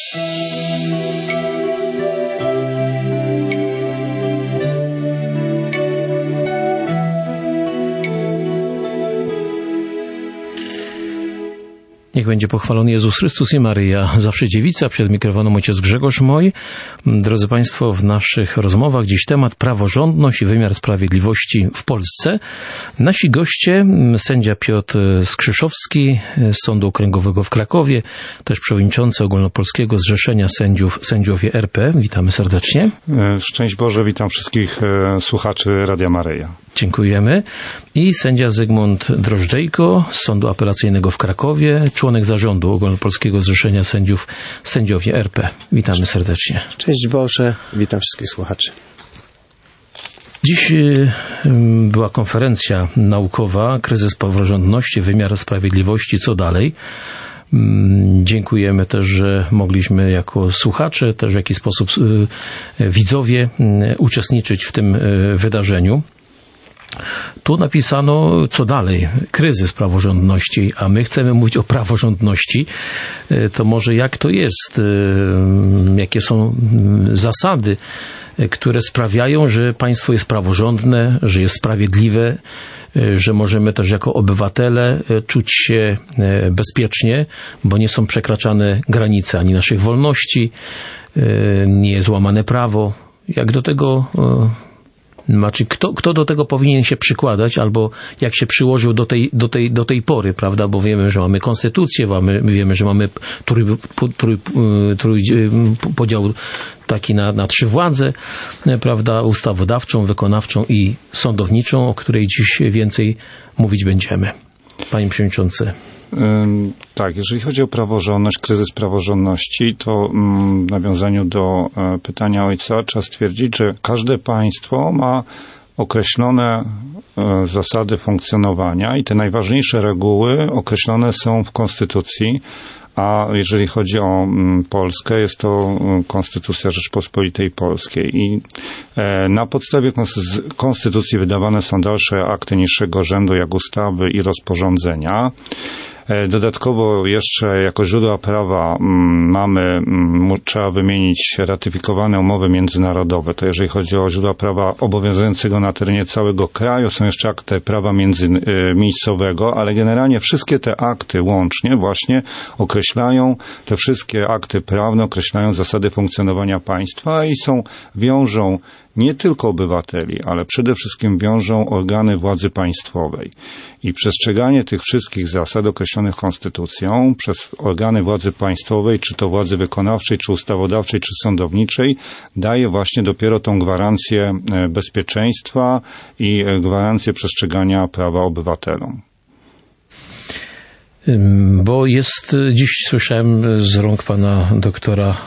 Niech będzie pochwalony Jezus Chrystus i Maryja, zawsze dziewica, przed mikrofonem ojciec Grzegorz Moj. Drodzy Państwo, w naszych rozmowach dziś temat praworządność i wymiar sprawiedliwości w Polsce. Nasi goście, sędzia Piotr Skrzyszowski z Sądu Okręgowego w Krakowie, też przewodniczący Ogólnopolskiego Zrzeszenia Sędziowie RP. Witamy serdecznie. Szczęść Boże, witam wszystkich słuchaczy Radia Maryja. Dziękujemy. I sędzia Zygmunt Drożdżejko z Sądu Apelacyjnego w Krakowie, członek zarządu Ogólnopolskiego Zrzeszenia Sędziowie RP. Witamy serdecznie. Szczęść Boże, witam wszystkich słuchaczy. Dziś była konferencja naukowa, kryzys praworządności, wymiar sprawiedliwości, co dalej. Dziękujemy też, że mogliśmy jako słuchacze, też w jakiś sposób widzowie uczestniczyć w tym wydarzeniu. Tu napisano, co dalej, kryzys praworządności, a my chcemy mówić o praworządności. To może jak to jest, jakie są zasady, które sprawiają, że państwo jest praworządne, że jest sprawiedliwe, że możemy też jako obywatele czuć się bezpiecznie, bo nie są przekraczane granice ani naszych wolności, nie jest łamane prawo. Jak do tego... Znaczy, kto do tego powinien się przykładać, albo jak się przyłożył do tej pory, prawda? Bo wiemy, że mamy konstytucję, wiemy, że mamy podział taki na trzy władze, prawda? Ustawodawczą, wykonawczą i sądowniczą, o której dziś więcej mówić będziemy. Panie Przewodniczący. Tak, jeżeli chodzi o praworządność, kryzys praworządności, to w nawiązaniu do pytania ojca trzeba stwierdzić, że każde państwo ma określone zasady funkcjonowania i te najważniejsze reguły określone są w Konstytucji, a jeżeli chodzi o Polskę, jest to Konstytucja Rzeczpospolitej Polskiej. I na podstawie Konstytucji wydawane są dalsze akty niższego rzędu, jak ustawy i rozporządzenia. Dodatkowo jeszcze jako źródła prawa trzeba wymienić ratyfikowane umowy międzynarodowe. To jeżeli chodzi o źródła prawa obowiązującego na terenie całego kraju, są jeszcze akty prawa miejscowego, ale generalnie wszystkie te akty łącznie właśnie określają, te wszystkie akty prawne określają zasady funkcjonowania państwa i wiążą nie tylko obywateli, ale przede wszystkim wiążą organy władzy państwowej. I przestrzeganie tych wszystkich zasad określonych Konstytucją przez organy władzy państwowej, czy to władzy wykonawczej, czy ustawodawczej, czy sądowniczej, daje właśnie dopiero tą gwarancję bezpieczeństwa i gwarancję przestrzegania prawa obywatelom. Bo dziś słyszałem z rąk pana doktora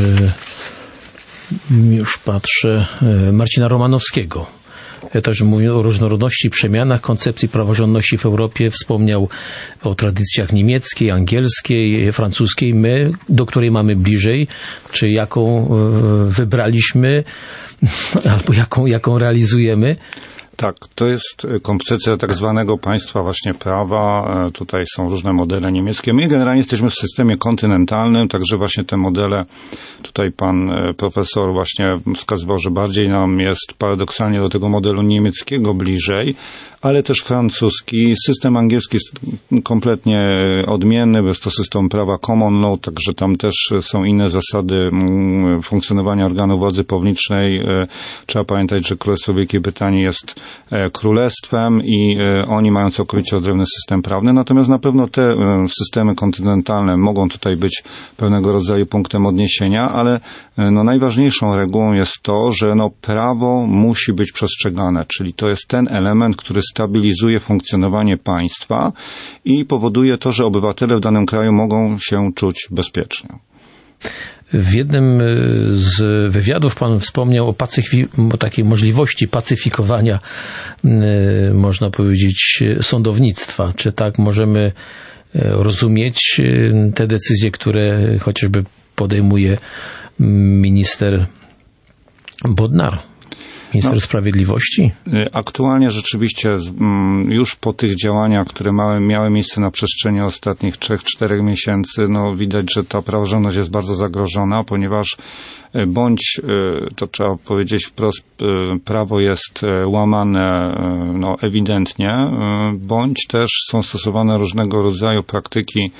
już patrzę, Marcina Romanowskiego. Także mówił o różnorodności, przemianach koncepcji praworządności w Europie. Wspomniał o tradycjach niemieckiej, angielskiej, francuskiej. My, do której mamy bliżej, czy jaką wybraliśmy, albo jaką realizujemy. Tak, to jest koncepcja tak zwanego państwa właśnie prawa. Tutaj są różne modele niemieckie. My generalnie jesteśmy w systemie kontynentalnym, także właśnie te modele, tutaj pan profesor właśnie wskazywał, że bardziej nam jest paradoksalnie do tego modelu niemieckiego bliżej, ale też francuski. System angielski jest kompletnie odmienny, bo jest to system prawa common law, także tam też są inne zasady funkcjonowania organów władzy publicznej. Trzeba pamiętać, że Królestwo Wielkiej Brytanii jest królestwem i oni mają całkowicie odrębny system prawny, natomiast na pewno te systemy kontynentalne mogą tutaj być pewnego rodzaju punktem odniesienia, ale najważniejszą regułą jest to, że prawo musi być przestrzegane, czyli to jest ten element, który stabilizuje funkcjonowanie państwa i powoduje to, że obywatele w danym kraju mogą się czuć bezpiecznie. W jednym z wywiadów pan wspomniał o takiej możliwości pacyfikowania, można powiedzieć, sądownictwa. Czy tak możemy rozumieć te decyzje, które chociażby podejmuje minister Bodnar? Minister Sprawiedliwości? Aktualnie rzeczywiście już po tych działaniach, które miały miejsce na przestrzeni ostatnich 3-4 miesięcy, widać, że ta praworządność jest bardzo zagrożona, ponieważ bądź, to trzeba powiedzieć wprost, prawo jest łamane ewidentnie, bądź też są stosowane różnego rodzaju praktyki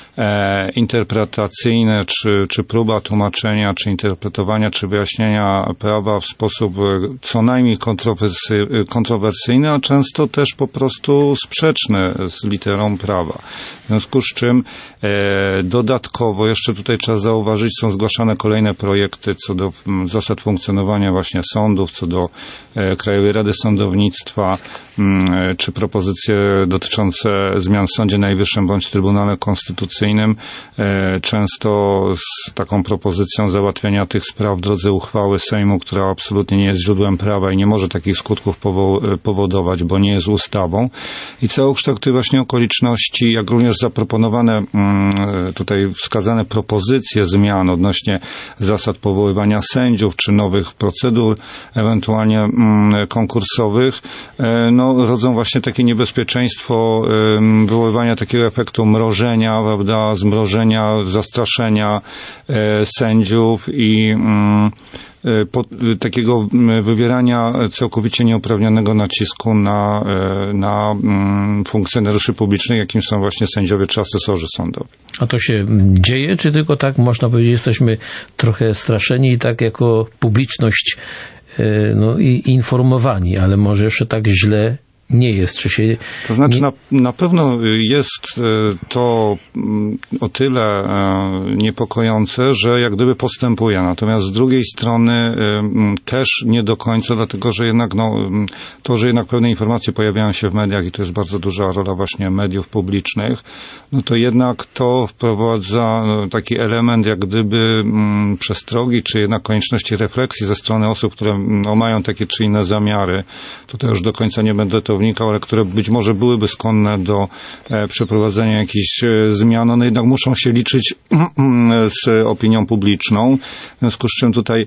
interpretacyjne, czy próba tłumaczenia, czy interpretowania, czy wyjaśnienia prawa w sposób co najmniej kontrowersyjny, a często też po prostu sprzeczny z literą prawa. W związku z czym dodatkowo, jeszcze tutaj trzeba zauważyć, są zgłaszane kolejne projekty co do zasad funkcjonowania właśnie sądów, co do Krajowej Rady Sądownictwa, czy propozycje dotyczące zmian w Sądzie Najwyższym bądź Trybunale Konstytucyjnym, często z taką propozycją załatwiania tych spraw w drodze uchwały Sejmu, która absolutnie nie jest źródłem prawa i nie może takich skutków powodować, bo nie jest ustawą. I całokształt tych właśnie okoliczności, jak również zaproponowane tutaj wskazane propozycje zmian odnośnie zasad powoływania sędziów, czy nowych procedur ewentualnie konkursowych, rodzą właśnie takie niebezpieczeństwo wywoływania takiego efektu mrożenia, prawda, zmrożenia, zastraszenia sędziów i takiego wywierania całkowicie nieuprawnionego nacisku na funkcjonariuszy publicznych, jakim są właśnie sędziowie czy asesorzy sądowi. A to się dzieje, czy tylko tak można powiedzieć, jesteśmy trochę straszeni i tak jako publiczność i informowani, ale może jeszcze tak źle nie jest, czy się... To znaczy na pewno jest to o tyle niepokojące, że jak gdyby postępuje. Natomiast z drugiej strony też nie do końca, dlatego że jednak to, że jednak pewne informacje pojawiają się w mediach i to jest bardzo duża rola właśnie mediów publicznych, to jednak to wprowadza taki element jak gdyby przestrogi, czy jednak konieczności refleksji ze strony osób, które mają takie czy inne zamiary. Tutaj już do końca nie będę to wnikał, ale które być może byłyby skłonne do przeprowadzenia jakichś zmian, one jednak muszą się liczyć z opinią publiczną. W związku z czym tutaj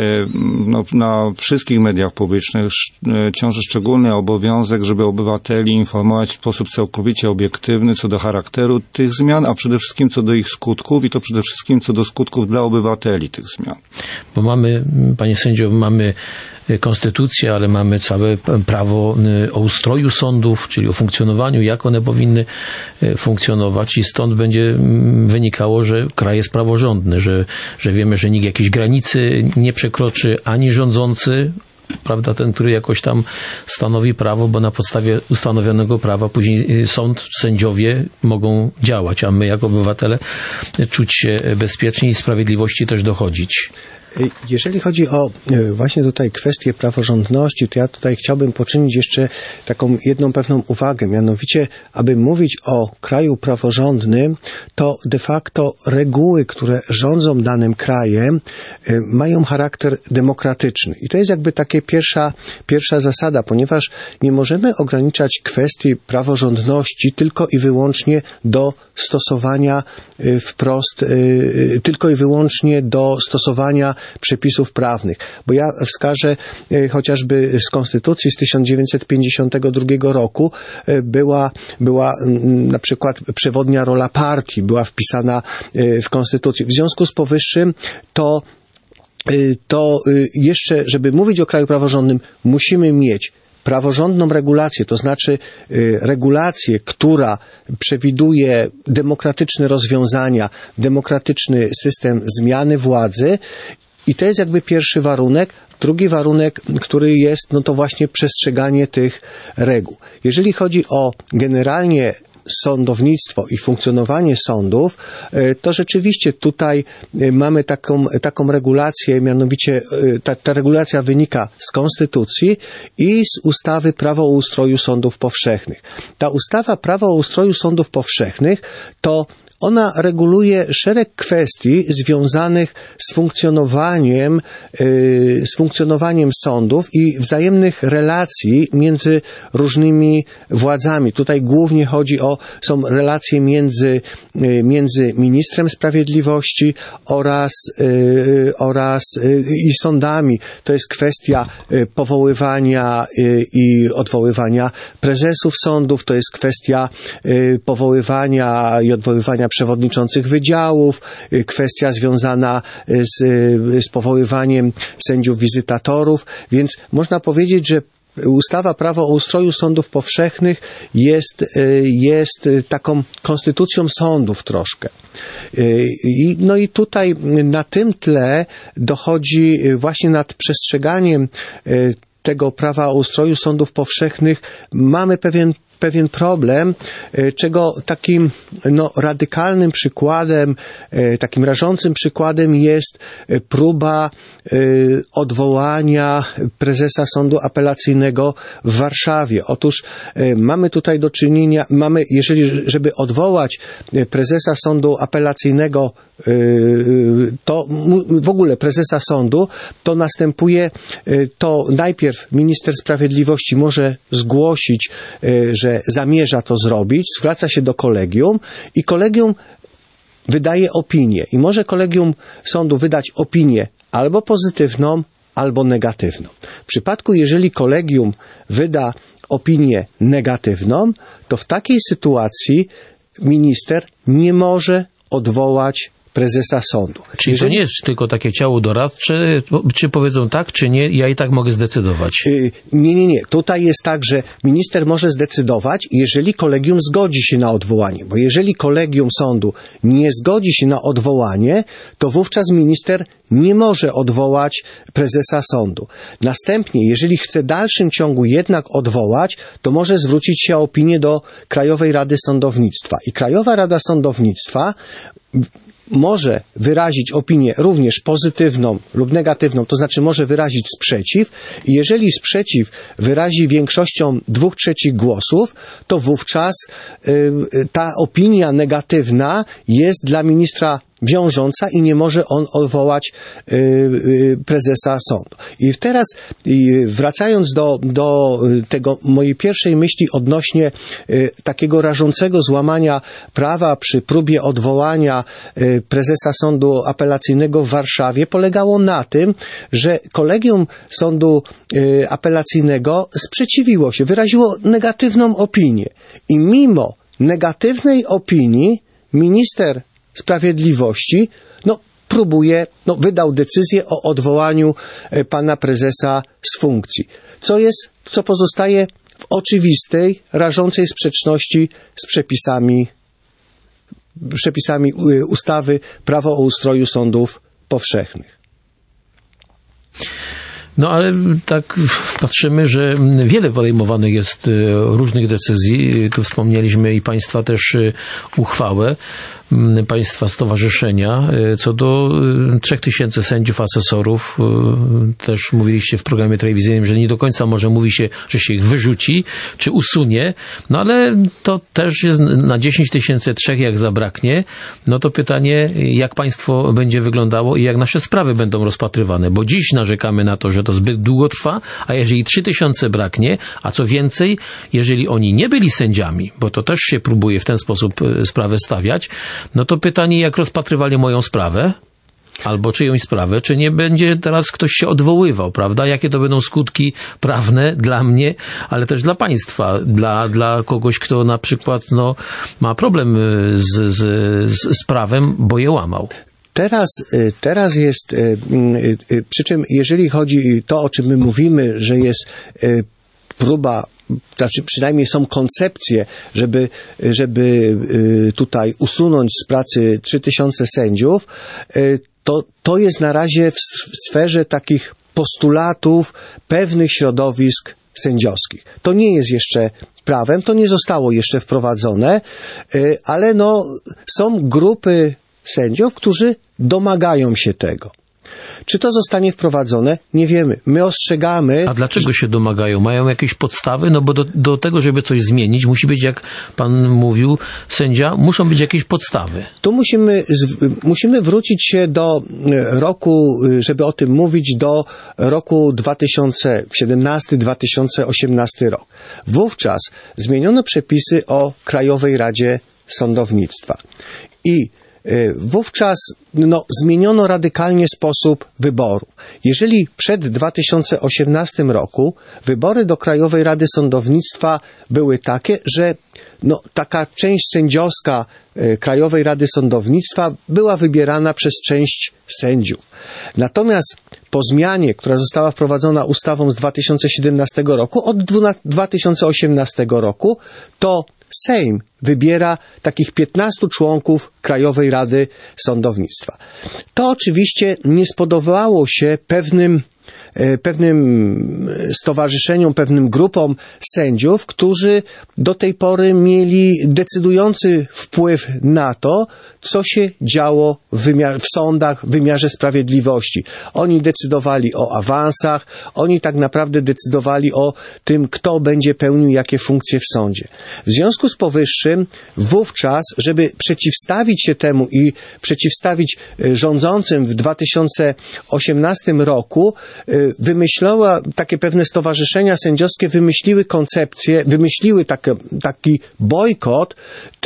na wszystkich mediach publicznych ciąży szczególny obowiązek, żeby obywateli informować w sposób całkowicie obiektywny co do charakteru tych zmian, a przede wszystkim co do ich skutków i to przede wszystkim co do skutków dla obywateli tych zmian. Bo mamy, panie sędzio, mamy konstytucję, ale mamy całe prawo o ustroju sądów, czyli o funkcjonowaniu, jak one powinny funkcjonować i stąd będzie wynikało, że kraj jest praworządny, że wiemy, że nikt jakiejś granicy nie przekroczy, ani rządzący, prawda, ten, który jakoś tam stanowi prawo, bo na podstawie ustanowionego prawa później sąd, sędziowie mogą działać, a my jako obywatele czuć się bezpiecznie i sprawiedliwości też dochodzić. Jeżeli chodzi o właśnie tutaj kwestię praworządności, to ja tutaj chciałbym poczynić jeszcze taką jedną pewną uwagę, mianowicie, aby mówić o kraju praworządnym, to de facto reguły, które rządzą danym krajem, mają charakter demokratyczny. I to jest jakby takie pierwsza zasada, ponieważ nie możemy ograniczać kwestii praworządności tylko i wyłącznie do stosowania tylko i wyłącznie do stosowania przepisów prawnych. Bo ja wskażę chociażby z Konstytucji z 1952 roku była na przykład przewodnia rola partii, była wpisana w Konstytucji. W związku z powyższym to jeszcze, żeby mówić o kraju praworządnym, musimy mieć praworządną regulację, to znaczy regulację, która przewiduje demokratyczne rozwiązania, demokratyczny system zmiany władzy i to jest jakby pierwszy warunek. Drugi warunek, który jest, to właśnie przestrzeganie tych reguł. Jeżeli chodzi o generalnie sądownictwo i funkcjonowanie sądów, to rzeczywiście tutaj mamy taką regulację, mianowicie ta regulacja wynika z Konstytucji i z ustawy Prawo o ustroju sądów powszechnych. Ta ustawa Prawo o ustroju sądów powszechnych to ona reguluje szereg kwestii związanych z funkcjonowaniem sądów i wzajemnych relacji między różnymi władzami. Tutaj głównie są relacje między ministrem sprawiedliwości oraz i sądami. To jest kwestia powoływania i odwoływania prezesów sądów, to jest kwestia powoływania i odwoływania przewodniczących wydziałów, kwestia związana z powoływaniem sędziów wizytatorów, więc można powiedzieć, że ustawa Prawo o ustroju sądów powszechnych jest taką konstytucją sądów troszkę. No i tutaj na tym tle dochodzi właśnie nad przestrzeganiem tego Prawa o ustroju sądów powszechnych mamy pewien problem, czego takim radykalnym przykładem, takim rażącym przykładem jest próba odwołania prezesa Sądu Apelacyjnego w Warszawie. Otóż mamy tutaj do czynienia, żeby odwołać prezesa Sądu Apelacyjnego, to w ogóle prezesa sądu, to następuje, to najpierw minister sprawiedliwości może zgłosić, że zamierza to zrobić, zwraca się do kolegium i kolegium wydaje opinię. I może kolegium sądu wydać opinię albo pozytywną, albo negatywną. W przypadku, jeżeli kolegium wyda opinię negatywną, to w takiej sytuacji minister nie może odwołać prezesa sądu. Czyli to nie jest tylko takie ciało doradcze, czy powiedzą tak, czy nie, ja i tak mogę zdecydować. Nie. Tutaj jest tak, że minister może zdecydować, jeżeli kolegium zgodzi się na odwołanie, bo jeżeli kolegium sądu nie zgodzi się na odwołanie, to wówczas minister nie może odwołać prezesa sądu. Następnie, jeżeli chce w dalszym ciągu jednak odwołać, to może zwrócić się o opinię do Krajowej Rady Sądownictwa. I Krajowa Rada Sądownictwa może wyrazić opinię również pozytywną lub negatywną, to znaczy może wyrazić sprzeciw i jeżeli sprzeciw wyrazi większością 2/3 głosów, to wówczas ta opinia negatywna jest dla ministra wiążąca i nie może on odwołać prezesa sądu. I teraz wracając do tego mojej pierwszej myśli odnośnie takiego rażącego złamania prawa przy próbie odwołania prezesa Sądu Apelacyjnego w Warszawie polegało na tym, że kolegium Sądu Apelacyjnego sprzeciwiło się, wyraziło negatywną opinię i mimo negatywnej opinii minister Sprawiedliwości wydał decyzję o odwołaniu pana prezesa z funkcji, co pozostaje w oczywistej, rażącej sprzeczności z przepisami ustawy Prawo o ustroju sądów powszechnych. No ale tak patrzymy, że wiele podejmowanych jest różnych decyzji. Tu wspomnieliśmy i państwa też uchwałę państwa stowarzyszenia co do 3000 sędziów, asesorów. Też mówiliście w programie telewizyjnym, że nie do końca może mówi się, że się ich wyrzuci, czy usunie, no ale to też jest na 10 300 jak zabraknie, no to pytanie, jak państwo będzie wyglądało i jak nasze sprawy będą rozpatrywane, bo dziś narzekamy na to, że to zbyt długo trwa, a jeżeli 3000 braknie, a co więcej, jeżeli oni nie byli sędziami, bo to też się próbuje w ten sposób sprawę stawiać, no to pytanie, jak rozpatrywali moją sprawę, albo czyjąś sprawę, czy nie będzie teraz ktoś się odwoływał, prawda? Jakie to będą skutki prawne dla mnie, ale też dla państwa, dla kogoś, kto na przykład ma problem z prawem, bo je łamał. Teraz jest, przy czym jeżeli chodzi to, o czym my mówimy, że jest próba, znaczy przynajmniej są koncepcje, żeby tutaj usunąć z pracy 3000 sędziów, to jest na razie w sferze takich postulatów pewnych środowisk sędziowskich. To nie jest jeszcze prawem, to nie zostało jeszcze wprowadzone, ale są grupy sędziów, którzy domagają się tego. Czy to zostanie wprowadzone? Nie wiemy. My ostrzegamy... A dlaczego się domagają? Mają jakieś podstawy? No bo do tego, żeby coś zmienić, musi być, jak pan mówił, sędzia, muszą być jakieś podstawy. Tu musimy wrócić się do roku, żeby o tym mówić, do roku 2017-2018 rok. Wówczas zmieniono przepisy o Krajowej Radzie Sądownictwa. I wówczas zmieniono radykalnie sposób wyboru. Jeżeli przed 2018 roku wybory do Krajowej Rady Sądownictwa były takie, że taka część sędziowska Krajowej Rady Sądownictwa była wybierana przez część sędziów. Natomiast po zmianie, która została wprowadzona ustawą z 2017 roku, od 2018 roku, to Sejm wybiera takich 15 członków Krajowej Rady Sądownictwa. To oczywiście nie spodobało się pewnym stowarzyszeniom, pewnym grupom sędziów, którzy do tej pory mieli decydujący wpływ na to, co się działo w sądach, w wymiarze sprawiedliwości. Oni decydowali o awansach, oni tak naprawdę decydowali o tym, kto będzie pełnił jakie funkcje w sądzie. W związku z powyższym, wówczas, żeby przeciwstawić się temu i przeciwstawić rządzącym w 2018 roku, wymyślała takie pewne stowarzyszenia sędziowskie, wymyśliły taki bojkot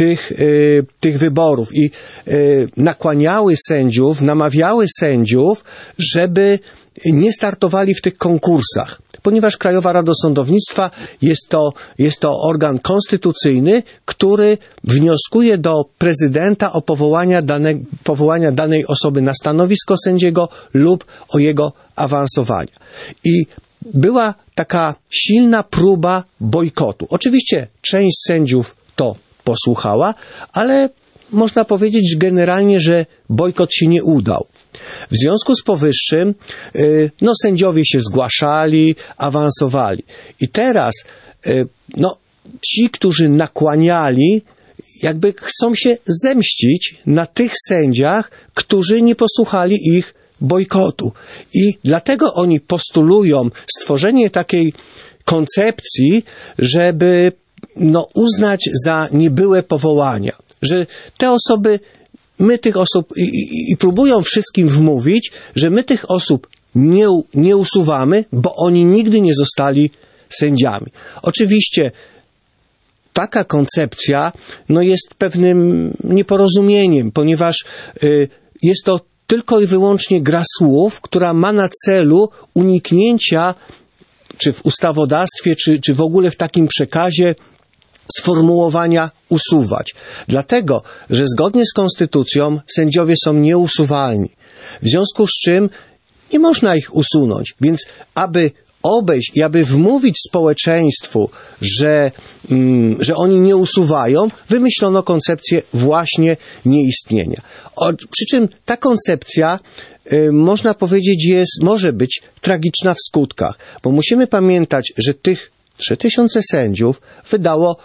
tych wyborów i nakłaniały sędziów, namawiały sędziów, żeby nie startowali w tych konkursach. Ponieważ Krajowa Rada Sądownictwa jest to organ konstytucyjny, który wnioskuje do prezydenta o powołania danej osoby na stanowisko sędziego lub o jego awansowania. I była taka silna próba bojkotu. Oczywiście część sędziów to posłuchała, ale można powiedzieć generalnie, że bojkot się nie udał. W związku z powyższym sędziowie się zgłaszali, awansowali. I teraz ci, którzy nakłaniali, jakby chcą się zemścić na tych sędziach, którzy nie posłuchali ich bojkotu. I dlatego oni postulują stworzenie takiej koncepcji, żeby uznać za niebyłe powołania. Że te osoby, my tych osób i próbują wszystkim wmówić, że my tych osób nie usuwamy, bo oni nigdy nie zostali sędziami. Oczywiście taka koncepcja jest pewnym nieporozumieniem, ponieważ jest to tylko i wyłącznie gra słów, która ma na celu uniknięcia, czy w ustawodawstwie, czy w ogóle w takim przekazie, sformułowania usuwać. Dlatego, że zgodnie z konstytucją sędziowie są nieusuwalni. W związku z czym nie można ich usunąć. Więc aby obejść i aby wmówić społeczeństwu, że oni nie usuwają, wymyślono koncepcję właśnie nieistnienia. Przy czym ta koncepcja, można powiedzieć, może być tragiczna w skutkach, bo musimy pamiętać, że tych 3000 sędziów wydało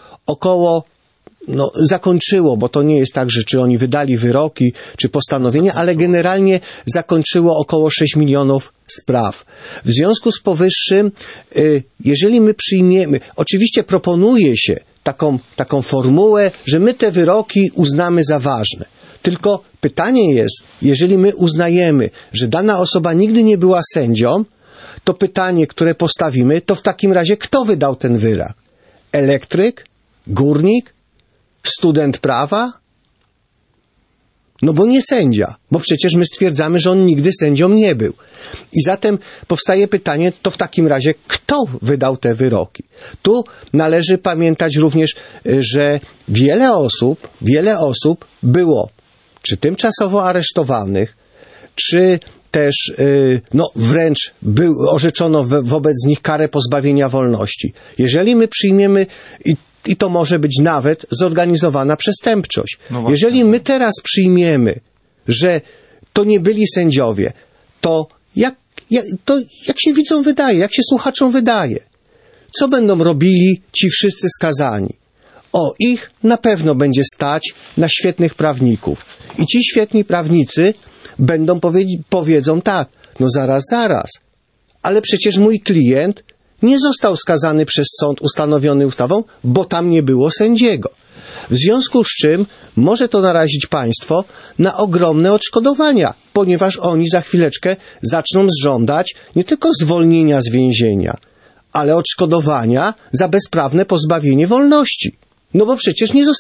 zakończyło, bo to nie jest tak, że czy oni wydali wyroki, czy postanowienia, ale generalnie zakończyło około 6 milionów spraw. W związku z powyższym, jeżeli my przyjmiemy, oczywiście proponuje się taką formułę, że my te wyroki uznamy za ważne. Tylko pytanie jest, jeżeli my uznajemy, że dana osoba nigdy nie była sędzią, to pytanie, które postawimy, to w takim razie kto wydał ten wyrok? Elektryk? Górnik? Student prawa? Bo nie sędzia, bo przecież my stwierdzamy, że on nigdy sędzią nie był. I zatem powstaje pytanie, to w takim razie kto wydał te wyroki? Tu należy pamiętać również, że wiele osób było czy tymczasowo aresztowanych, czy też wręcz orzeczono wobec nich karę pozbawienia wolności. Jeżeli my przyjmiemy, i to może być nawet zorganizowana przestępczość. Jeżeli my teraz przyjmiemy, że to nie byli sędziowie, to jak się widzom wydaje, jak się słuchaczom wydaje? Co będą robili ci wszyscy skazani? Ich na pewno będzie stać na świetnych prawników. I ci świetni prawnicy powiedzą tak, no zaraz, ale przecież mój klient nie został skazany przez sąd ustanowiony ustawą, bo tam nie było sędziego. W związku z czym może to narazić państwo na ogromne odszkodowania, ponieważ oni za chwileczkę zaczną żądać nie tylko zwolnienia z więzienia, ale odszkodowania za bezprawne pozbawienie wolności. No bo przecież nie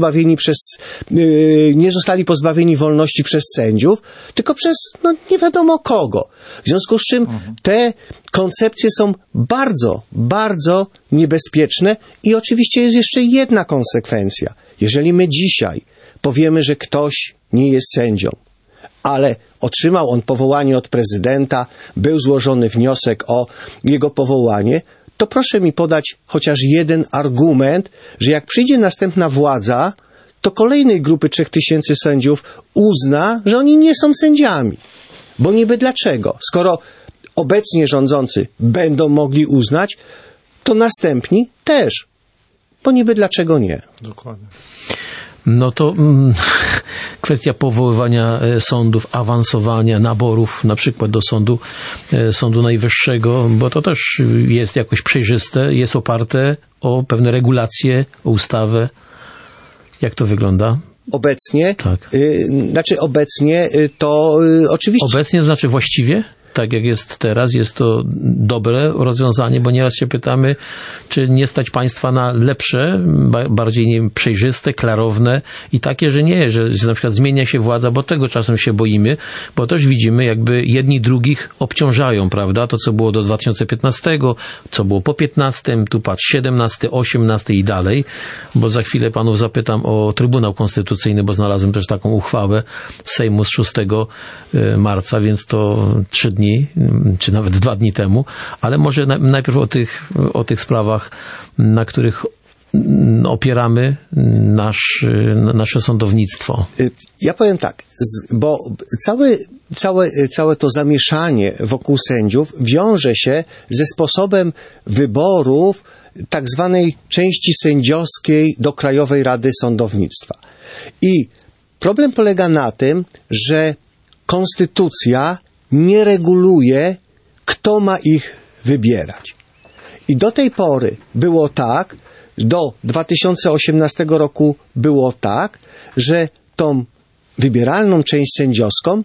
zostali pozbawieni wolności przez sędziów, tylko przez nie wiadomo kogo. W związku z czym te koncepcje są bardzo, bardzo niebezpieczne i oczywiście jest jeszcze jedna konsekwencja. Jeżeli my dzisiaj powiemy, że ktoś nie jest sędzią, ale otrzymał on powołanie od prezydenta, był złożony wniosek o jego powołanie, to proszę mi podać chociaż jeden argument, że jak przyjdzie następna władza, to kolejnej grupy 3000 sędziów uzna, że oni nie są sędziami. Bo niby dlaczego? Skoro obecnie rządzący będą mogli uznać, to następni też. Bo niby dlaczego nie? Dokładnie. No to kwestia powoływania sądów, awansowania, naborów na przykład do Sądu Najwyższego, bo to też jest jakoś przejrzyste, jest oparte o pewne regulacje, o ustawę. Jak to wygląda? Obecnie? Tak. Obecnie to oczywiście... Obecnie znaczy właściwie? Tak jak jest teraz, jest to dobre rozwiązanie, bo nieraz się pytamy, czy nie stać państwa na lepsze, bardziej przejrzyste, klarowne i takie, że nie, że na przykład zmienia się władza, bo tego czasem się boimy, bo też widzimy, jakby jedni drugich obciążają, prawda? To, co było do 2015, co było po 15, tu patrz, 17, 18 i dalej, bo za chwilę panów zapytam o Trybunał Konstytucyjny, bo znalazłem też taką uchwałę Sejmu z 6 marca, więc to 3 dni, czy nawet 2 dni temu, ale może najpierw o tych sprawach, na których opieramy nasze sądownictwo. Ja powiem tak, bo całe to zamieszanie wokół sędziów wiąże się ze sposobem wyborów tak zwanej części sędziowskiej do Krajowej Rady Sądownictwa. I problem polega na tym, że konstytucja nie reguluje, kto ma ich wybierać. I do tej pory było tak, do 2018 roku było tak, że tą wybieralną część sędziowską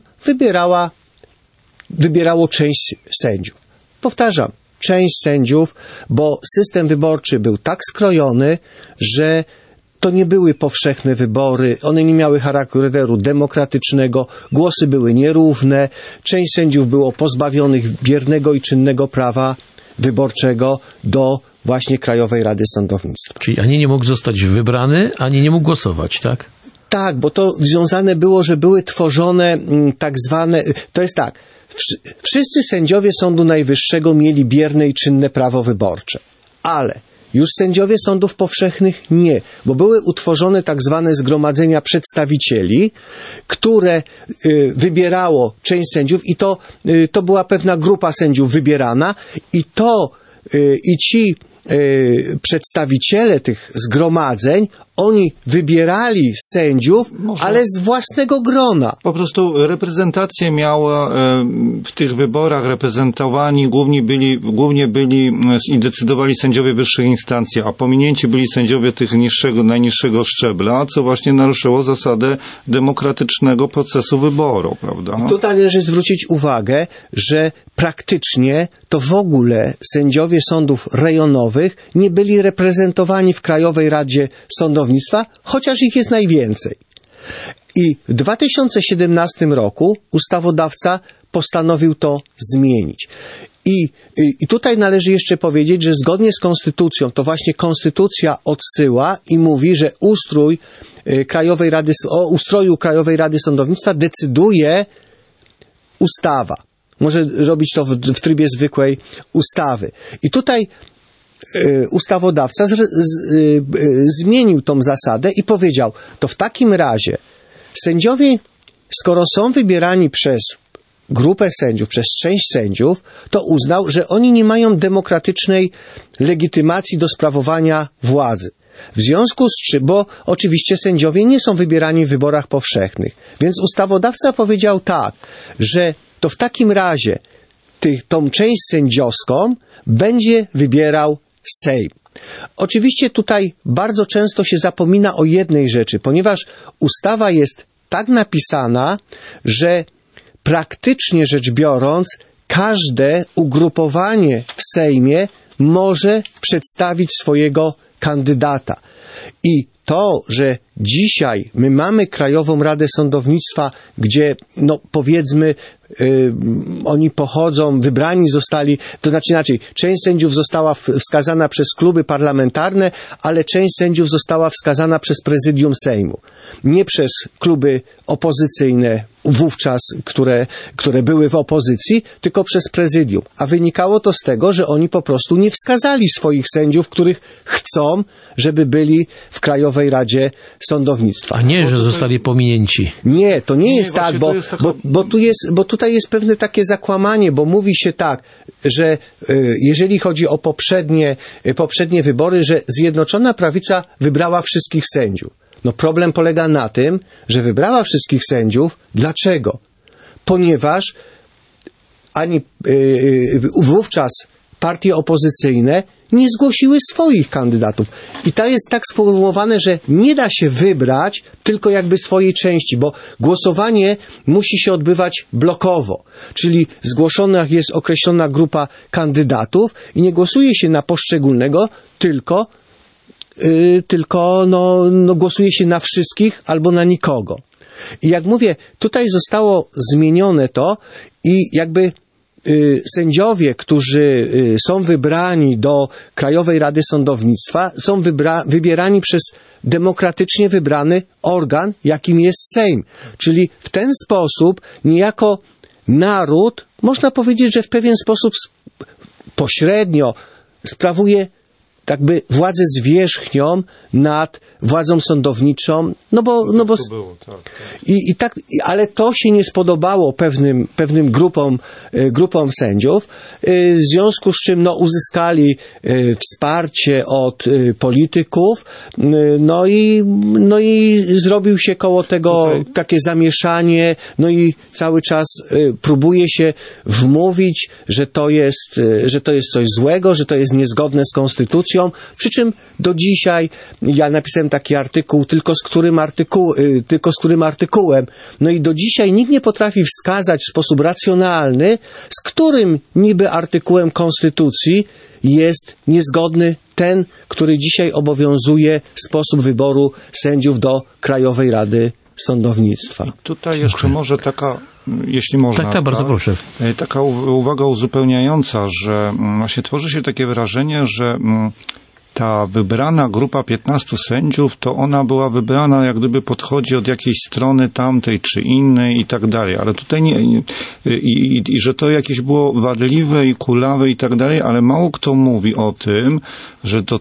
wybierało część sędziów. Powtarzam, część sędziów, bo system wyborczy był tak skrojony, że to nie były powszechne wybory, one nie miały charakteru demokratycznego, głosy były nierówne, część sędziów było pozbawionych biernego i czynnego prawa wyborczego do właśnie Krajowej Rady Sądownictwa. Czyli ani nie mógł zostać wybrany, ani nie mógł głosować, tak? Tak, bo to związane było, że były tworzone tak zwane, to jest tak, wszyscy sędziowie Sądu Najwyższego mieli bierne i czynne prawo wyborcze, ale już sędziowie sądów powszechnych nie, bo były utworzone tak zwane zgromadzenia przedstawicieli, które wybierało część sędziów i to była pewna grupa sędziów wybierana i ci przedstawiciele tych zgromadzeń, oni wybierali sędziów, ale z własnego grona. Po prostu reprezentację miała w tych wyborach reprezentowani głównie byli i decydowali sędziowie wyższych instancji, a pominięci byli sędziowie tych najniższego szczebla, co właśnie naruszyło zasadę demokratycznego procesu wyboru, prawda? I tutaj należy zwrócić uwagę, że praktycznie to w ogóle sędziowie sądów rejonowych nie byli reprezentowani w Krajowej Radzie Sądownictwa, chociaż ich jest najwięcej. I w 2017 roku ustawodawca postanowił to zmienić. I tutaj należy jeszcze powiedzieć, że zgodnie z konstytucją, to właśnie konstytucja odsyła i mówi, że o ustroju Krajowej Rady Sądownictwa decyduje ustawa. Może robić to w trybie zwykłej ustawy. I tutaj ustawodawca zmienił tą zasadę i powiedział, to w takim razie sędziowie, skoro są wybierani przez grupę sędziów, przez część sędziów, to uznał, że oni nie mają demokratycznej legitymacji do sprawowania władzy. W związku z czym, bo oczywiście sędziowie nie są wybierani w wyborach powszechnych, więc ustawodawca powiedział tak, że to w takim razie tą część sędziowską będzie wybierał Sejm. Oczywiście tutaj bardzo często się zapomina o jednej rzeczy, ponieważ ustawa jest tak napisana, że praktycznie rzecz biorąc, każde ugrupowanie w Sejmie może przedstawić swojego kandydata. I to, że dzisiaj my mamy Krajową Radę Sądownictwa, gdzie, no powiedzmy, oni pochodzą, wybrani zostali, to znaczy inaczej, część sędziów została wskazana przez kluby parlamentarne, ale część sędziów została wskazana przez prezydium Sejmu. Nie przez kluby opozycyjne wówczas, które były w opozycji, tylko przez prezydium. A wynikało to z tego, że oni po prostu nie wskazali swoich sędziów, których chcą, żeby byli w Krajowej Radzie Sądownictwa. A nie, że zostali pominięci. Nie, to nie jest tak, bo tutaj jest pewne takie zakłamanie, bo mówi się tak, że jeżeli chodzi o poprzednie wybory, że Zjednoczona Prawica wybrała wszystkich sędziów. No problem polega na tym, że wybrała wszystkich sędziów. Dlaczego? Ponieważ wówczas partie opozycyjne nie zgłosiły swoich kandydatów. I to jest tak sformułowane, że nie da się wybrać tylko jakby swojej części, bo głosowanie musi się odbywać blokowo. Czyli zgłoszona jest określona grupa kandydatów i nie głosuje się na poszczególnego, tylko głosuje się na wszystkich albo na nikogo. I jak mówię, tutaj zostało zmienione to i jakby sędziowie, którzy są wybrani do Krajowej Rady Sądownictwa, są wybierani przez demokratycznie wybrany organ, jakim jest Sejm. Czyli w ten sposób niejako naród, można powiedzieć, że w pewien sposób pośrednio sprawuje jakby władzę zwierzchnią nad władzą sądowniczą, ale to się nie spodobało pewnym grupom sędziów, w związku z czym uzyskali wsparcie od polityków, no i zrobił się koło tego takie zamieszanie, no i cały czas próbuje się wmówić, że to jest coś złego, że to jest niezgodne z konstytucją, przy czym do dzisiaj ja napisałem taki artykuł, tylko z którym artykułem. No i do dzisiaj nikt nie potrafi wskazać w sposób racjonalny, z którym niby artykułem Konstytucji jest niezgodny ten, który dzisiaj obowiązuje sposób wyboru sędziów do Krajowej Rady Sądownictwa. I tutaj jeszcze może taka, jeśli można. Tak, bardzo proszę. Taka uwaga uzupełniająca, że właśnie tworzy się takie wrażenie, że ta wybrana grupa 15 sędziów, to ona była wybrana, jak gdyby podchodzi od jakiejś strony tamtej czy innej i tak dalej, ale tutaj nie, i że to jakieś było wadliwe i kulawe i tak dalej, ale mało kto mówi o tym, że do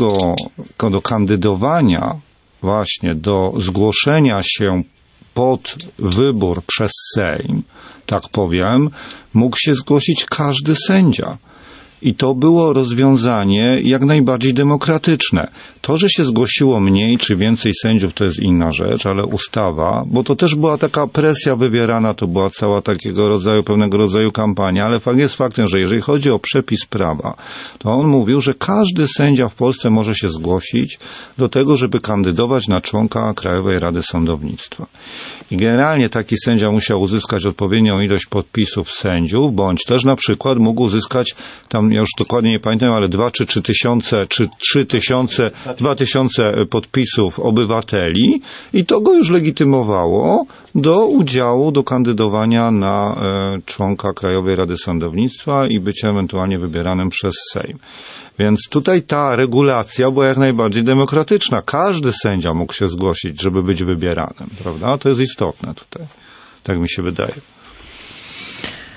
kandydowania właśnie, do zgłoszenia się pod wybór przez Sejm, tak powiem, mógł się zgłosić każdy sędzia. I to było rozwiązanie jak najbardziej demokratyczne. To, że się zgłosiło mniej czy więcej sędziów, to jest inna rzecz, ale ustawa, bo to też była taka presja wywierana, to była cała pewnego rodzaju kampania, ale fakt jest faktem, że jeżeli chodzi o przepis prawa, to on mówił, że każdy sędzia w Polsce może się zgłosić do tego, żeby kandydować na członka Krajowej Rady Sądownictwa. I generalnie taki sędzia musiał uzyskać odpowiednią ilość podpisów sędziów, bądź też na przykład mógł uzyskać, tam ja już dokładnie nie pamiętam, ale 2 czy 3 tysiące, 2000 podpisów obywateli i to go już legitymowało do udziału, do kandydowania na członka Krajowej Rady Sądownictwa i bycia ewentualnie wybieranym przez Sejm. Więc tutaj ta regulacja była jak najbardziej demokratyczna. Każdy sędzia mógł się zgłosić, żeby być wybieranym, prawda? To jest istotne tutaj. Tak mi się wydaje.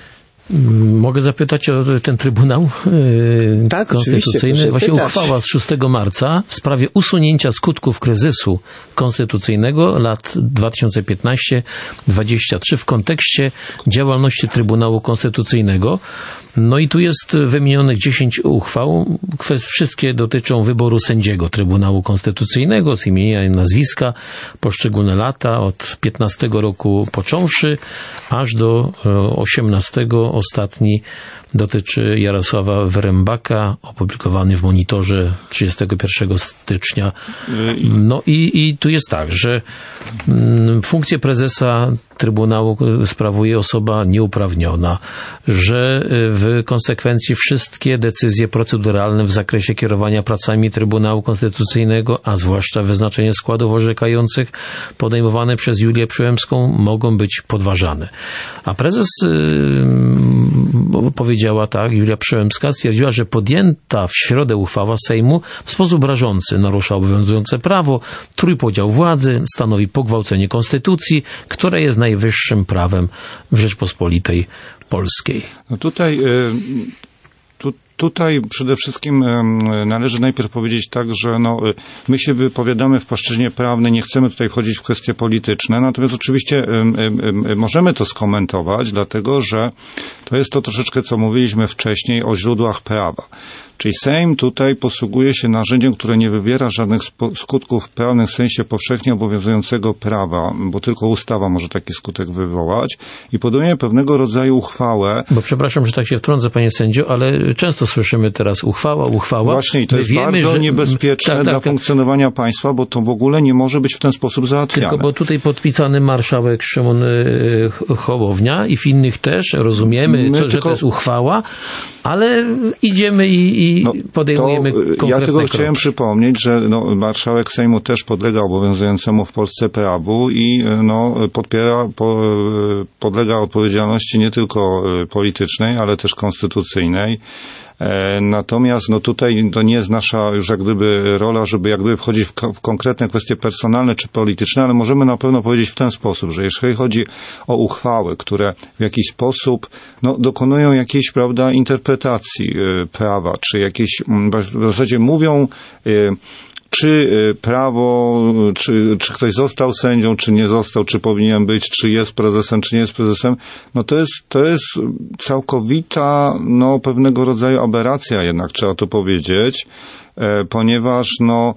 Mogę zapytać o ten Trybunał Tak, Konstytucyjny. oczywiście, Właśnie pytać. uchwała z 6 marca w sprawie usunięcia skutków kryzysu konstytucyjnego lat 2015-2023 w kontekście działalności Trybunału Konstytucyjnego. No i tu jest wymienionych 10 uchwał. Wszystkie dotyczą wyboru sędziego Trybunału Konstytucyjnego z imienia i nazwiska, poszczególne lata, od 15 roku począwszy, aż do 18. Ostatni dotyczy Jarosława Wyrembaka, opublikowany w Monitorze 31 stycznia. No i tu jest tak, że funkcję prezesa Trybunału sprawuje osoba nieuprawniona, że w konsekwencji wszystkie decyzje proceduralne w zakresie kierowania pracami Trybunału Konstytucyjnego, a zwłaszcza wyznaczenie składów orzekających podejmowane przez Julię Przyłębską mogą być podważane. A prezes powiedziała tak, Julia Przyłębska stwierdziła, że podjęta w środę uchwała Sejmu w sposób rażący narusza obowiązujące prawo, trójpodział władzy, stanowi pogwałcenie konstytucji, które jest najwyższym prawem w Rzeczpospolitej Polskiej. No tutaj przede wszystkim należy najpierw powiedzieć tak, że my się wypowiadamy w płaszczyźnie prawnej, nie chcemy tutaj wchodzić w kwestie polityczne, natomiast oczywiście możemy to skomentować, dlatego że to jest to troszeczkę, co mówiliśmy wcześniej o źródłach prawa. Czyli Sejm tutaj posługuje się narzędziem, które nie wywiera żadnych skutków prawnych w sensie powszechnie obowiązującego prawa, bo tylko ustawa może taki skutek wywołać i podejmuje pewnego rodzaju uchwałę. Bo przepraszam, że tak się wtrącę, panie sędzio, ale często słyszymy teraz uchwała. Właśnie i to jest bardzo niebezpieczne dla funkcjonowania państwa, bo to w ogóle nie może być w ten sposób załatwiane. Tylko bo tutaj podpisany marszałek Szymon Hołownia i w innych też rozumiemy, że to jest uchwała, ale idziemy i podejmujemy konkretne Ja tylko kroki. chciałem przypomnieć, że marszałek Sejmu też podlega obowiązującemu w Polsce prawu i podlega odpowiedzialności nie tylko politycznej, ale też konstytucyjnej. Natomiast tutaj to nie jest nasza już jak gdyby rola, żeby jak gdyby wchodzić w konkretne kwestie personalne czy polityczne, ale możemy na pewno powiedzieć w ten sposób, że jeżeli chodzi o uchwały, które w jakiś sposób dokonują jakiejś, prawda, interpretacji prawa, czy jakieś w zasadzie mówią czy prawo, czy ktoś został sędzią, czy nie został, czy powinien być, czy jest prezesem, czy nie jest prezesem, to jest całkowita, pewnego rodzaju aberracja jednak, trzeba to powiedzieć, ponieważ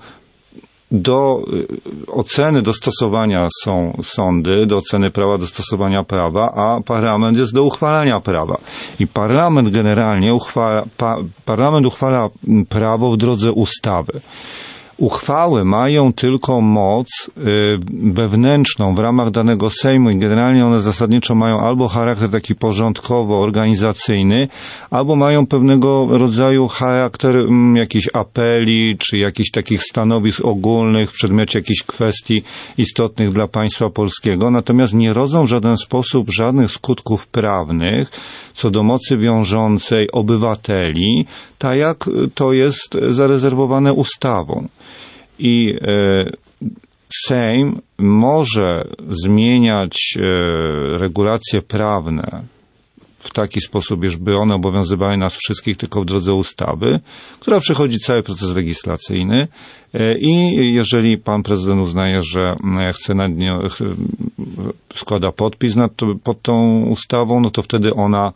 do oceny dostosowania są sądy, do oceny prawa do stosowania prawa, a parlament jest do uchwalania prawa. I parlament generalnie uchwala prawo w drodze ustawy. Uchwały mają tylko moc wewnętrzną w ramach danego Sejmu i generalnie one zasadniczo mają albo charakter taki porządkowo-organizacyjny, albo mają pewnego rodzaju charakter jakichś apeli, czy jakichś takich stanowisk ogólnych w przedmiocie jakichś kwestii istotnych dla państwa polskiego, natomiast nie rodzą w żaden sposób żadnych skutków prawnych co do mocy wiążącej obywateli, tak jak to jest zarezerwowane ustawą. I Sejm może zmieniać regulacje prawne w taki sposób, żeby one obowiązywały nas wszystkich tylko w drodze ustawy, która przechodzi cały proces legislacyjny i jeżeli pan prezydent uznaje, że chce nad nią, składa podpis pod tą ustawą, to wtedy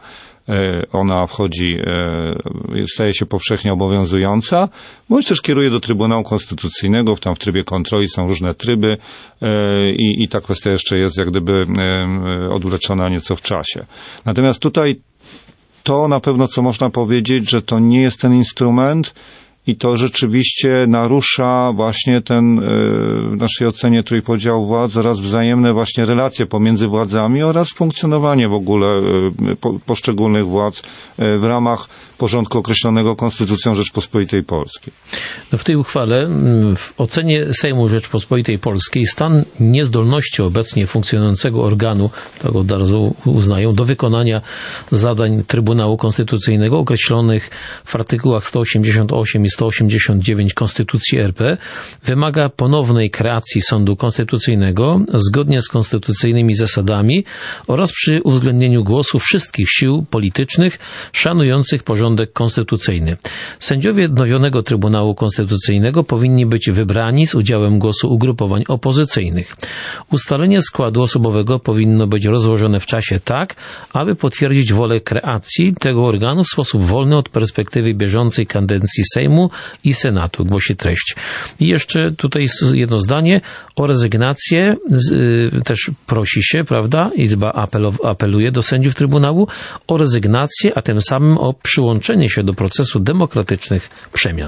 ona wchodzi, staje się powszechnie obowiązująca, bądź też kieruje do Trybunału Konstytucyjnego, tam w trybie kontroli są różne tryby i ta kwestia jeszcze jest jak gdyby odwleczona nieco w czasie. Natomiast tutaj to na pewno, co można powiedzieć, że to nie jest ten instrument i to rzeczywiście narusza właśnie ten, w naszej ocenie, trójpodział władz oraz wzajemne właśnie relacje pomiędzy władzami oraz funkcjonowanie w ogóle poszczególnych władz w ramach porządku określonego Konstytucją Rzeczpospolitej Polskiej. W tej uchwale w ocenie Sejmu Rzeczpospolitej Polskiej stan niezdolności obecnie funkcjonującego organu, tego od razu uznają, do wykonania zadań Trybunału Konstytucyjnego określonych w artykułach 188 i 189 Konstytucji RP wymaga ponownej kreacji Sądu Konstytucyjnego zgodnie z konstytucyjnymi zasadami oraz przy uwzględnieniu głosu wszystkich sił politycznych szanujących porządek konstytucyjny. Sędziowie odnowionego Trybunału Konstytucyjnego powinni być wybrani z udziałem głosu ugrupowań opozycyjnych. Ustalenie składu osobowego powinno być rozłożone w czasie tak, aby potwierdzić wolę kreacji tego organu w sposób wolny od perspektywy bieżącej kadencji Sejmu i Senatu, głosi treść. I jeszcze tutaj jedno zdanie o rezygnację, też prosi się, prawda, Izba apeluje do sędziów Trybunału o rezygnację, a tym samym o przyłączenie się do procesu demokratycznych przemian.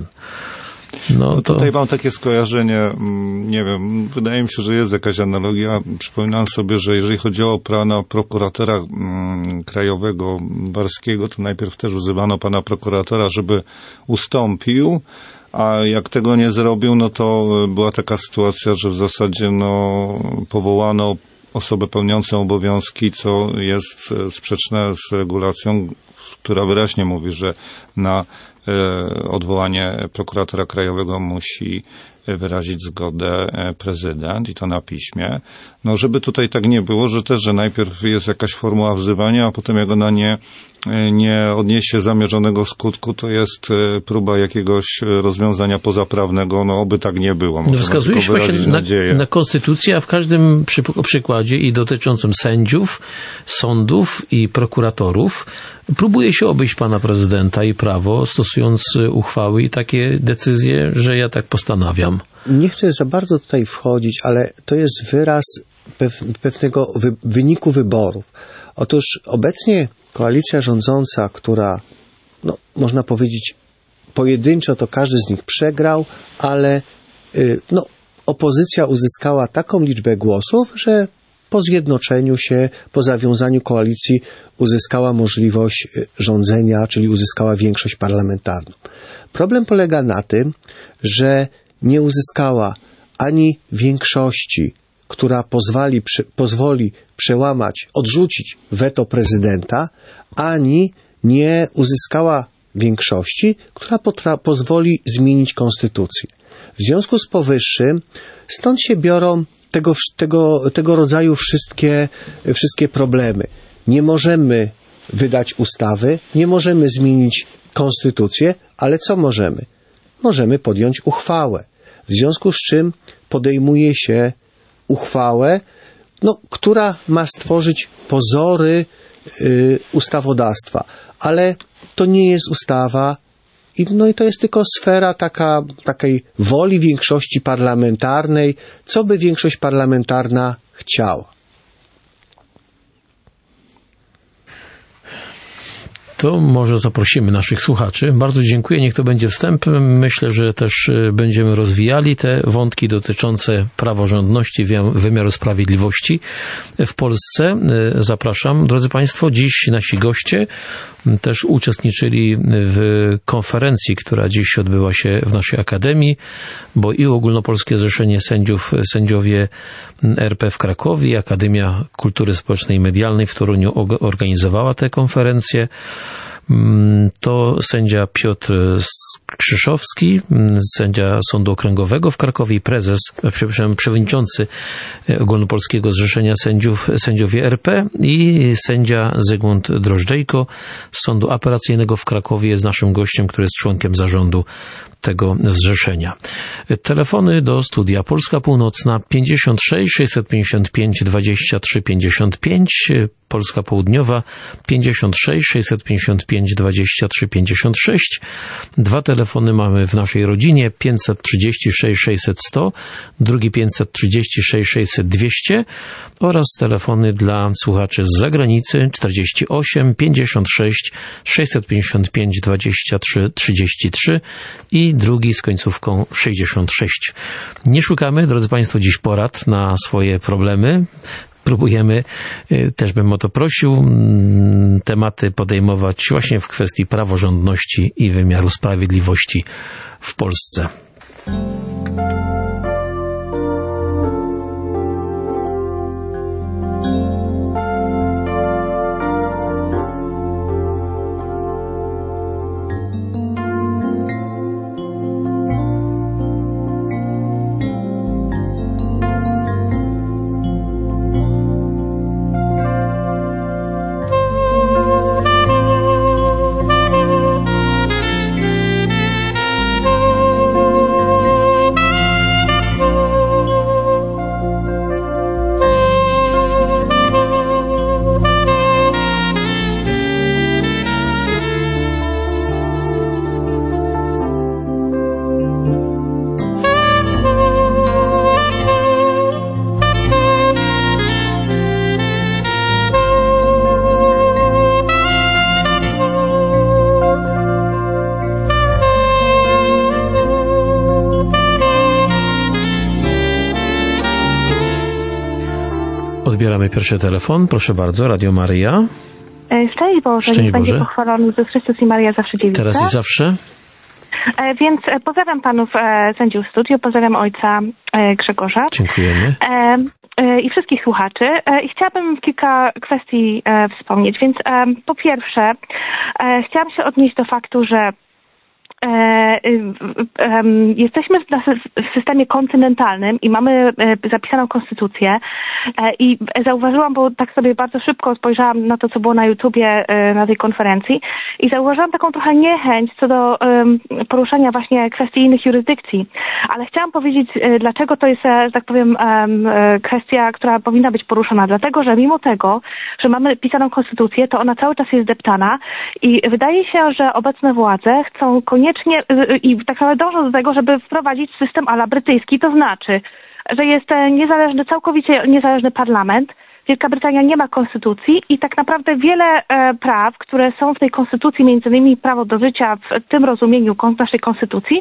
No tutaj mam takie skojarzenie, nie wiem, wydaje mi się, że jest jakaś analogia. Przypominam sobie, że jeżeli chodziło o pana prokuratora krajowego Barskiego, to najpierw też wzywano pana prokuratora, żeby ustąpił, a jak tego nie zrobił, no to była taka sytuacja, że w zasadzie powołano osobę pełniącą obowiązki, co jest sprzeczne z regulacją, która wyraźnie mówi, że na odwołanie prokuratora krajowego musi wyrazić zgodę prezydent i to na piśmie. No, żeby tutaj tak nie było, że najpierw jest jakaś formuła wzywania, a potem jak ona nie odniesie zamierzonego skutku, to jest próba jakiegoś rozwiązania pozaprawnego. No, oby tak nie było. Wskazuje się właśnie na konstytucję, a w każdym przykładzie i dotyczącym sędziów, sądów i prokuratorów próbuje się obejść pana prezydenta i prawo, stosując uchwały i takie decyzje, że ja tak postanawiam. Nie chcę za bardzo tutaj wchodzić, ale to jest wyraz pewnego wyniku wyborów. Otóż obecnie koalicja rządząca, która, można powiedzieć, pojedynczo to każdy z nich przegrał, ale opozycja uzyskała taką liczbę głosów, że po zjednoczeniu się, po zawiązaniu koalicji uzyskała możliwość rządzenia, czyli uzyskała większość parlamentarną. Problem polega na tym, że nie uzyskała ani większości, która pozwoli przełamać, odrzucić weto prezydenta, ani nie uzyskała większości, która pozwoli zmienić konstytucję. W związku z powyższym stąd się biorą tego rodzaju wszystkie problemy. Nie możemy wydać ustawy, nie możemy zmienić konstytucję, ale co możemy? Możemy podjąć uchwałę. W związku z czym podejmuje się uchwałę, która ma stworzyć pozory ustawodawstwa, ale to nie jest ustawa i to jest tylko sfera takiej woli większości parlamentarnej, co by większość parlamentarna chciała. To może zaprosimy naszych słuchaczy. Bardzo dziękuję. Niech to będzie wstęp. Myślę, że też będziemy rozwijali te wątki dotyczące praworządności, wymiaru sprawiedliwości w Polsce. Zapraszam. Drodzy Państwo, dziś nasi goście też uczestniczyli w konferencji, która dziś odbyła się w naszej Akademii, bo i Ogólnopolskie Zrzeszenie Sędziów, sędziowie RP w Krakowie, i Akademia Kultury Społecznej i Medialnej w Toruniu organizowała tę konferencję. To sędzia Piotr Krzyszowski, sędzia Sądu Okręgowego w Krakowie i przewodniczący Ogólnopolskiego Zrzeszenia Sędziowie RP, i sędzia Zygmunt Drożdżejko z Sądu Apelacyjnego w Krakowie jest naszym gościem, który jest członkiem zarządu tego zrzeszenia. Telefony do studia: Polska Północna 56 655 23 55, Polska Południowa 56 655 23 56. Dwa telefony mamy w naszej rodzinie: 536 600 100, drugi 536 600 200 oraz telefony dla słuchaczy z zagranicy 48 56 655 23 33 i drugi z końcówką 66. Nie szukamy, drodzy Państwo, dziś porad na swoje problemy. Próbujemy, też bym o to prosił, tematy podejmować właśnie w kwestii praworządności i wymiaru sprawiedliwości w Polsce. Odbieramy pierwszy telefon. Proszę bardzo, Radio Maryja. Szczęść Boże, niech będzie pochwalony Jezus Chrystus i Maria zawsze dziewica. Teraz i zawsze. Więc pozdrawiam panów sędziów studiu, pozdrawiam ojca Grzegorza. Dziękujemy. I wszystkich słuchaczy. I chciałabym kilka kwestii wspomnieć. Więc po pierwsze, chciałam się odnieść do faktu, że jesteśmy w systemie kontynentalnym i mamy zapisaną konstytucję i zauważyłam, bo tak sobie bardzo szybko spojrzałam na to, co było na YouTubie na tej konferencji i zauważyłam taką trochę niechęć co do poruszania właśnie kwestii innych jurysdykcji. Ale chciałam powiedzieć, dlaczego to jest, że tak powiem, kwestia, która powinna być poruszona. Dlatego, że mimo tego, że mamy pisaną konstytucję, to ona cały czas jest deptana i wydaje się, że obecne władze chcą koniecznie i tak naprawdę dążą do tego, żeby wprowadzić system à la brytyjski, to znaczy, że jest niezależny, całkowicie niezależny parlament. Wielka Brytania nie ma konstytucji i tak naprawdę wiele praw, które są w tej konstytucji, między innymi prawo do życia w tym rozumieniu naszej konstytucji,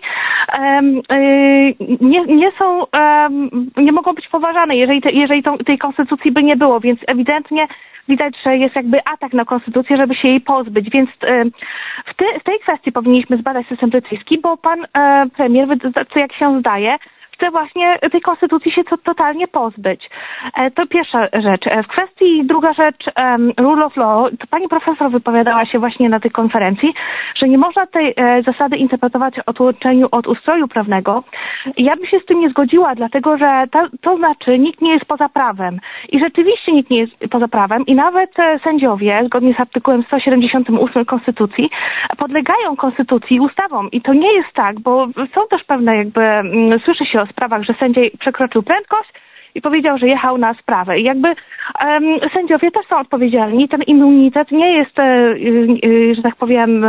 nie mogą być poważane, jeżeli tej konstytucji by nie było, więc ewidentnie widać, że jest jakby atak na konstytucję, żeby się jej pozbyć, więc w tej kwestii powinniśmy zbadać system brytyjski, bo pan premier, co jak się zdaje, chce właśnie tej konstytucji się totalnie pozbyć. To pierwsza rzecz. W kwestii druga rzecz, rule of law, to pani profesor wypowiadała się właśnie na tej konferencji, że nie można tej zasady interpretować w odłączeniu od ustroju prawnego. Ja bym się z tym nie zgodziła, dlatego że to znaczy nikt nie jest poza prawem. I rzeczywiście nikt nie jest poza prawem i nawet sędziowie, zgodnie z artykułem 178 Konstytucji, podlegają Konstytucji i ustawom. I to nie jest tak, bo są też pewne słyszy się o sprawach, że sędzia przekroczył prędkość i powiedział, że jechał na sprawę. I sędziowie też są odpowiedzialni. Ten immunitet nie jest, że tak powiem,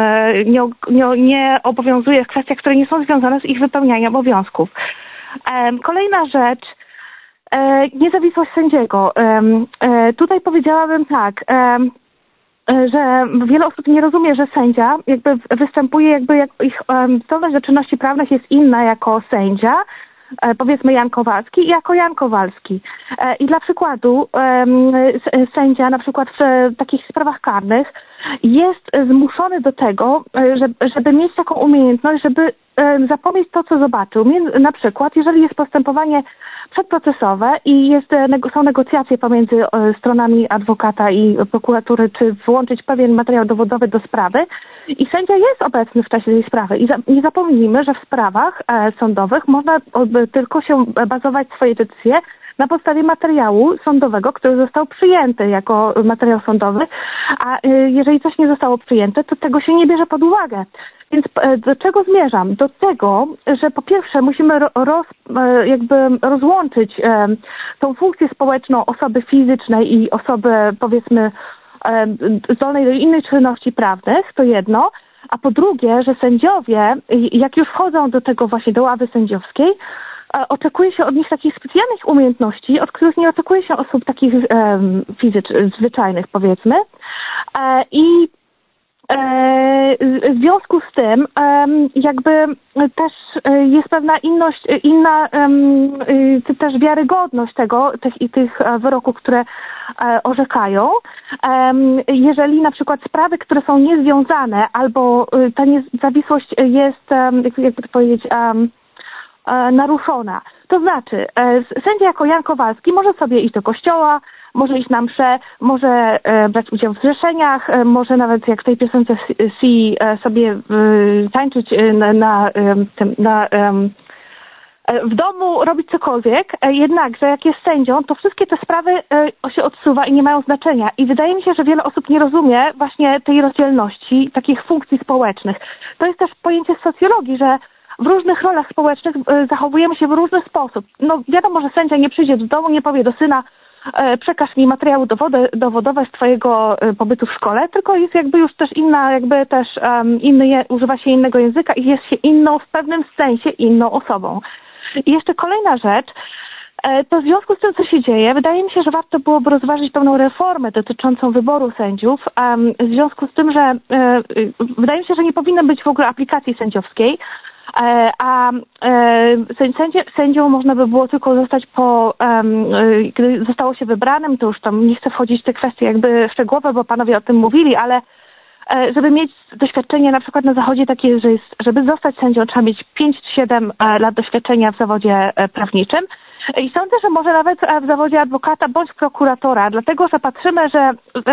nie obowiązuje w kwestiach, które nie są związane z ich wypełnianiem obowiązków. Kolejna rzecz, niezawisłość sędziego. Tutaj powiedziałabym tak, że wiele osób nie rozumie, że sędzia występuje jak ich zdolność do czynności prawnych jest inna jako sędzia, powiedzmy Jan Kowalski i jako Jan Kowalski. I dla przykładu sędzia na przykład w takich sprawach karnych jest zmuszony do tego, żeby mieć taką umiejętność, żeby zapomnieć to, co zobaczył. Na przykład, jeżeli jest postępowanie przedprocesowe i są negocjacje pomiędzy stronami adwokata i prokuratury, czy włączyć pewien materiał dowodowy do sprawy i sędzia jest obecny w czasie tej sprawy. I nie zapomnijmy, że w sprawach sądowych można tylko się bazować swoje decyzje na podstawie materiału sądowego, który został przyjęty jako materiał sądowy, a jeżeli coś nie zostało przyjęte, to tego się nie bierze pod uwagę. Więc do czego zmierzam? Do tego, że po pierwsze musimy rozłączyć tą funkcję społeczną osoby fizycznej i osoby, powiedzmy, zdolnej do innej czynności prawnych, to jedno, a po drugie, że sędziowie, jak już wchodzą do tego właśnie do ławy sędziowskiej, oczekuje się od nich takich specjalnych umiejętności, od których nie oczekuje się osób takich zwyczajnych, powiedzmy. I w związku z tym też jest pewna inna też wiarygodność tych wyroków, powiedziałabym, które orzekają. Jeżeli na przykład sprawy, które są niezwiązane albo ta niezawisłość jest, jakby to powiedzieć, naruszona. To znaczy, sędzia jako Jan Kowalski może sobie iść do kościoła, może iść na mszę, może brać udział w zrzeszeniach, może nawet jak w tej piosence sobie tańczyć w domu, robić cokolwiek, jednakże jak jest sędzią, to wszystkie te sprawy się odsuwa i nie mają znaczenia. I wydaje mi się, że wiele osób nie rozumie właśnie tej rozdzielności, takich funkcji społecznych. To jest też pojęcie z socjologii, że w różnych rolach społecznych zachowujemy się w różny sposób. No wiadomo, że sędzia nie przyjdzie do domu, nie powie do syna, przekaż mi materiały dowodowe z twojego pobytu w szkole, tylko jest już też inna, używa się innego języka i jest się inną, w pewnym sensie inną osobą. I jeszcze kolejna rzecz, to w związku z tym, co się dzieje, wydaje mi się, że warto byłoby rozważyć pewną reformę dotyczącą wyboru sędziów, w związku z tym, że wydaje mi się, że nie powinno być w ogóle aplikacji sędziowskiej, a sędzią można by było tylko zostać gdy zostało się wybranym, to już tam nie chcę wchodzić w te kwestie jakby szczegółowe, bo panowie o tym mówili, ale żeby mieć doświadczenie na przykład na zachodzie takie, że żeby zostać sędzią, trzeba mieć 5-7 lat doświadczenia w zawodzie prawniczym. I sądzę, że może nawet w zawodzie adwokata bądź prokuratora, dlatego że patrzymy, że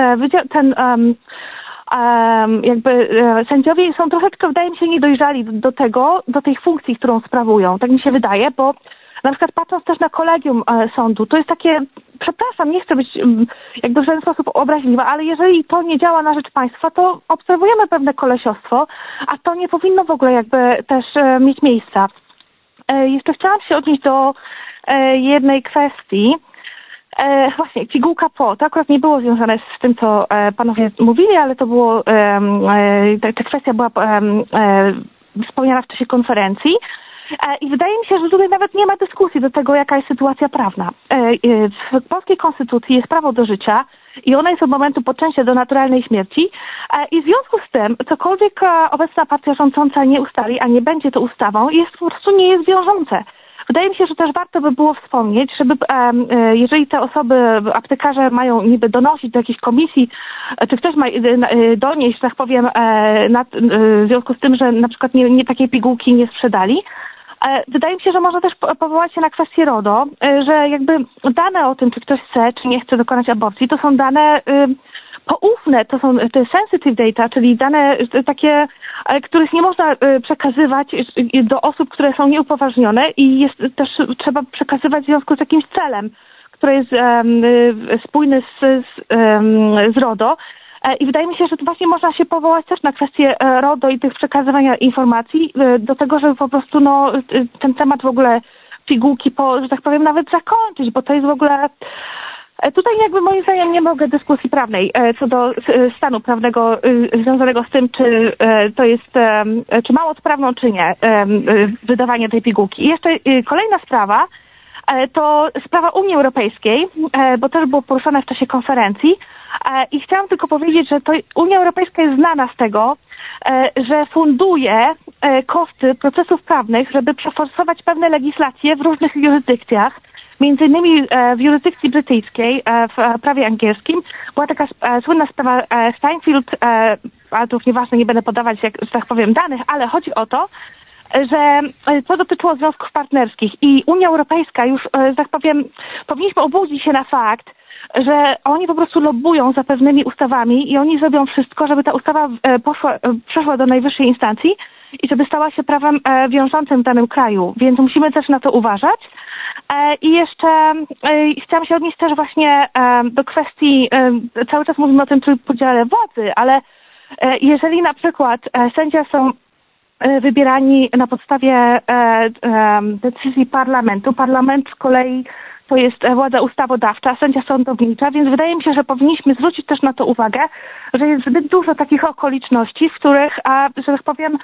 sędziowie są troszeczkę, wydaje mi się, niedojrzali do tej funkcji, którą sprawują. Tak mi się wydaje, bo na przykład patrząc też na kolegium sądu, to jest takie, przepraszam, nie chcę być jakby w żaden sposób obraźliwa, ale jeżeli to nie działa na rzecz państwa, to obserwujemy pewne kolesiostwo, a to nie powinno w ogóle jakby też mieć miejsca. Jeszcze chciałam się odnieść do jednej kwestii. Właśnie, pigułka po. To akurat nie było związane z tym, co panowie mówili, ale to było, ta kwestia była wspomniana w czasie konferencji. I wydaje mi się, że tutaj nawet nie ma dyskusji do tego, jaka jest sytuacja prawna. W polskiej konstytucji jest prawo do życia i ono jest od momentu poczęcia do naturalnej śmierci. I w związku z tym, cokolwiek obecna partia rządząca nie ustali, a nie będzie to ustawą, po prostu nie jest wiążące. Wydaje mi się, że też warto by było wspomnieć, żeby jeżeli te osoby, aptekarze mają niby donosić do jakiejś komisji, czy ktoś ma donieść, że tak powiem, w związku z tym, że na przykład nie takiej pigułki nie sprzedali, wydaje mi się, że można też powołać się na kwestię RODO, że jakby dane o tym, czy ktoś chce, czy nie chce dokonać aborcji, to są dane poufne, to są te sensitive data, czyli dane takie, których nie można przekazywać do osób, które są nieupoważnione i też trzeba przekazywać w związku z jakimś celem, który jest spójny z RODO. I wydaje mi się, że to właśnie można się powołać też na kwestię RODO i tych przekazywania informacji do tego, żeby po prostu ten temat w ogóle pigułki że tak powiem, nawet zakończyć, bo to jest w ogóle... Tutaj jakby moim zdaniem nie mogę dyskusji prawnej co do stanu prawnego związanego z tym, czy to jest, czy ma odprawną, czy nie, wydawanie tej pigułki. I jeszcze kolejna sprawa, to sprawa Unii Europejskiej, bo też było poruszone w czasie konferencji i chciałam tylko powiedzieć, że Unia Europejska jest znana z tego, że funduje koszty procesów prawnych, żeby przeforsować pewne legislacje w różnych jurysdykcjach. Między innymi w jurysdykcji brytyjskiej, w prawie angielskim, była taka słynna sprawa Steinfeld, ale to już nieważne, nie będę podawać, że tak powiem, danych, ale chodzi o to, że to dotyczyło związków partnerskich i Unia Europejska już, że tak powiem, powinniśmy obudzić się na fakt, że oni po prostu lobbują za pewnymi ustawami i oni zrobią wszystko, żeby ta ustawa przeszła do najwyższej instancji i żeby stała się prawem wiążącym w danym kraju, więc musimy też na to uważać. I jeszcze chciałam się odnieść też właśnie do kwestii, cały czas mówimy o tym trójpodziale władzy, ale jeżeli na przykład sędzia są wybierani na podstawie decyzji parlamentu, parlament z kolei to jest władza ustawodawcza, sędzia sądownicza, więc wydaje mi się, że powinniśmy zwrócić też na to uwagę, że jest zbyt dużo takich okoliczności, w których, że tak powiem,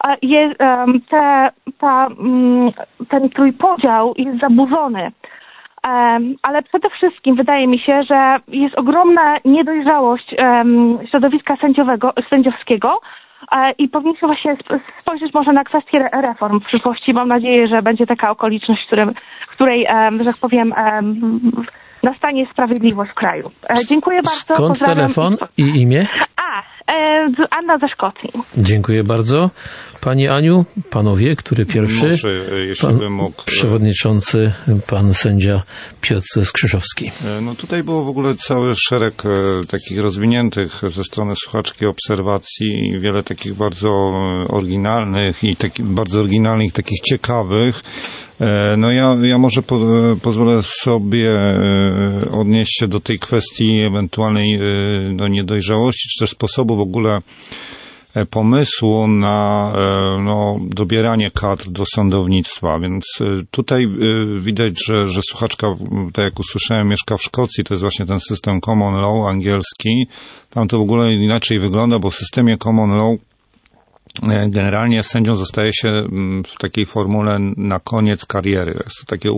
ten trójpodział jest zaburzony. Ale przede wszystkim wydaje mi się, że jest ogromna niedojrzałość środowiska sędziowskiego i powinniśmy właśnie spojrzeć może na kwestię reform w przyszłości. Mam nadzieję, że będzie taka okoliczność, w której, że tak powiem, nastanie sprawiedliwość w kraju. Dziękuję bardzo. Skąd pozdrawiam. Telefon i imię? Anna ze Szkocji. Dziękuję bardzo. Pani Aniu, panowie, który pierwszy? Może, jeśli bym mógł. Przewodniczący, pan sędzia Piotr Skrzyszowski. No tutaj było w ogóle cały szereg takich rozwiniętych ze strony słuchaczki obserwacji, wiele takich bardzo oryginalnych i bardzo oryginalnych, takich ciekawych. No ja może pozwolę sobie odnieść się do tej kwestii ewentualnej niedojrzałości, czy też sposobu w ogóle pomysłu na dobieranie kadr do sądownictwa. Więc tutaj widać, że słuchaczka, tak jak usłyszałem, mieszka w Szkocji, to jest właśnie ten system common law angielski. Tam to w ogóle inaczej wygląda, bo w systemie common law generalnie sędzią zostaje się w takiej formule na koniec kariery. Jest to takie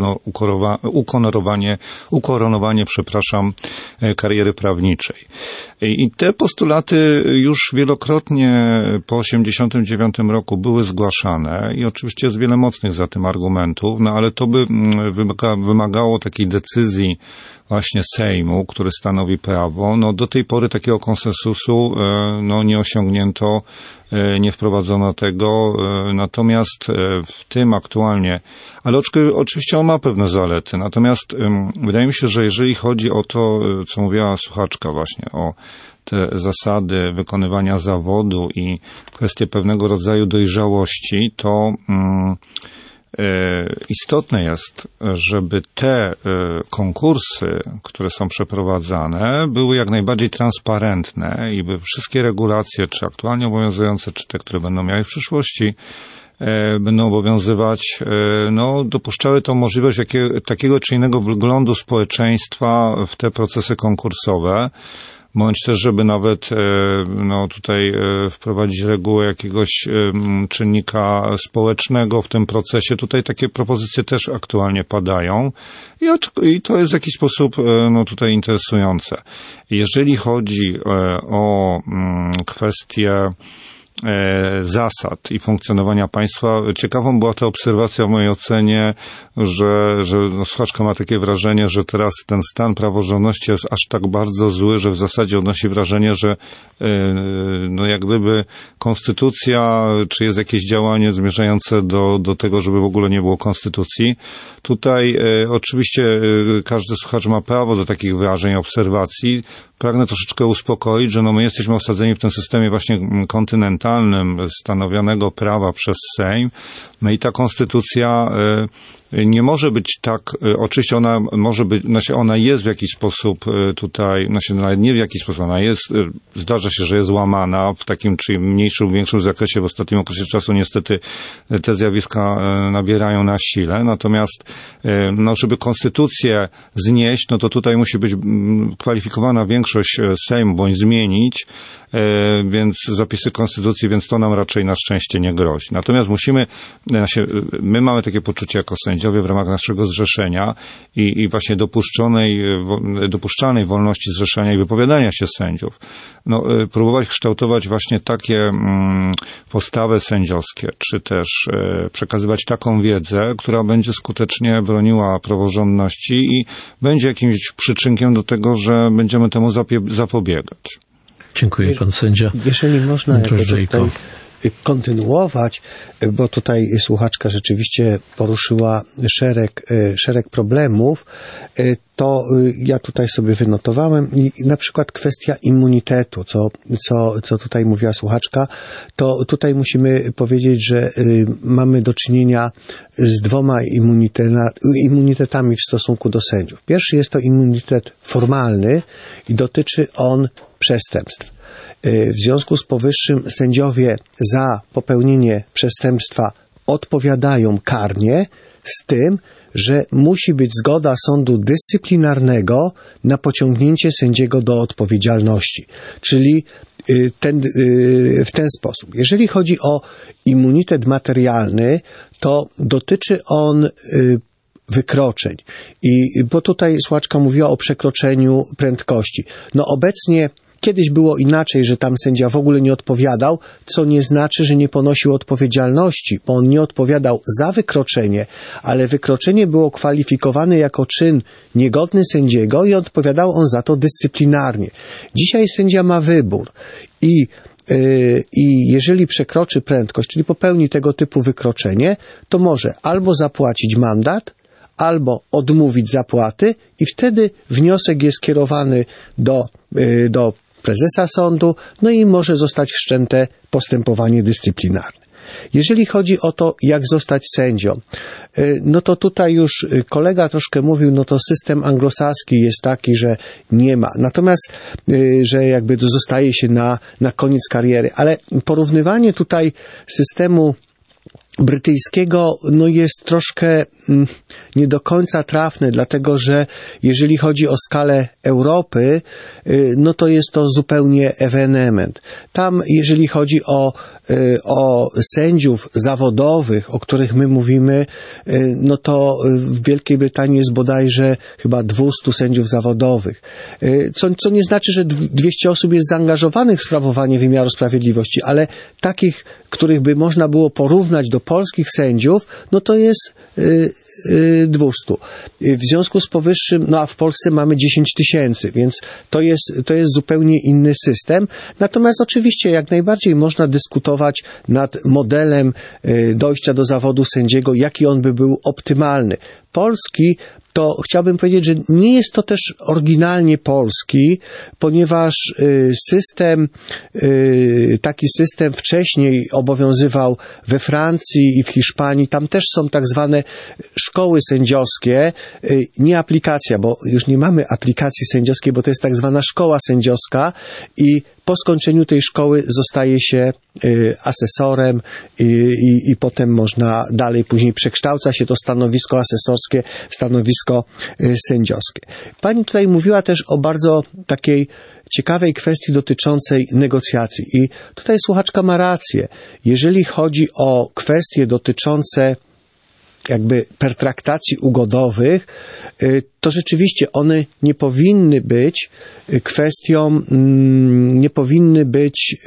ukoronowanie, kariery prawniczej. I te postulaty już wielokrotnie po 1989 roku były zgłaszane i oczywiście jest wiele mocnych za tym argumentów, no ale to by wymagało takiej decyzji właśnie Sejmu, który stanowi prawo. No do tej pory takiego konsensusu nie osiągnięto, nie wprowadzono tego, natomiast w tym aktualnie, ale oczywiście on ma pewne zalety, natomiast wydaje mi się, że jeżeli chodzi o to, co mówiła słuchaczka właśnie, o te zasady wykonywania zawodu i kwestie pewnego rodzaju dojrzałości, to istotne jest, żeby te konkursy, które są przeprowadzane, były jak najbardziej transparentne i by wszystkie regulacje, czy aktualnie obowiązujące, czy te, które będą miały w przyszłości, będą obowiązywać, dopuszczały tą możliwość takiego czy innego wglądu społeczeństwa w te procesy konkursowe, bądź też, żeby nawet tutaj wprowadzić regułę jakiegoś czynnika społecznego w tym procesie. Tutaj takie propozycje też aktualnie padają i to jest w jakiś sposób tutaj interesujące. Jeżeli chodzi o kwestię zasad i funkcjonowania państwa. Ciekawą była ta obserwacja w mojej ocenie, że słuchaczka ma takie wrażenie, że teraz ten stan praworządności jest aż tak bardzo zły, że w zasadzie odnosi wrażenie, że jak gdyby konstytucja, czy jest jakieś działanie zmierzające do tego, żeby w ogóle nie było konstytucji. Tutaj oczywiście każdy słuchacz ma prawo do takich wrażeń, obserwacji. Pragnę troszeczkę uspokoić, że my jesteśmy osadzeni w tym systemie właśnie kontynentalnym stanowionego prawa przez Sejm. No i ta konstytucja nie może być tak, oczywiście ona może być, ona jest w jakiś sposób tutaj, nawet nie w jakiś sposób, ona jest, zdarza się, że jest łamana w takim czy mniejszym lub większym zakresie. W ostatnim okresie czasu niestety te zjawiska nabierają na sile. Natomiast, żeby konstytucję znieść, to tutaj musi być kwalifikowana większość Sejmu, bądź zmienić, więc zapisy konstytucji, więc to nam raczej na szczęście nie grozi. Natomiast my mamy takie poczucie jako sędziowie w ramach naszego zrzeszenia i właśnie dopuszczalnej wolności zrzeszenia i wypowiadania się sędziów. Próbować kształtować właśnie takie postawy sędziowskie, czy też przekazywać taką wiedzę, która będzie skutecznie broniła praworządności i będzie jakimś przyczynkiem do tego, że będziemy temu zapobiegać. Dziękuję, pan sędzia. Jeżeli można tutaj kontynuować, bo tutaj słuchaczka rzeczywiście poruszyła szereg problemów, to ja tutaj sobie wynotowałem i na przykład kwestia immunitetu, co tutaj mówiła słuchaczka, to tutaj musimy powiedzieć, że mamy do czynienia z dwoma immunitetami w stosunku do sędziów. Pierwszy jest to immunitet formalny i dotyczy on przestępstw. W związku z powyższym sędziowie za popełnienie przestępstwa odpowiadają karnie, z tym, że musi być zgoda sądu dyscyplinarnego na pociągnięcie sędziego do odpowiedzialności. Czyli w ten sposób. Jeżeli chodzi o immunitet materialny, to dotyczy on wykroczeń. Bo tutaj słuchaczka mówiła o przekroczeniu prędkości. Obecnie kiedyś było inaczej, że tam sędzia w ogóle nie odpowiadał, co nie znaczy, że nie ponosił odpowiedzialności, bo on nie odpowiadał za wykroczenie, ale wykroczenie było kwalifikowane jako czyn niegodny sędziego i odpowiadał on za to dyscyplinarnie. Dzisiaj sędzia ma wybór i jeżeli przekroczy prędkość, czyli popełni tego typu wykroczenie, to może albo zapłacić mandat, albo odmówić zapłaty i wtedy wniosek jest kierowany do prezesa sądu, i może zostać wszczęte postępowanie dyscyplinarne. Jeżeli chodzi o to, jak zostać sędzią, to tutaj już kolega troszkę mówił, to system anglosaski jest taki, że nie ma. Natomiast, że jakby zostaje się na koniec kariery. Ale porównywanie tutaj systemu brytyjskiego jest troszkę nie do końca trafne, dlatego że jeżeli chodzi o skalę Europy, to jest to zupełnie ewenement. Tam, jeżeli chodzi o sędziów zawodowych, o których my mówimy, to w Wielkiej Brytanii jest bodajże chyba 200 sędziów zawodowych, co nie znaczy, że 200 osób jest zaangażowanych w sprawowanie wymiaru sprawiedliwości, ale takich, których by można było porównać do polskich sędziów, to jest 200. W związku z powyższym, a w Polsce mamy 10 000, więc to jest zupełnie inny system. Natomiast oczywiście jak najbardziej można dyskutować nad modelem dojścia do zawodu sędziego, jaki on by był optymalny. Polski to chciałbym powiedzieć, że nie jest to też oryginalnie polski, ponieważ taki system wcześniej obowiązywał we Francji i w Hiszpanii. Tam też są tak zwane szkoły sędziowskie, nie aplikacja, bo już nie mamy aplikacji sędziowskiej, bo to jest tak zwana szkoła sędziowska i po skończeniu tej szkoły zostaje się asesorem i potem można dalej, później przekształca się to stanowisko asesorskie w stanowisko sędziowskie. Pani tutaj mówiła też o bardzo takiej ciekawej kwestii dotyczącej negocjacji i tutaj słuchaczka ma rację. Jeżeli chodzi o kwestie dotyczące jakby pertraktacji ugodowych, to rzeczywiście one nie powinny być kwestią, nie powinny być,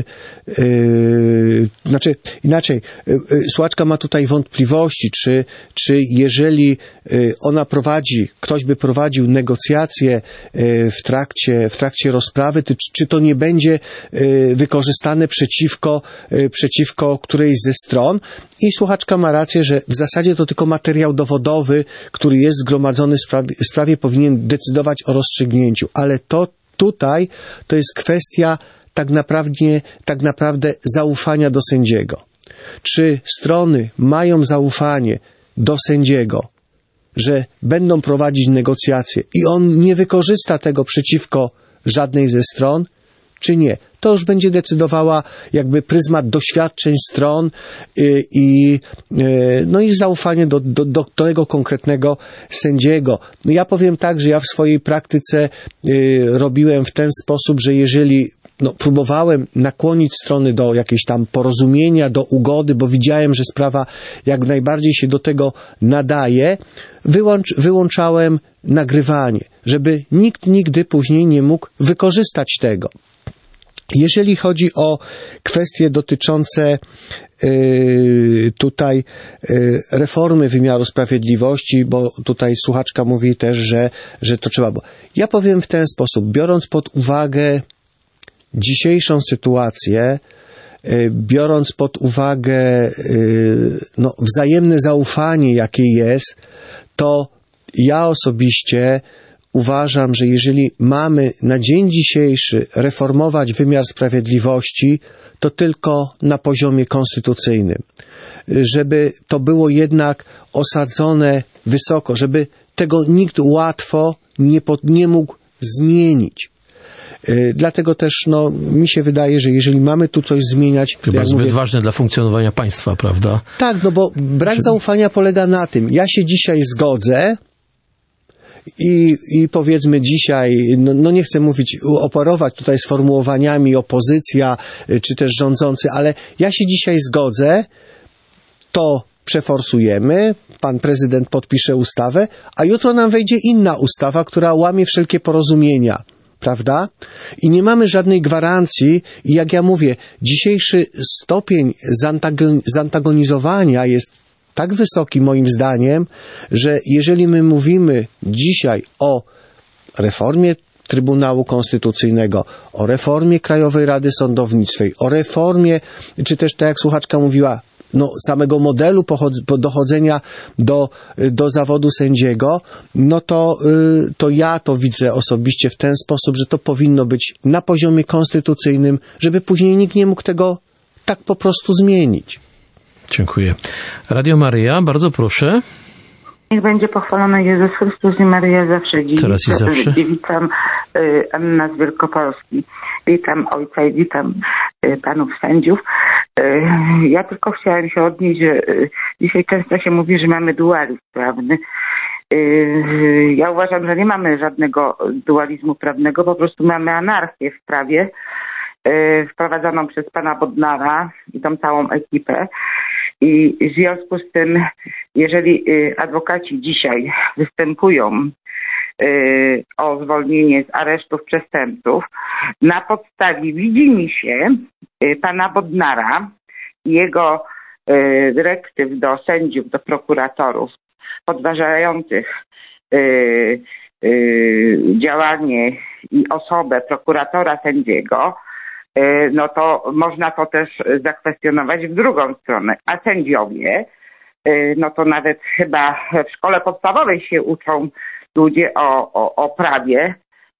inaczej, słuchaczka ma tutaj wątpliwości, czy jeżeli ktoś by prowadził negocjacje w trakcie rozprawy, czy to nie będzie wykorzystane przeciwko którejś ze stron. I słuchaczka ma rację, że w zasadzie to tylko materiał dowodowy, który jest zgromadzony w sprawie powinien decydować o rozstrzygnięciu, ale tutaj to jest kwestia tak naprawdę zaufania do sędziego. Czy strony mają zaufanie do sędziego, że będą prowadzić negocjacje i on nie wykorzysta tego przeciwko żadnej ze stron, czy nie? To już będzie decydowała jakby pryzmat doświadczeń stron i zaufanie do tego konkretnego sędziego. Ja powiem tak, że ja w swojej praktyce robiłem w ten sposób, że jeżeli próbowałem nakłonić strony do jakiejś tam porozumienia, do ugody, bo widziałem, że sprawa jak najbardziej się do tego nadaje, wyłączałem nagrywanie, żeby nikt nigdy później nie mógł wykorzystać tego. Jeżeli chodzi o kwestie dotyczące tutaj reformy wymiaru sprawiedliwości, bo tutaj słuchaczka mówi też, że to trzeba było. Ja powiem w ten sposób, biorąc pod uwagę dzisiejszą sytuację, biorąc pod uwagę wzajemne zaufanie, jakie jest, to ja osobiście uważam, że jeżeli mamy na dzień dzisiejszy reformować wymiar sprawiedliwości, to tylko na poziomie konstytucyjnym. Żeby to było jednak osadzone wysoko, żeby tego nikt łatwo nie mógł zmienić. Dlatego też mi się wydaje, że jeżeli mamy tu coś zmieniać... Chyba zbyt ważne dla funkcjonowania państwa, prawda? Tak, bo brak zaufania polega na tym, ja się dzisiaj zgodzę, I powiedzmy dzisiaj, nie chcę operować tutaj sformułowaniami opozycja czy też rządzący, ale ja się dzisiaj zgodzę, to przeforsujemy, pan prezydent podpisze ustawę, a jutro nam wejdzie inna ustawa, która łamie wszelkie porozumienia, prawda? I nie mamy żadnej gwarancji i jak ja mówię, dzisiejszy stopień zantagonizowania jest tak wysoki moim zdaniem, że jeżeli my mówimy dzisiaj o reformie Trybunału Konstytucyjnego, o reformie Krajowej Rady Sądownictwa, o reformie, czy też tak jak słuchaczka mówiła, samego modelu dochodzenia do zawodu sędziego, to ja to widzę osobiście w ten sposób, że to powinno być na poziomie konstytucyjnym, żeby później nikt nie mógł tego tak po prostu zmienić. Dziękuję. Radio Maryja, bardzo proszę. Niech będzie pochwalony Jezus Chrystus i Maryja zawsze dziś. Teraz i zawsze. Witam Anna z Wielkopolski. Witam ojca i witam panów sędziów. Ja tylko chciałem się odnieść, że dzisiaj często się mówi, że mamy dualizm prawny. Ja uważam, że nie mamy żadnego dualizmu prawnego, po prostu mamy anarchię w prawie wprowadzoną przez pana Bodnara i tą całą ekipę. I w związku z tym, jeżeli adwokaci dzisiaj występują o zwolnienie z aresztów przestępców, na podstawie widzimisię pana Bodnara i jego dyrektyw do sędziów, do prokuratorów podważających działanie i osobę prokuratora sędziego, no to można to też zakwestionować w drugą stronę. A sędziowie, no to nawet chyba w szkole podstawowej się uczą ludzie o prawie,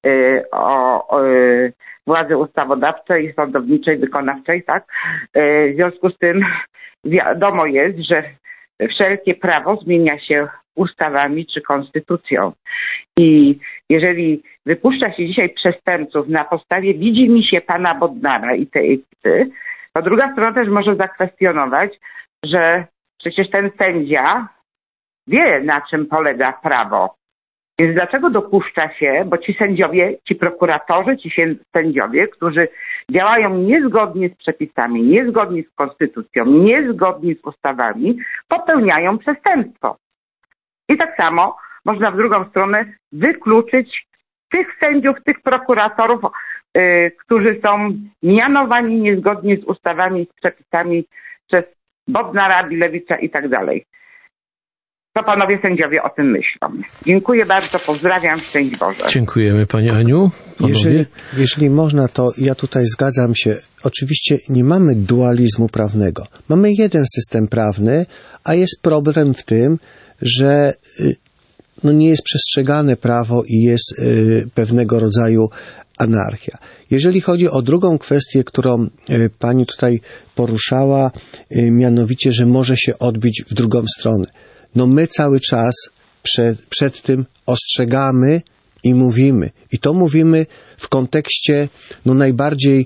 o władzy ustawodawczej, sądowniczej, wykonawczej, tak? W związku z tym wiadomo jest, że wszelkie prawo zmienia się ustawami czy konstytucją. I jeżeli wypuszcza się dzisiaj przestępców na podstawie widzimisię pana Bodnara i tej ekipy, to druga strona też może zakwestionować, że przecież ten sędzia wie, na czym polega prawo. Więc dlaczego dopuszcza się, bo ci sędziowie, ci prokuratorzy, ci sędziowie, którzy działają niezgodnie z przepisami, niezgodnie z konstytucją, niezgodnie z ustawami, popełniają przestępstwo. I tak samo można w drugą stronę wykluczyć tych sędziów, tych prokuratorów, którzy są mianowani niezgodnie z ustawami, z przepisami przez Bodnara, Bilewicza i tak dalej. Co panowie sędziowie o tym myślą? Dziękuję bardzo, pozdrawiam, szczęść Boże. Dziękujemy pani Aniu. Jeżeli można, to ja tutaj zgadzam się. Oczywiście nie mamy dualizmu prawnego. Mamy jeden system prawny, a jest problem w tym, że nie jest przestrzegane prawo i jest pewnego rodzaju anarchia. Jeżeli chodzi o drugą kwestię, którą pani tutaj poruszała, mianowicie, że może się odbić w drugą stronę. My cały czas przed tym ostrzegamy i mówimy. I to mówimy w kontekście najbardziej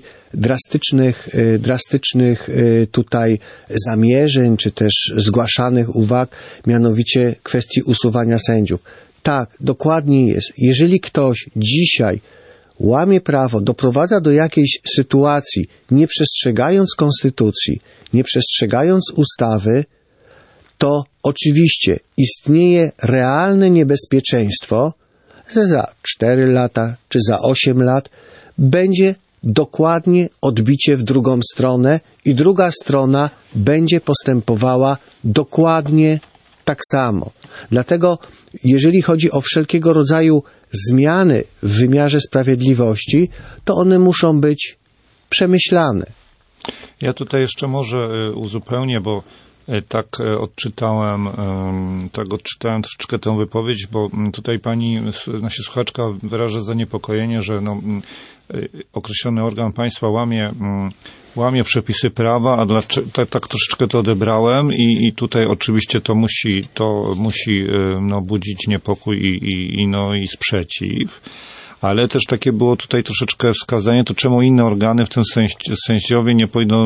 drastycznych tutaj zamierzeń, czy też zgłaszanych uwag, mianowicie kwestii usuwania sędziów. Tak, dokładnie jest. Jeżeli ktoś dzisiaj łamie prawo, doprowadza do jakiejś sytuacji, nie przestrzegając konstytucji, nie przestrzegając ustawy, to oczywiście istnieje realne niebezpieczeństwo, że za 4 lata czy za 8 lat będzie dokładnie odbicie w drugą stronę i druga strona będzie postępowała dokładnie tak samo. Dlatego, jeżeli chodzi o wszelkiego rodzaju zmiany w wymiarze sprawiedliwości, to one muszą być przemyślane. Ja tutaj jeszcze może uzupełnię, bo tak odczytałem troszeczkę tę wypowiedź, bo tutaj nasza słuchaczka wyraża zaniepokojenie, że określony organ państwa łamie przepisy prawa, a tak troszeczkę to odebrałem i tutaj oczywiście to musi budzić niepokój i sprzeciw. Ale też takie było tutaj troszeczkę wskazanie, to czemu inne organy, w tym sędziowie,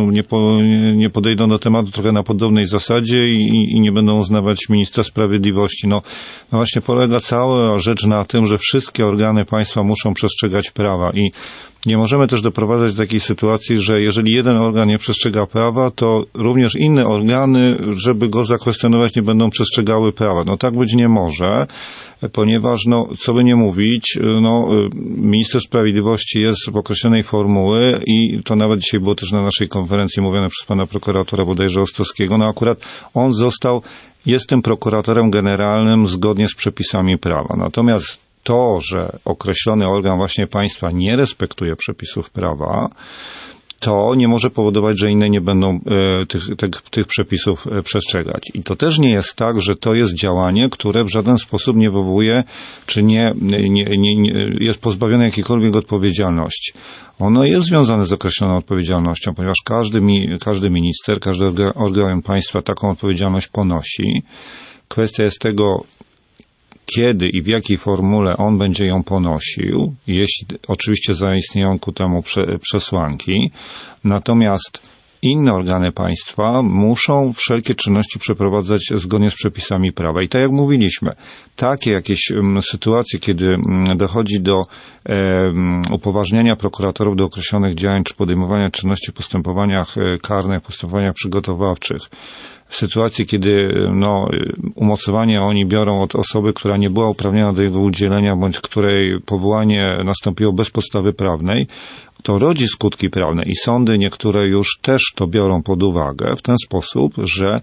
nie podejdą do tematu trochę na podobnej zasadzie i nie będą uznawać ministra sprawiedliwości. No właśnie polega cała rzecz na tym, że wszystkie organy państwa muszą przestrzegać prawa i nie możemy też doprowadzać do takiej sytuacji, że jeżeli jeden organ nie przestrzega prawa, to również inne organy, żeby go zakwestionować, nie będą przestrzegały prawa. Tak być nie może, ponieważ, co by nie mówić, minister sprawiedliwości jest w określonej formuły i to nawet dzisiaj było też na naszej konferencji mówione przez pana prokuratora bodajże Ostrowskiego. Akurat on jest tym prokuratorem generalnym zgodnie z przepisami prawa. Natomiast to, że określony organ właśnie państwa nie respektuje przepisów prawa, to nie może powodować, że inne nie będą tych przepisów przestrzegać. I to też nie jest tak, że to jest działanie, które w żaden sposób nie wywołuje, czy nie jest pozbawione jakiejkolwiek odpowiedzialności. Ono jest związane z określoną odpowiedzialnością, ponieważ każdy minister, każdy organ państwa taką odpowiedzialność ponosi. Kwestia jest tego, kiedy i w jakiej formule on będzie ją ponosił, jeśli oczywiście zaistnieją ku temu przesłanki. Natomiast inne organy państwa muszą wszelkie czynności przeprowadzać zgodnie z przepisami prawa. I tak jak mówiliśmy, takie jakieś sytuacje, kiedy dochodzi do upoważniania prokuratorów do określonych działań czy podejmowania czynności w postępowaniach karnych, postępowaniach przygotowawczych, w sytuacji, kiedy umocowanie oni biorą od osoby, która nie była uprawniona do jego udzielenia, bądź której powołanie nastąpiło bez podstawy prawnej, to rodzi skutki prawne i sądy niektóre już też to biorą pod uwagę w ten sposób, że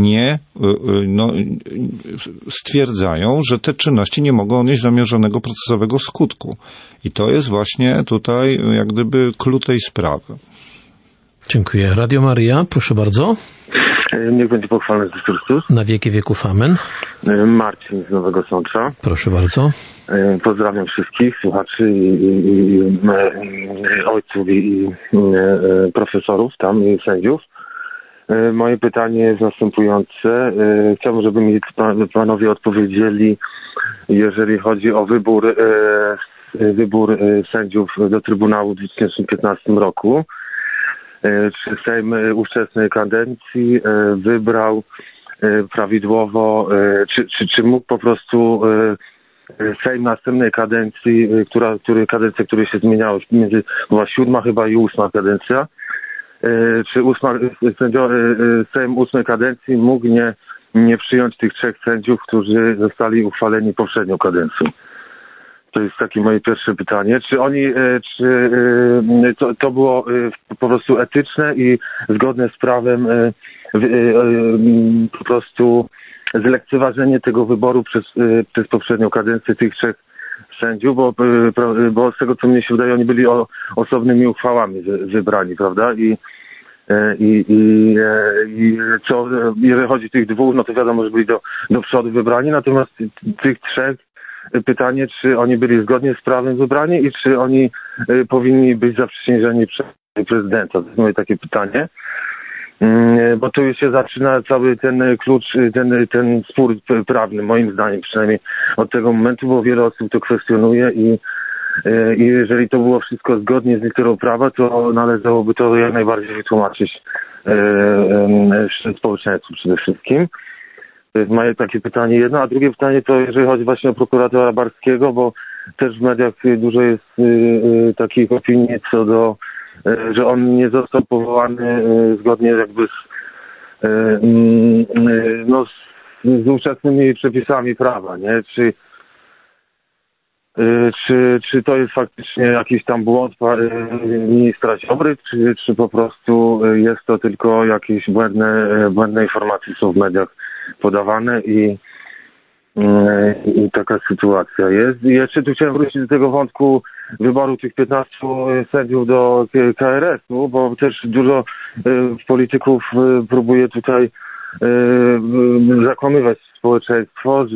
stwierdzają, że te czynności nie mogą odnieść zamierzonego procesowego skutku. I to jest właśnie tutaj jak gdyby klucz tej sprawy. Dziękuję. Radio Maryja, proszę bardzo. Niech będzie pochwalony Jezus Chrystus. Na wieki wieków amen. Marcin z Nowego Sącza. Proszę bardzo. Pozdrawiam wszystkich słuchaczy i ojców i profesorów tam i sędziów. Moje pytanie jest następujące. Chciałbym, żeby mi panowie odpowiedzieli, jeżeli chodzi o wybór sędziów do Trybunału w 2015 roku. Czy Sejm ówczesnej kadencji wybrał prawidłowo, czy mógł po prostu Sejm następnej kadencji, której się zmieniała, była 7. chyba i 8. kadencja, czy Sejm 8. kadencji mógł nie przyjąć tych 3 sędziów, którzy zostali uchwaleni poprzednią kadencją? To jest takie moje pierwsze pytanie. Czy to było po prostu etyczne i zgodne z prawem po prostu zlekceważenie tego wyboru przez poprzednią kadencję tych 3 sędziów, bo z tego co mnie się wydaje, oni byli osobnymi uchwałami wybrani, prawda? I jeżeli chodzi o tych 2, no to wiadomo, że byli do przodu wybrani, natomiast tych 3 pytanie, czy oni byli zgodnie z prawem wybrani i czy oni powinni być zaprzysiężeni przez prezydenta. To jest moje takie pytanie. Bo tu się zaczyna cały ten klucz, ten spór prawny, moim zdaniem przynajmniej od tego momentu, bo wiele osób to kwestionuje i jeżeli to było wszystko zgodnie z literą prawa, to należałoby to jak najbardziej wytłumaczyć społeczeństwu przede wszystkim. To jest moje takie pytanie jedno, a drugie pytanie to jeżeli chodzi właśnie o prokuratora Barskiego, bo też w mediach dużo jest takich opinii co do, że on nie został powołany zgodnie jakby z ówczesnymi przepisami prawa, nie? Czy to jest faktycznie jakiś tam błąd ministra Ziobry, czy po prostu jest to tylko jakieś błędne informacje są w mediach podawane i taka sytuacja jest. I jeszcze tu chciałem wrócić do tego wątku wyboru tych 15 sędziów do KRS-u, bo też dużo polityków próbuje tutaj zakłamywać społeczeństwo,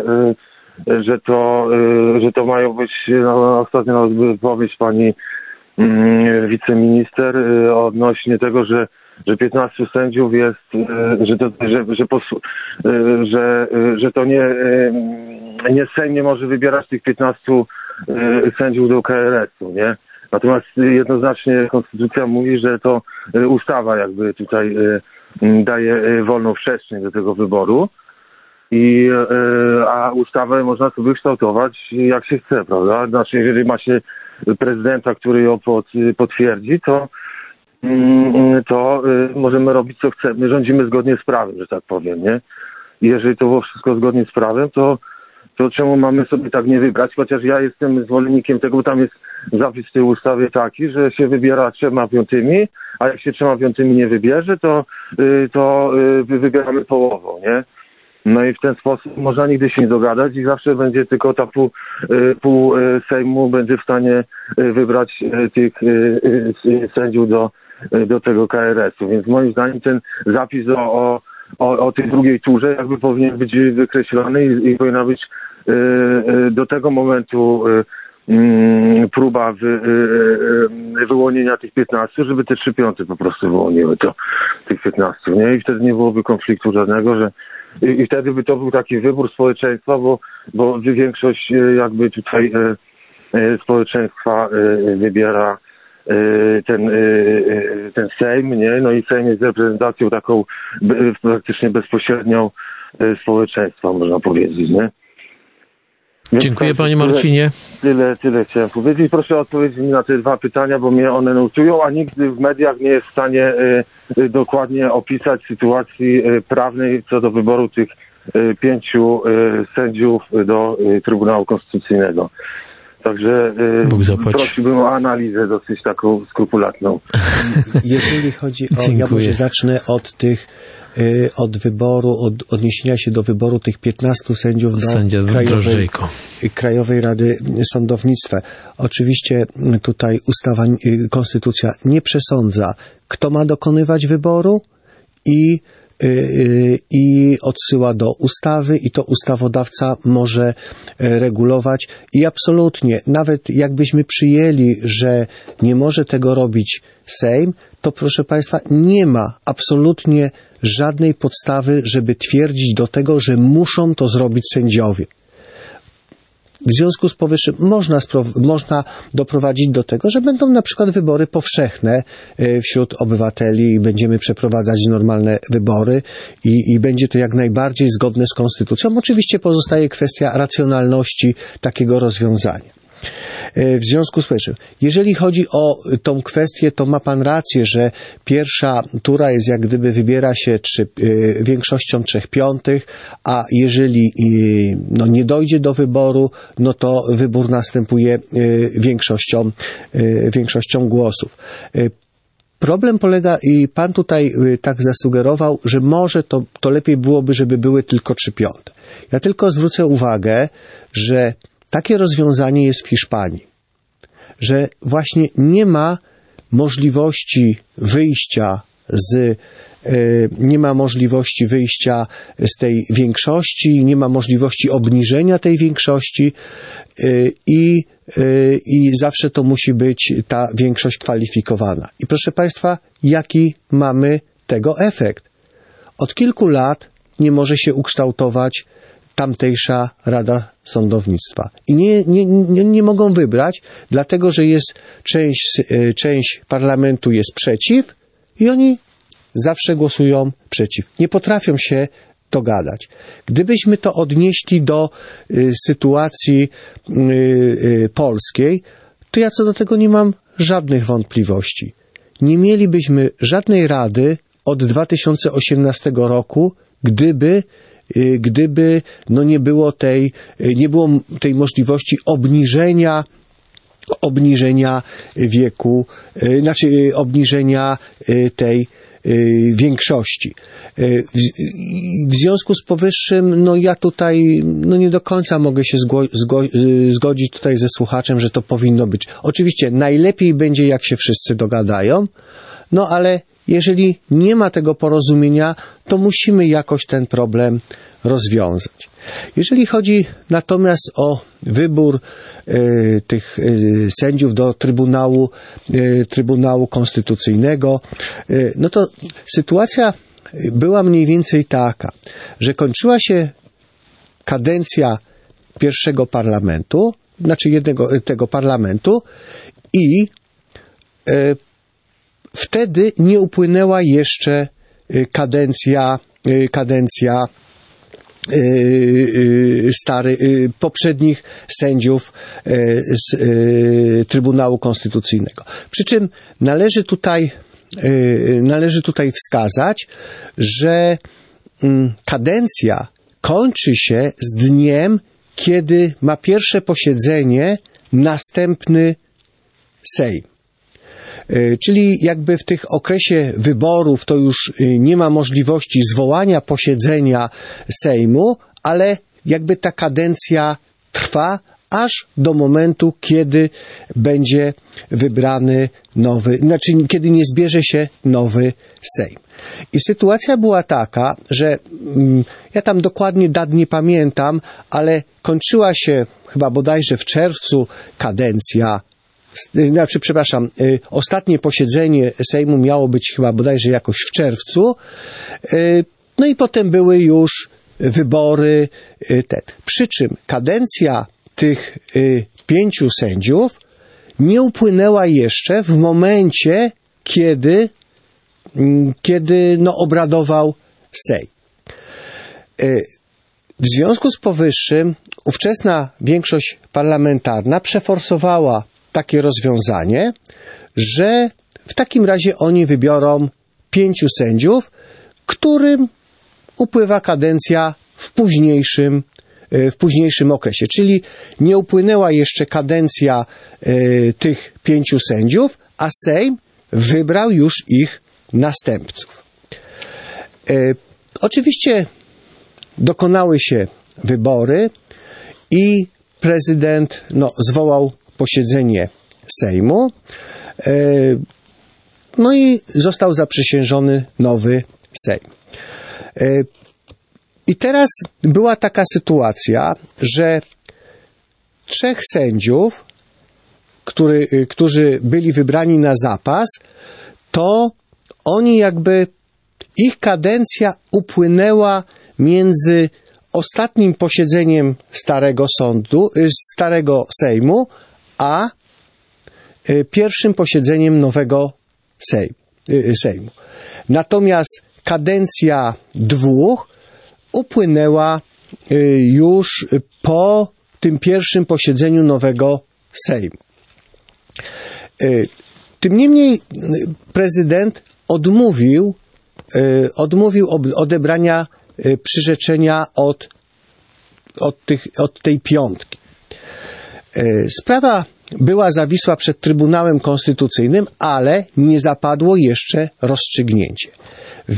że to mają być, ostatnio wypowiedź pani wiceminister odnośnie tego, że 15 sędziów jest, że to nie Sejm nie może wybierać tych 15 sędziów do KRS-u, nie? Natomiast jednoznacznie konstytucja mówi, że to ustawa jakby tutaj daje wolną przestrzeń do tego wyboru. A ustawę można sobie kształtować jak się chce, prawda? Znaczy, jeżeli ma się prezydenta, który ją potwierdzi, to możemy robić co chcemy, rządzimy zgodnie z prawem, że tak powiem, nie? I jeżeli to było wszystko zgodnie z prawem, to czemu mamy sobie tak nie wybrać? Chociaż ja jestem zwolennikiem tego, bo tam jest zapis w tej ustawie taki, że się wybiera 3/5, a jak się 3/5 nie wybierze, to wybieramy połową, nie? No i w ten sposób można nigdy się nie dogadać i zawsze będzie tylko ta pół Sejmu będzie w stanie wybrać tych sędziów do tego KRS-u. Więc moim zdaniem ten zapis o tej drugiej turze jakby powinien być wykreślony i powinna być do tego momentu próba wyłonienia tych 15, żeby te 3/5 po prostu wyłoniły tych 15, nie? I wtedy nie byłoby konfliktu żadnego, i wtedy by to był taki wybór społeczeństwa, bo większość jakby tutaj społeczeństwa wybiera ten Sejm, nie? No i Sejm jest reprezentacją taką praktycznie bezpośrednią społeczeństwa, można powiedzieć, nie? Więc Dziękuję panie Marcinie. Tyle chciałem powiedzieć. Proszę odpowiedzieć mi na te dwa pytania, bo mnie one nurtują, a nigdy w mediach nie jest w stanie dokładnie opisać sytuacji prawnej co do wyboru tych 5 sędziów do Trybunału Konstytucyjnego. Także prosiłbym o analizę dosyć taką skrupulatną. Jeżeli chodzi o... Ja może zacznę od wyboru, od odniesienia się do wyboru tych 15 sędziów do Krajowej Rady Sądownictwa. Oczywiście tutaj konstytucja nie przesądza, kto ma dokonywać wyboru i odsyła do ustawy i to ustawodawca może regulować i absolutnie, nawet jakbyśmy przyjęli, że nie może tego robić Sejm, to proszę Państwa, nie ma absolutnie żadnej podstawy, żeby twierdzić do tego, że muszą to zrobić sędziowie. W związku z powyższym można doprowadzić do tego, że będą na przykład wybory powszechne wśród obywateli i będziemy przeprowadzać normalne wybory i będzie to jak najbardziej zgodne z konstytucją. Oczywiście pozostaje kwestia racjonalności takiego rozwiązania. W związku z powyższym, jeżeli chodzi o tą kwestię, to ma Pan rację, że pierwsza tura jest jak gdyby wybiera się większością 3/5, a jeżeli nie dojdzie do wyboru, no to wybór następuje większością głosów. Problem polega, i Pan tutaj tak zasugerował, że może to lepiej byłoby, żeby były tylko 3/5. Ja tylko zwrócę uwagę, że takie rozwiązanie jest w Hiszpanii, że właśnie nie ma możliwości wyjścia z tej większości, nie ma możliwości obniżenia tej większości i zawsze to musi być ta większość kwalifikowana. I proszę Państwa, jaki mamy tego efekt? Od kilku lat nie może się ukształtować tamtejsza Rada Sądownictwa. I nie mogą wybrać, dlatego że jest część parlamentu jest przeciw i oni zawsze głosują przeciw. Nie potrafią się dogadać. Gdybyśmy to odnieśli do sytuacji polskiej, to ja co do tego nie mam żadnych wątpliwości. Nie mielibyśmy żadnej rady od 2018 roku, gdyby nie było tej możliwości obniżenia wieku, obniżenia tej większości. W związku z powyższym, ja tutaj nie do końca mogę się zgodzić tutaj ze słuchaczem, że to powinno być. Oczywiście najlepiej będzie, jak się wszyscy dogadają, ale jeżeli nie ma tego porozumienia, to musimy jakoś ten problem rozwiązać. Jeżeli chodzi natomiast o wybór tych sędziów do Trybunału Konstytucyjnego, to sytuacja była mniej więcej taka, że kończyła się kadencja pierwszego parlamentu, tego parlamentu i wtedy nie upłynęła jeszcze kadencja poprzednich sędziów z Trybunału Konstytucyjnego. Przy czym należy tutaj wskazać, że kadencja kończy się z dniem, kiedy ma pierwsze posiedzenie następny Sejm. Czyli jakby w tych okresie wyborów to już nie ma możliwości zwołania posiedzenia Sejmu, ale jakby ta kadencja trwa aż do momentu, kiedy będzie wybrany kiedy nie zbierze się nowy Sejm. I sytuacja była taka, że ja tam dokładnie dat nie pamiętam, ale kończyła się chyba bodajże w czerwcu kadencja. Ostatnie posiedzenie Sejmu miało być chyba bodajże jakoś w czerwcu. I potem były już wybory. Przy czym kadencja tych 5 sędziów nie upłynęła jeszcze w momencie, kiedy obradował Sejm. W związku z powyższym ówczesna większość parlamentarna przeforsowała takie rozwiązanie, że w takim razie oni wybiorą 5 sędziów, którym upływa kadencja w późniejszym okresie. Czyli nie upłynęła jeszcze kadencja tych 5 sędziów, a Sejm wybrał już ich następców. Oczywiście dokonały się wybory i prezydent zwołał posiedzenie Sejmu, i został zaprzysiężony nowy Sejm. I teraz była taka sytuacja, że 3 sędziów, którzy byli wybrani na zapas, to oni ich kadencja upłynęła między ostatnim posiedzeniem starego Sejmu, a pierwszym posiedzeniem nowego Sejmu. Natomiast kadencja 2 upłynęła już po tym pierwszym posiedzeniu nowego Sejmu. Tym niemniej prezydent odmówił odebrania przyrzeczenia od tej 5. Sprawa była zawisła przed Trybunałem Konstytucyjnym, ale nie zapadło jeszcze rozstrzygnięcie. W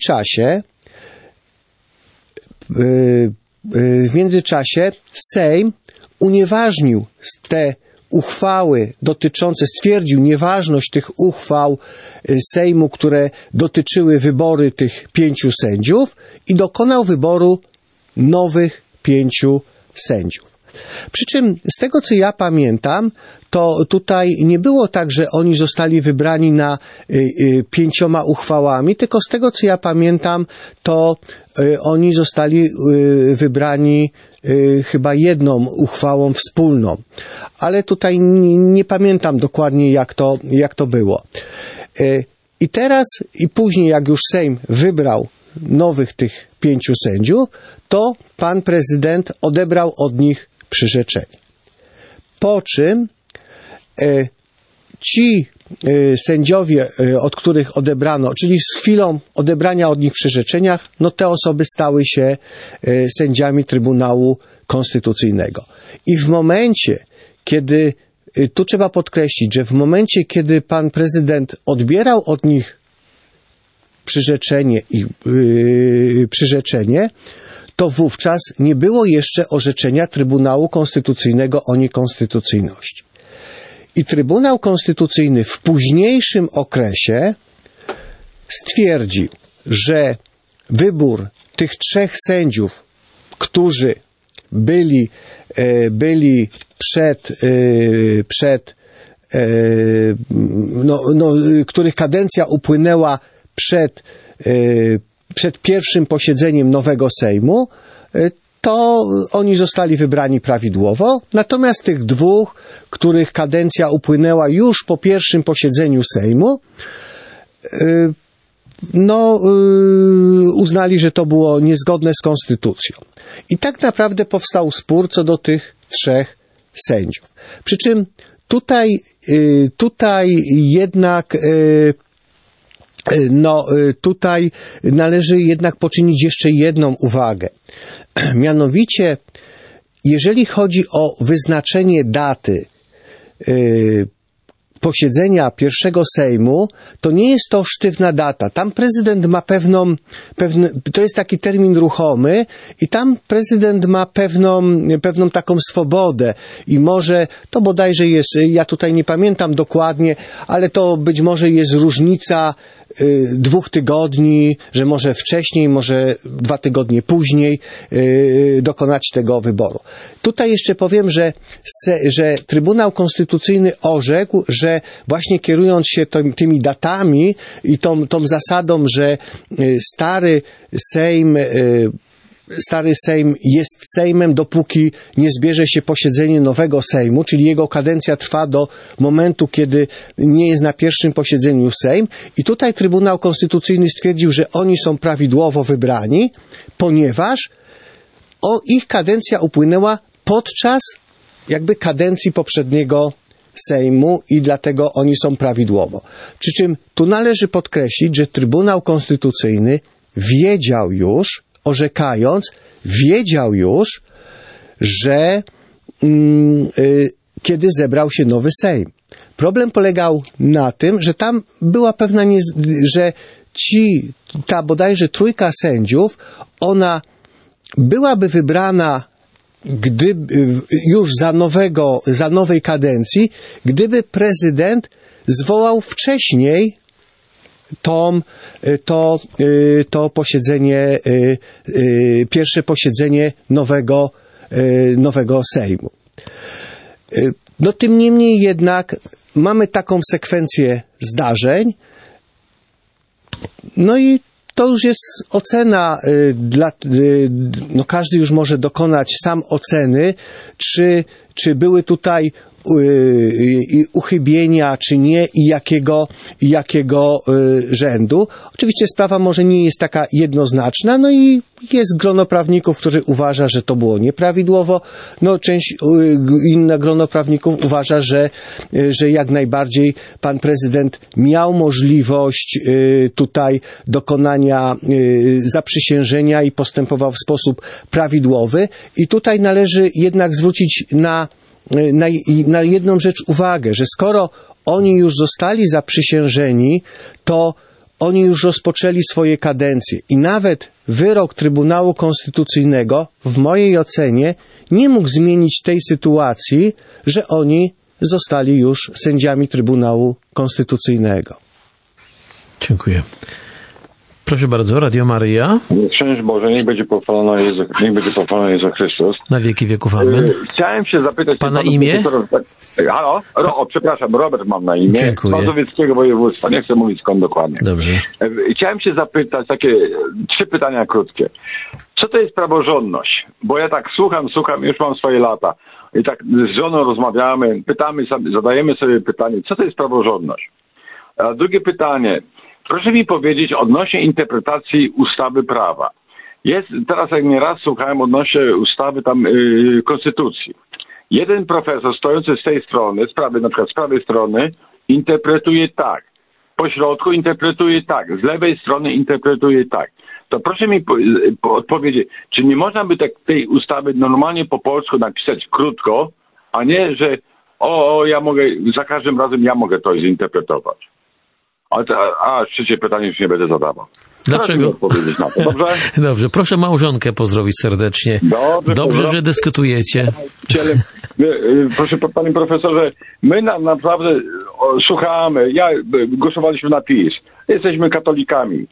międzyczasie Sejm unieważnił te uchwały stwierdził nieważność tych uchwał Sejmu, które dotyczyły wybory tych 5 sędziów i dokonał wyboru nowych 5 sędziów. Przy czym z tego, co ja pamiętam, to tutaj nie było tak, że oni zostali wybrani na 5 uchwałami, tylko z tego, co ja pamiętam, to oni zostali wybrani chyba 1 uchwałą wspólną. Ale tutaj nie pamiętam dokładnie, jak to było. I teraz, i później, jak już Sejm wybrał nowych tych 5 sędziów, to pan prezydent odebrał od nich przyrzeczenie. Po czym ci sędziowie, od których odebrano, czyli z chwilą odebrania od nich przyrzeczenia, te osoby stały się sędziami Trybunału Konstytucyjnego. I w momencie, kiedy, tu trzeba podkreślić, że w momencie, kiedy pan prezydent odbierał od nich przyrzeczenie, to wówczas nie było jeszcze orzeczenia Trybunału Konstytucyjnego o niekonstytucyjności. I Trybunał Konstytucyjny w późniejszym okresie stwierdził, że wybór tych 3 sędziów, którzy byli których kadencja upłynęła przed pierwszym posiedzeniem nowego Sejmu, to oni zostali wybrani prawidłowo, natomiast tych 2, których kadencja upłynęła już po pierwszym posiedzeniu Sejmu, uznali, że to było niezgodne z konstytucją. I tak naprawdę powstał spór co do tych 3 sędziów. Przy czym tutaj jednak tutaj należy jednak poczynić jeszcze jedną uwagę. Mianowicie, jeżeli chodzi o wyznaczenie daty posiedzenia pierwszego Sejmu, to nie jest to sztywna data. Tam prezydent ma to jest taki termin ruchomy i tam prezydent ma pewną taką swobodę i może, to bodajże jest, ja tutaj nie pamiętam dokładnie, ale to być może jest różnica 2 tygodni, że może wcześniej, może 2 tygodnie później dokonać tego wyboru. Tutaj jeszcze powiem, że Trybunał Konstytucyjny orzekł, że właśnie kierując się tymi datami i tą zasadą, że stary Sejm stary Sejm jest Sejmem, dopóki nie zbierze się posiedzenie nowego Sejmu, czyli jego kadencja trwa do momentu, kiedy nie jest na pierwszym posiedzeniu Sejm. I tutaj Trybunał Konstytucyjny stwierdził, że oni są prawidłowo wybrani, ponieważ ich kadencja upłynęła podczas jakby kadencji poprzedniego Sejmu i dlatego oni są prawidłowo. Przy czym tu należy podkreślić, że Trybunał Konstytucyjny wiedział już, orzekając, że kiedy zebrał się nowy Sejm. Problem polegał na tym, że tam była pewna, że ta bodajże trójka sędziów, ona byłaby wybrana już za nowej kadencji, gdyby prezydent zwołał wcześniej to posiedzenie, pierwsze posiedzenie nowego Sejmu. No tym niemniej jednak mamy taką sekwencję zdarzeń, no i to już jest ocena, każdy już może dokonać sam oceny, czy były tutaj uchybienia, czy nie i jakiego rzędu. Oczywiście sprawa może nie jest taka jednoznaczna, no i jest grono prawników, którzy uważa, że to było nieprawidłowo, no część inne grono prawników uważa, że jak najbardziej pan prezydent miał możliwość tutaj dokonania zaprzysiężenia i postępował w sposób prawidłowy i tutaj należy jednak zwrócić na jedną rzecz uwagę, że skoro oni już zostali zaprzysiężeni, to oni już rozpoczęli swoje kadencje i nawet wyrok Trybunału Konstytucyjnego w mojej ocenie nie mógł zmienić tej sytuacji, że oni zostali już sędziami Trybunału Konstytucyjnego. Dziękuję. Proszę bardzo, Radio Maryja. Szczęść Boże, niech będzie pochwalony Jezus Chrystus. Na wieki wieków, amen. Chciałem się zapytać... Pana imię? Halo? Przepraszam, Robert mam na imię. Dziękuję. Z Mazowieckiego województwa, nie chcę mówić skąd dokładnie. Dobrze. Chciałem się zapytać, takie 3 pytania krótkie. Co to jest praworządność? Bo ja tak słucham, już mam swoje lata. I tak z żoną rozmawiamy, zadajemy sobie pytanie, co to jest praworządność? A drugie pytanie... Proszę mi powiedzieć odnośnie interpretacji ustawy prawa. Teraz jak nieraz słuchałem odnośnie ustawy konstytucji. Jeden profesor stojący z tej strony, na przykład z prawej strony, interpretuje tak. Po środku interpretuje tak. Z lewej strony interpretuje tak. To proszę mi odpowiedzieć, czy nie można by tej ustawy normalnie po polsku napisać krótko, a nie, że ja mogę, za każdym razem ja mogę to zinterpretować. Trzecie pytanie już nie będę zadawał. Dlaczego? Odpowiedzieć na to, dobrze? Dobrze, proszę małżonkę pozdrowić serdecznie. Dobrze, że dyskutujecie. Proszę, panie profesorze, my naprawdę słuchamy, głosowaliśmy na PiS, jesteśmy katolikami.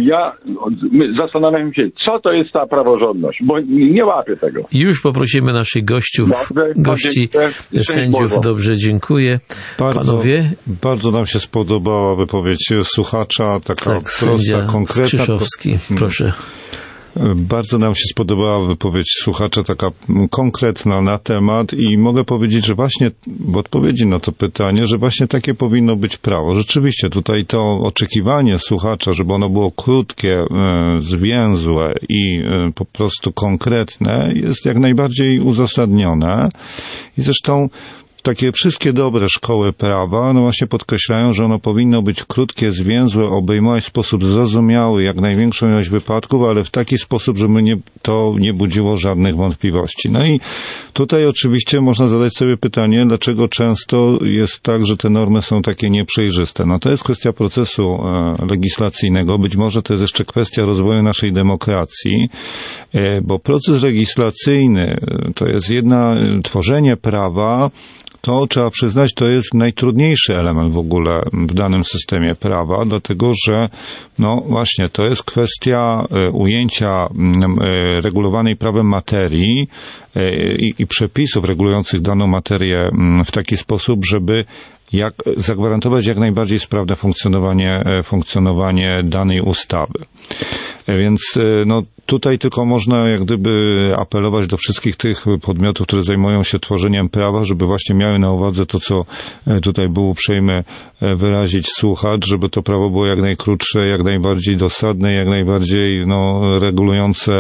My zastanawiam się, co to jest ta praworządność, bo nie łapię tego. Już poprosimy naszych gości, sędziów. Dobrze, dziękuję. Panowie? Bardzo nam się spodobała wypowiedź słuchacza, taka prosta, konkretna. Krzyszowski, proszę. Bardzo nam się spodobała wypowiedź słuchacza, taka konkretna na temat i mogę powiedzieć, że właśnie w odpowiedzi na to pytanie, że właśnie takie powinno być prawo. Rzeczywiście tutaj to oczekiwanie słuchacza, żeby ono było krótkie, zwięzłe i po prostu konkretne, jest jak najbardziej uzasadnione i zresztą takie wszystkie dobre szkoły prawa, właśnie podkreślają, że ono powinno być krótkie, zwięzłe, obejmować w sposób zrozumiały jak największą ilość wypadków, ale w taki sposób, żeby to nie budziło żadnych wątpliwości. No i tutaj oczywiście można zadać sobie pytanie, dlaczego często jest tak, że te normy są takie nieprzejrzyste. No to jest kwestia procesu legislacyjnego, być może to jest jeszcze kwestia rozwoju naszej demokracji, bo proces legislacyjny to jest tworzenie prawa, to trzeba przyznać, to jest najtrudniejszy element w ogóle w danym systemie prawa, dlatego że właśnie to jest kwestia ujęcia regulowanej prawem materii i przepisów regulujących daną materię w taki sposób, żeby zagwarantować jak najbardziej sprawne funkcjonowanie danej ustawy. Więc Tutaj tylko można jak gdyby apelować do wszystkich tych podmiotów, które zajmują się tworzeniem prawa, żeby właśnie miały na uwadze to, co tutaj był uprzejmy wyrazić słuchacz, żeby to prawo było jak najkrótsze, jak najbardziej dosadne, jak najbardziej regulujące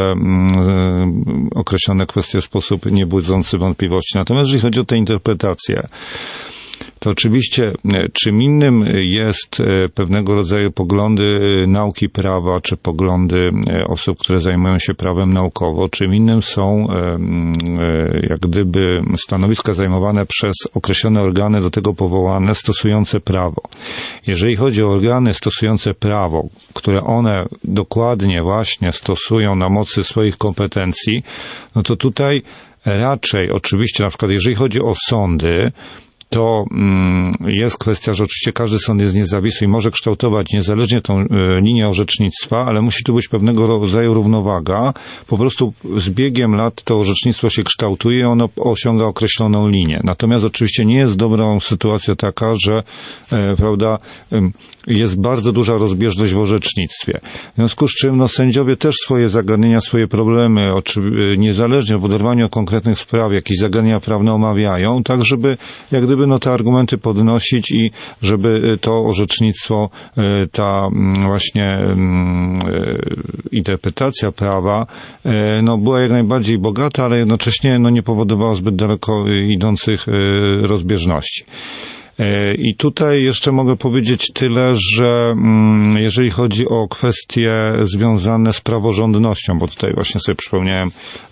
określone kwestie w sposób nie budzący wątpliwości. Natomiast jeżeli chodzi o tę interpretację, to oczywiście czym innym jest pewnego rodzaju poglądy nauki prawa, czy poglądy osób, które zajmują się prawem naukowo, czym innym są jak gdyby stanowiska zajmowane przez określone organy do tego powołane, stosujące prawo. Jeżeli chodzi o organy stosujące prawo, które one dokładnie właśnie stosują na mocy swoich kompetencji, no to tutaj raczej oczywiście na przykład jeżeli chodzi o sądy, to jest kwestia, że oczywiście każdy sąd jest niezawisły i może kształtować niezależnie tą linię orzecznictwa, ale musi tu być pewnego rodzaju równowaga. Po prostu z biegiem lat to orzecznictwo się kształtuje i ono osiąga określoną linię. Natomiast oczywiście nie jest dobrą sytuacja taka, że prawda, jest bardzo duża rozbieżność w orzecznictwie. W związku z czym sędziowie też swoje zagadnienia, swoje problemy, niezależnie w oderwaniu od konkretnych spraw, jakieś zagadnienia prawne omawiają, tak żeby jak gdyby te argumenty podnosić i żeby to orzecznictwo, ta właśnie interpretacja prawa była jak najbardziej bogata, ale jednocześnie nie powodowała zbyt daleko idących rozbieżności. I tutaj jeszcze mogę powiedzieć tyle, że jeżeli chodzi o kwestie związane z praworządnością, bo tutaj właśnie sobie przypomniałem,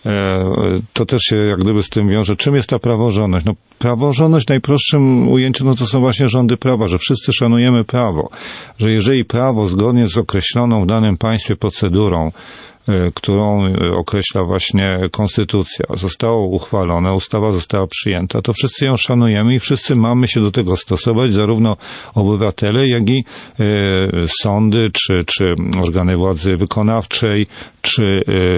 to też się jak gdyby z tym wiąże. Czym jest ta praworządność? Praworządność w najprostszym ujęciu to są właśnie rządy prawa, że wszyscy szanujemy prawo, że jeżeli prawo zgodnie z określoną w danym państwie procedurą, którą określa właśnie konstytucja, zostało uchwalone, ustawa została przyjęta, to wszyscy ją szanujemy i wszyscy mamy się do tego stosować, zarówno obywatele, jak i sądy, czy organy władzy wykonawczej, czy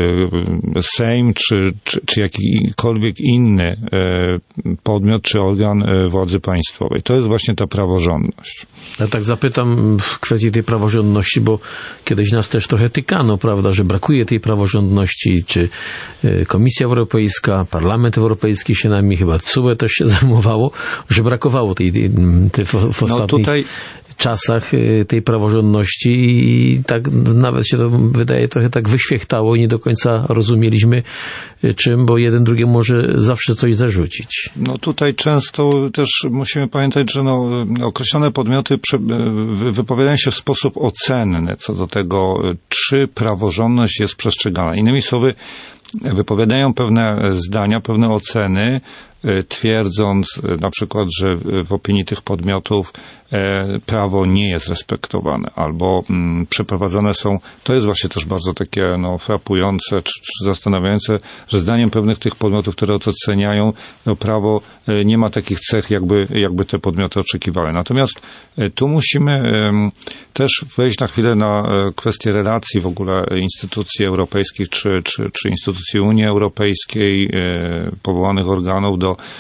Sejm, czy jakikolwiek inny podmiot, czy organ władzy państwowej. To jest właśnie ta praworządność. Ja tak zapytam w kwestii tej praworządności, bo kiedyś nas też trochę tykano, prawda, że brakuje tej praworządności, czy Komisja Europejska, Parlament Europejski się nami, chyba CUE też się zajmowało, że brakowało tej w ostatnich czasach tej praworządności i tak nawet się to wydaje trochę tak wyświechtało i nie do końca rozumieliśmy czym, bo jeden drugiemu może zawsze coś zarzucić. Tutaj często też musimy pamiętać, że określone podmioty wypowiadają się w sposób ocenny co do tego, czy praworządność jest przestrzegana. Innymi słowy, wypowiadają pewne zdania, pewne oceny, twierdząc na przykład, że w opinii tych podmiotów prawo nie jest respektowane albo przeprowadzane są, to jest właśnie też bardzo takie frapujące czy zastanawiające, że zdaniem pewnych tych podmiotów, które to oceniają, prawo nie ma takich cech, jakby te podmioty oczekiwały. Natomiast tu musimy też wejść na chwilę na kwestię relacji w ogóle instytucji europejskich czy instytucji Unii Europejskiej, powołanych organów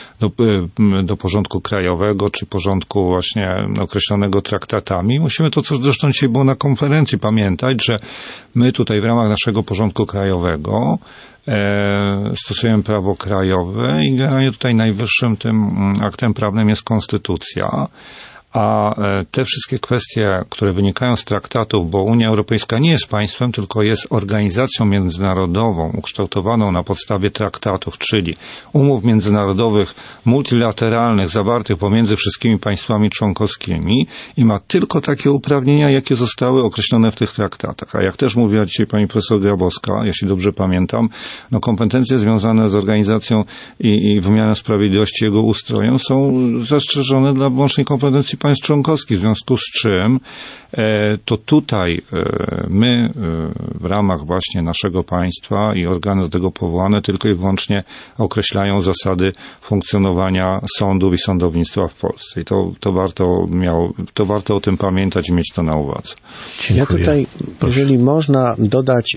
do porządku krajowego, czy porządku właśnie określonego traktatami. Musimy to, co zresztą dzisiaj było na konferencji, pamiętać, że my tutaj w ramach naszego porządku krajowego stosujemy prawo krajowe i generalnie tutaj najwyższym tym aktem prawnym jest konstytucja. A te wszystkie kwestie, które wynikają z traktatów, bo Unia Europejska nie jest państwem, tylko jest organizacją międzynarodową ukształtowaną na podstawie traktatów, czyli umów międzynarodowych, multilateralnych, zawartych pomiędzy wszystkimi państwami członkowskimi i ma tylko takie uprawnienia, jakie zostały określone w tych traktatach. A jak też mówiła dzisiaj pani profesor Grabowska, jeśli dobrze pamiętam, kompetencje związane z organizacją i wymianą sprawiedliwości, jego ustrojem są zastrzeżone dla wyłącznej kompetencji państw członkowskich, w związku z czym to tutaj my w ramach właśnie naszego państwa i organy do tego powołane tylko i wyłącznie określają zasady funkcjonowania sądów i sądownictwa w Polsce. I to warto o tym pamiętać i mieć to na uwadze. Dziękuję. Ja tutaj, jeżeli można dodać,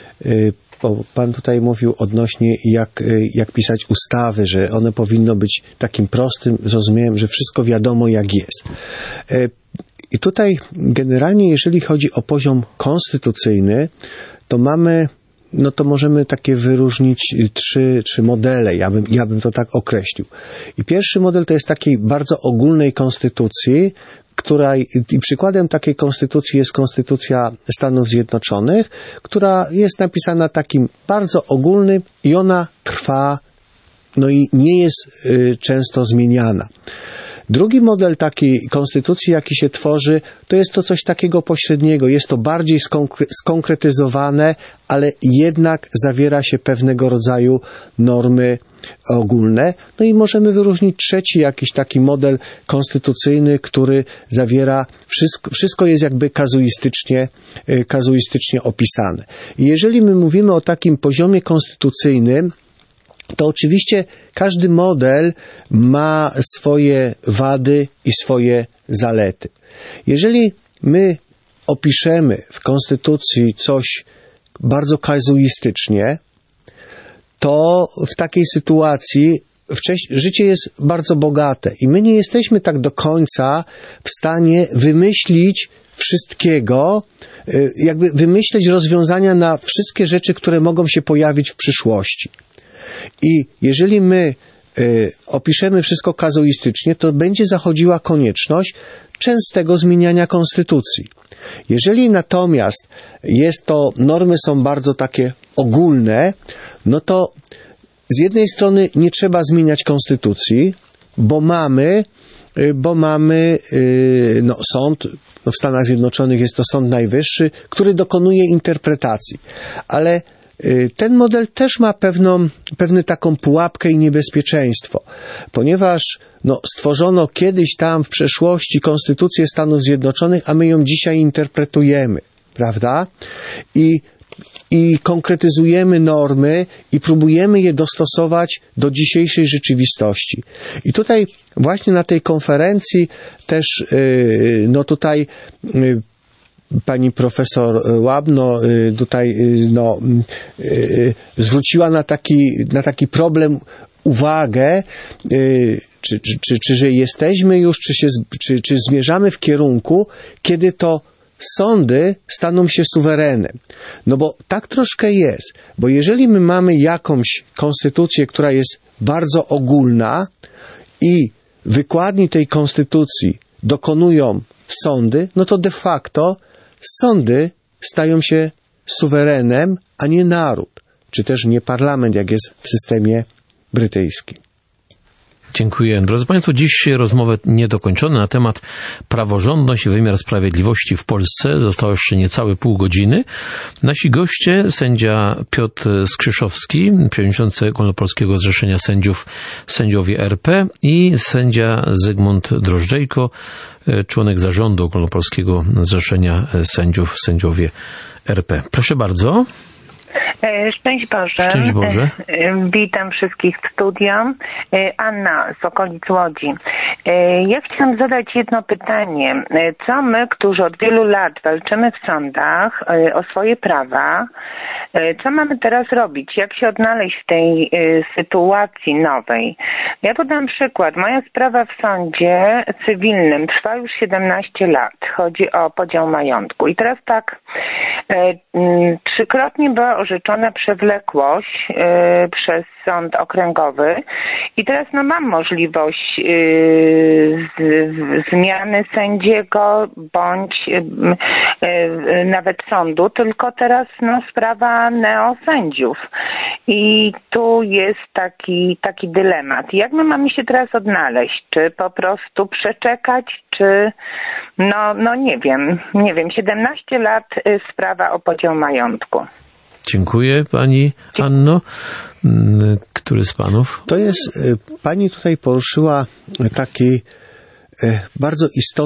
bo pan tutaj mówił odnośnie jak pisać ustawy, że one powinno być takim prostym zrozumieniem, że wszystko wiadomo jak jest. I tutaj generalnie jeżeli chodzi o poziom konstytucyjny, to mamy no to możemy takie wyróżnić trzy modele, ja bym to tak określił. I pierwszy model to jest takiej bardzo ogólnej konstytucji, i przykładem takiej konstytucji jest Konstytucja Stanów Zjednoczonych, która jest napisana takim bardzo ogólnym i ona trwa, no i nie jest często zmieniana. Drugi model takiej konstytucji, jaki się tworzy, to jest to coś takiego pośredniego. Jest to bardziej skonkretyzowane, ale jednak zawiera się pewnego rodzaju normy ogólne. No i możemy wyróżnić trzeci jakiś taki model konstytucyjny, który zawiera wszystko jest jakby kazuistycznie opisane. I jeżeli my mówimy o takim poziomie konstytucyjnym, to oczywiście każdy model ma swoje wady i swoje zalety. Jeżeli my opiszemy w Konstytucji coś bardzo kazuistycznie, to w takiej sytuacji życie jest bardzo bogate i my nie jesteśmy tak do końca w stanie wymyślić wszystkiego, jakby wymyśleć rozwiązania na wszystkie rzeczy, które mogą się pojawić w przyszłości. I jeżeli my opiszemy wszystko kazuistycznie, to będzie zachodziła konieczność częstego zmieniania konstytucji. Jeżeli natomiast normy są bardzo takie ogólne, no to z jednej strony nie trzeba zmieniać konstytucji, bo mamy sąd, w Stanach Zjednoczonych jest to Sąd Najwyższy, który dokonuje interpretacji, ale ten model też ma pewną taką pułapkę i niebezpieczeństwo, ponieważ stworzono kiedyś tam w przeszłości Konstytucję Stanów Zjednoczonych, a my ją dzisiaj interpretujemy, prawda? I konkretyzujemy normy i próbujemy je dostosować do dzisiejszej rzeczywistości. I tutaj właśnie na tej konferencji też pani profesor Łabno tutaj zwróciła na taki problem uwagę, że jesteśmy już, czy zmierzamy w kierunku, kiedy to sądy staną się suwerenem. No bo tak troszkę jest, bo jeżeli my mamy jakąś konstytucję, która jest bardzo ogólna i wykładni tej konstytucji dokonują sądy, no to de facto sądy stają się suwerenem, a nie naród, czy też nie parlament, jak jest w systemie brytyjskim. Dziękuję. Drodzy Państwo, dziś rozmowę niedokończone na temat praworządność i wymiar sprawiedliwości w Polsce. Zostało jeszcze niecałe pół godziny. Nasi goście, sędzia Piotr Skrzyszowski, przewodniczący Ogólnopolskiego Zrzeszenia Sędziowie RP i sędzia Zygmunt Drożdżejko, członek zarządu Ogólnopolskiego Zrzeszenia Sędziowie RP. Proszę bardzo. Szczęść Boże. Szczęść Boże. Witam wszystkich w studio. Anna z okolic Łodzi. Ja chciałam zadać jedno pytanie. Co my, którzy od wielu lat walczymy w sądach o swoje prawa, co mamy teraz robić? Jak się odnaleźć w tej sytuacji nowej? Ja podam przykład. Moja sprawa w sądzie cywilnym trwa już 17 lat. Chodzi o podział majątku. I teraz tak, 3-krotnie była orzeczona przewlekłość przez sąd okręgowy i teraz mam możliwość zmiany sędziego bądź nawet sądu, tylko teraz sprawa neosędziów. I tu jest taki dylemat. Jak my mamy się teraz odnaleźć? Czy po prostu przeczekać, czy nie wiem, 17 lat sprawa o podział majątku. Dziękuję Pani Anno. Który z Panów? To jest, Pani tutaj poruszyła taki bardzo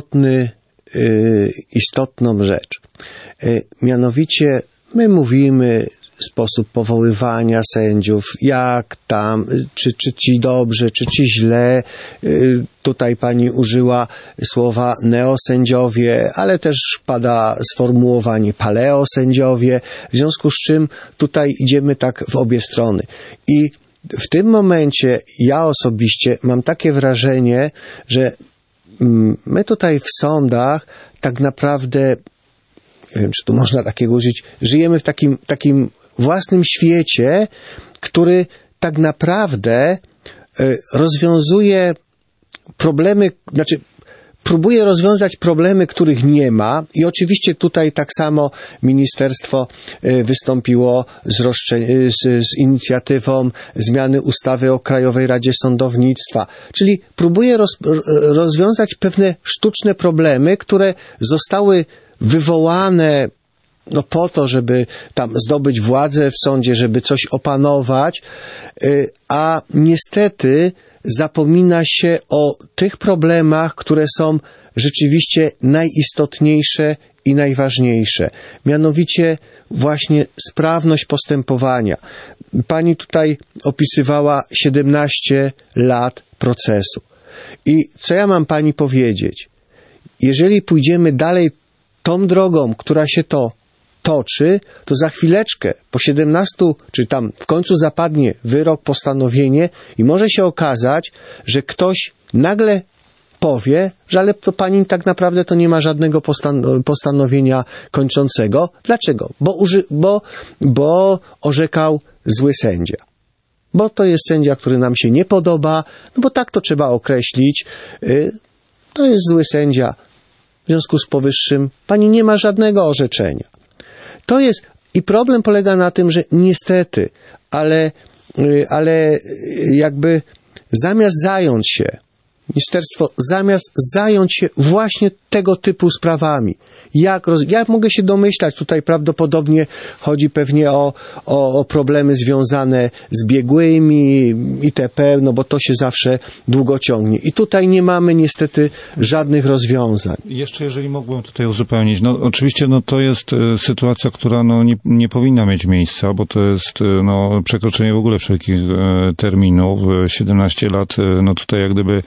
istotną rzecz. Mianowicie my mówimy sposób powoływania sędziów, jak tam, czy ci dobrze, czy ci źle. Tutaj Pani użyła słowa neosędziowie, ale też pada sformułowanie paleosędziowie, w związku z czym tutaj idziemy tak w obie strony. I w tym momencie ja osobiście mam takie wrażenie, że my tutaj w sądach tak naprawdę, nie wiem, czy tu można takiego użyć, żyjemy w takim własnym świecie, który tak naprawdę rozwiązuje problemy, próbuje rozwiązać problemy, których nie ma, i oczywiście tutaj tak samo ministerstwo wystąpiło z inicjatywą zmiany ustawy o Krajowej Radzie Sądownictwa, czyli próbuje rozwiązać pewne sztuczne problemy, które zostały wywołane po to, żeby tam zdobyć władzę w sądzie, żeby coś opanować, a niestety zapomina się o tych problemach, które są rzeczywiście najistotniejsze i najważniejsze. Mianowicie właśnie sprawność postępowania. Pani tutaj opisywała 17 lat procesu. I co ja mam pani powiedzieć? Jeżeli pójdziemy dalej tą drogą, która się to toczy, to za chwileczkę, po 17, czy tam w końcu zapadnie wyrok, postanowienie i może się okazać, że ktoś nagle powie, że ale to pani tak naprawdę to nie ma żadnego postanowienia kończącego. Dlaczego? Bo orzekał zły sędzia. Bo to jest sędzia, który nam się nie podoba, bo tak to trzeba określić. To jest zły sędzia. W związku z powyższym pani nie ma żadnego orzeczenia. To jest, i problem polega na tym, że niestety, ale jakby ministerstwo zamiast zająć się właśnie tego typu sprawami, ja mogę się domyślać, tutaj prawdopodobnie chodzi pewnie o problemy związane z biegłymi itp., bo to się zawsze długo ciągnie. I tutaj nie mamy niestety żadnych rozwiązań. Jeszcze jeżeli mógłbym tutaj uzupełnić, oczywiście to jest sytuacja, która nie powinna mieć miejsca, bo to jest przekroczenie w ogóle wszelkich terminów. 17 lat, tutaj jak gdyby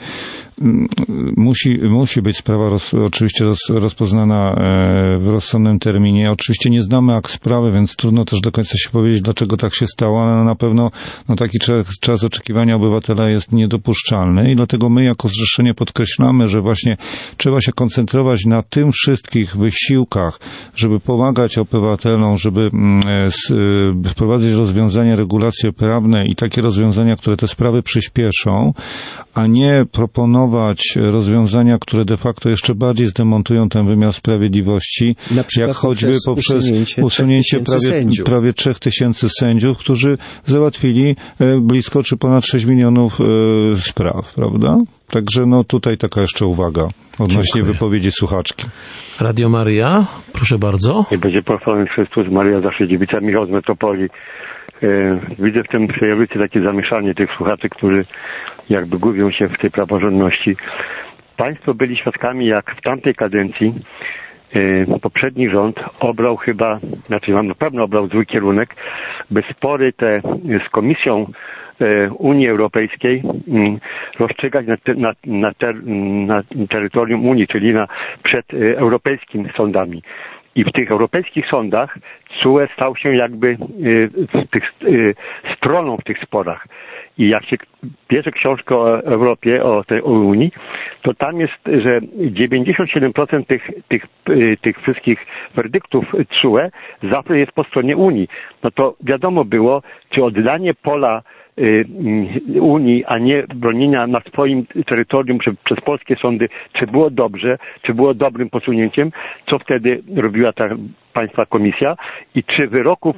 musi być sprawa oczywiście rozpoznana w rozsądnym terminie. Oczywiście nie znamy akt sprawy, więc trudno też do końca się powiedzieć, dlaczego tak się stało, ale na pewno taki czas oczekiwania obywatela jest niedopuszczalny i dlatego my jako zrzeszenie podkreślamy, że właśnie trzeba się koncentrować na tym wszystkich wysiłkach, żeby pomagać obywatelom, żeby wprowadzać rozwiązania, regulacje prawne i takie rozwiązania, które te sprawy przyspieszą, a nie proponować rozwiązania, które de facto jeszcze bardziej zdemontują ten wymiar sprawiedliwości, jak choćby poprzez usunięcie prawie 3000 sędziów, którzy załatwili blisko czy ponad 6 milionów spraw, prawda? Także tutaj taka jeszcze uwaga odnośnie wypowiedzi słuchaczki. Radio Maryja, proszę bardzo. I będzie pochwalony Chrystus, Maryja zawsze dziewica, Michał z Metropolii. Widzę w tym przejawicy takie zamieszanie tych słuchaczy, którzy jakby gubią się w tej praworządności. Państwo byli świadkami, jak w tamtej kadencji poprzedni rząd obrał na pewno obrał zły kierunek, by spory te z Komisją Unii Europejskiej rozstrzygać na terytorium Unii, czyli przed europejskimi sądami. I w tych europejskich sądach TSUE stał się jakby stroną w tych sporach. I jak się bierze książkę o Europie, o Unii, to tam jest, że 97% tych wszystkich werdyktów TSUE zawsze jest po stronie Unii. No to wiadomo było, czy oddanie pola Unii, a nie bronienia na swoim terytorium przez polskie sądy, czy było dobrze, czy było dobrym posunięciem, co wtedy robiła ta państwa komisja i czy wyroków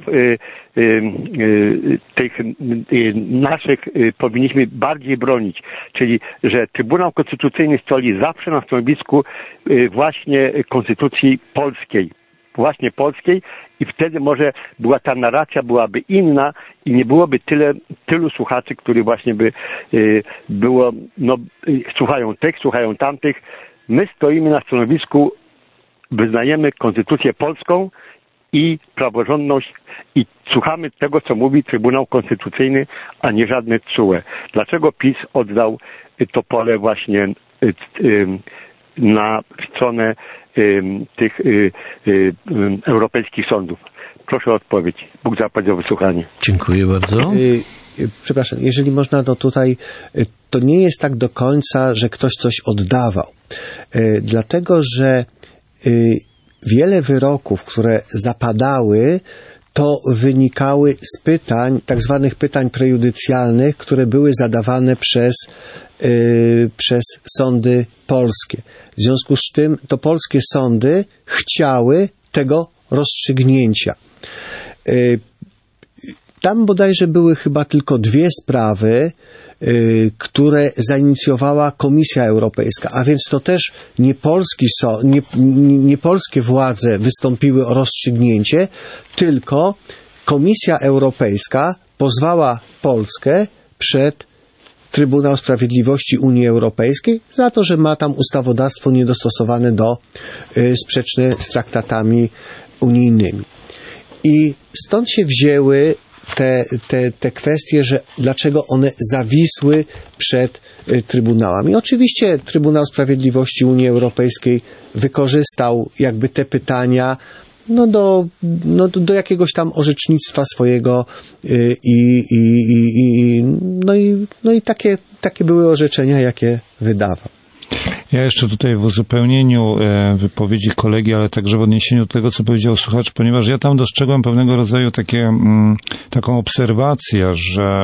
tych naszych powinniśmy bardziej bronić, czyli że Trybunał Konstytucyjny stoi zawsze na stanowisku właśnie konstytucji polskiej i wtedy może ta narracja byłaby inna i nie byłoby tylu słuchaczy, którzy właśnie by było, słuchają tych, słuchają tamtych. My stoimy na stanowisku, wyznajemy konstytucję polską i praworządność i słuchamy tego, co mówi Trybunał Konstytucyjny, a nie żadne TSUE. Dlaczego PiS oddał to pole właśnie na stronę tych europejskich sądów? Proszę o odpowiedź. Bóg zapłać za wysłuchanie. Dziękuję bardzo. Przepraszam, jeżeli można, to tutaj to nie jest tak do końca, że ktoś coś oddawał. Dlatego, że wiele wyroków, które zapadały, to wynikały z pytań, tak zwanych pytań prejudycjalnych, które były zadawane przez sądy polskie. W związku z tym to polskie sądy chciały tego rozstrzygnięcia. Tam bodajże były chyba tylko 2 sprawy, które zainicjowała Komisja Europejska, a więc to też nie polskie władze wystąpiły o rozstrzygnięcie, tylko Komisja Europejska pozwała Polskę przed Trybunał Sprawiedliwości Unii Europejskiej za to, że ma tam ustawodawstwo niedostosowane sprzeczne z unijnymi. I stąd się wzięły te kwestie, że dlaczego one zawisły przed Trybunałem. I oczywiście Trybunał Sprawiedliwości Unii Europejskiej wykorzystał jakby te pytania do jakiegoś tam orzecznictwa swojego i takie były orzeczenia, jakie wydawał. Ja jeszcze tutaj w uzupełnieniu wypowiedzi kolegi, ale także w odniesieniu do tego, co powiedział słuchacz, ponieważ ja tam dostrzegłem pewnego rodzaju taką obserwację, że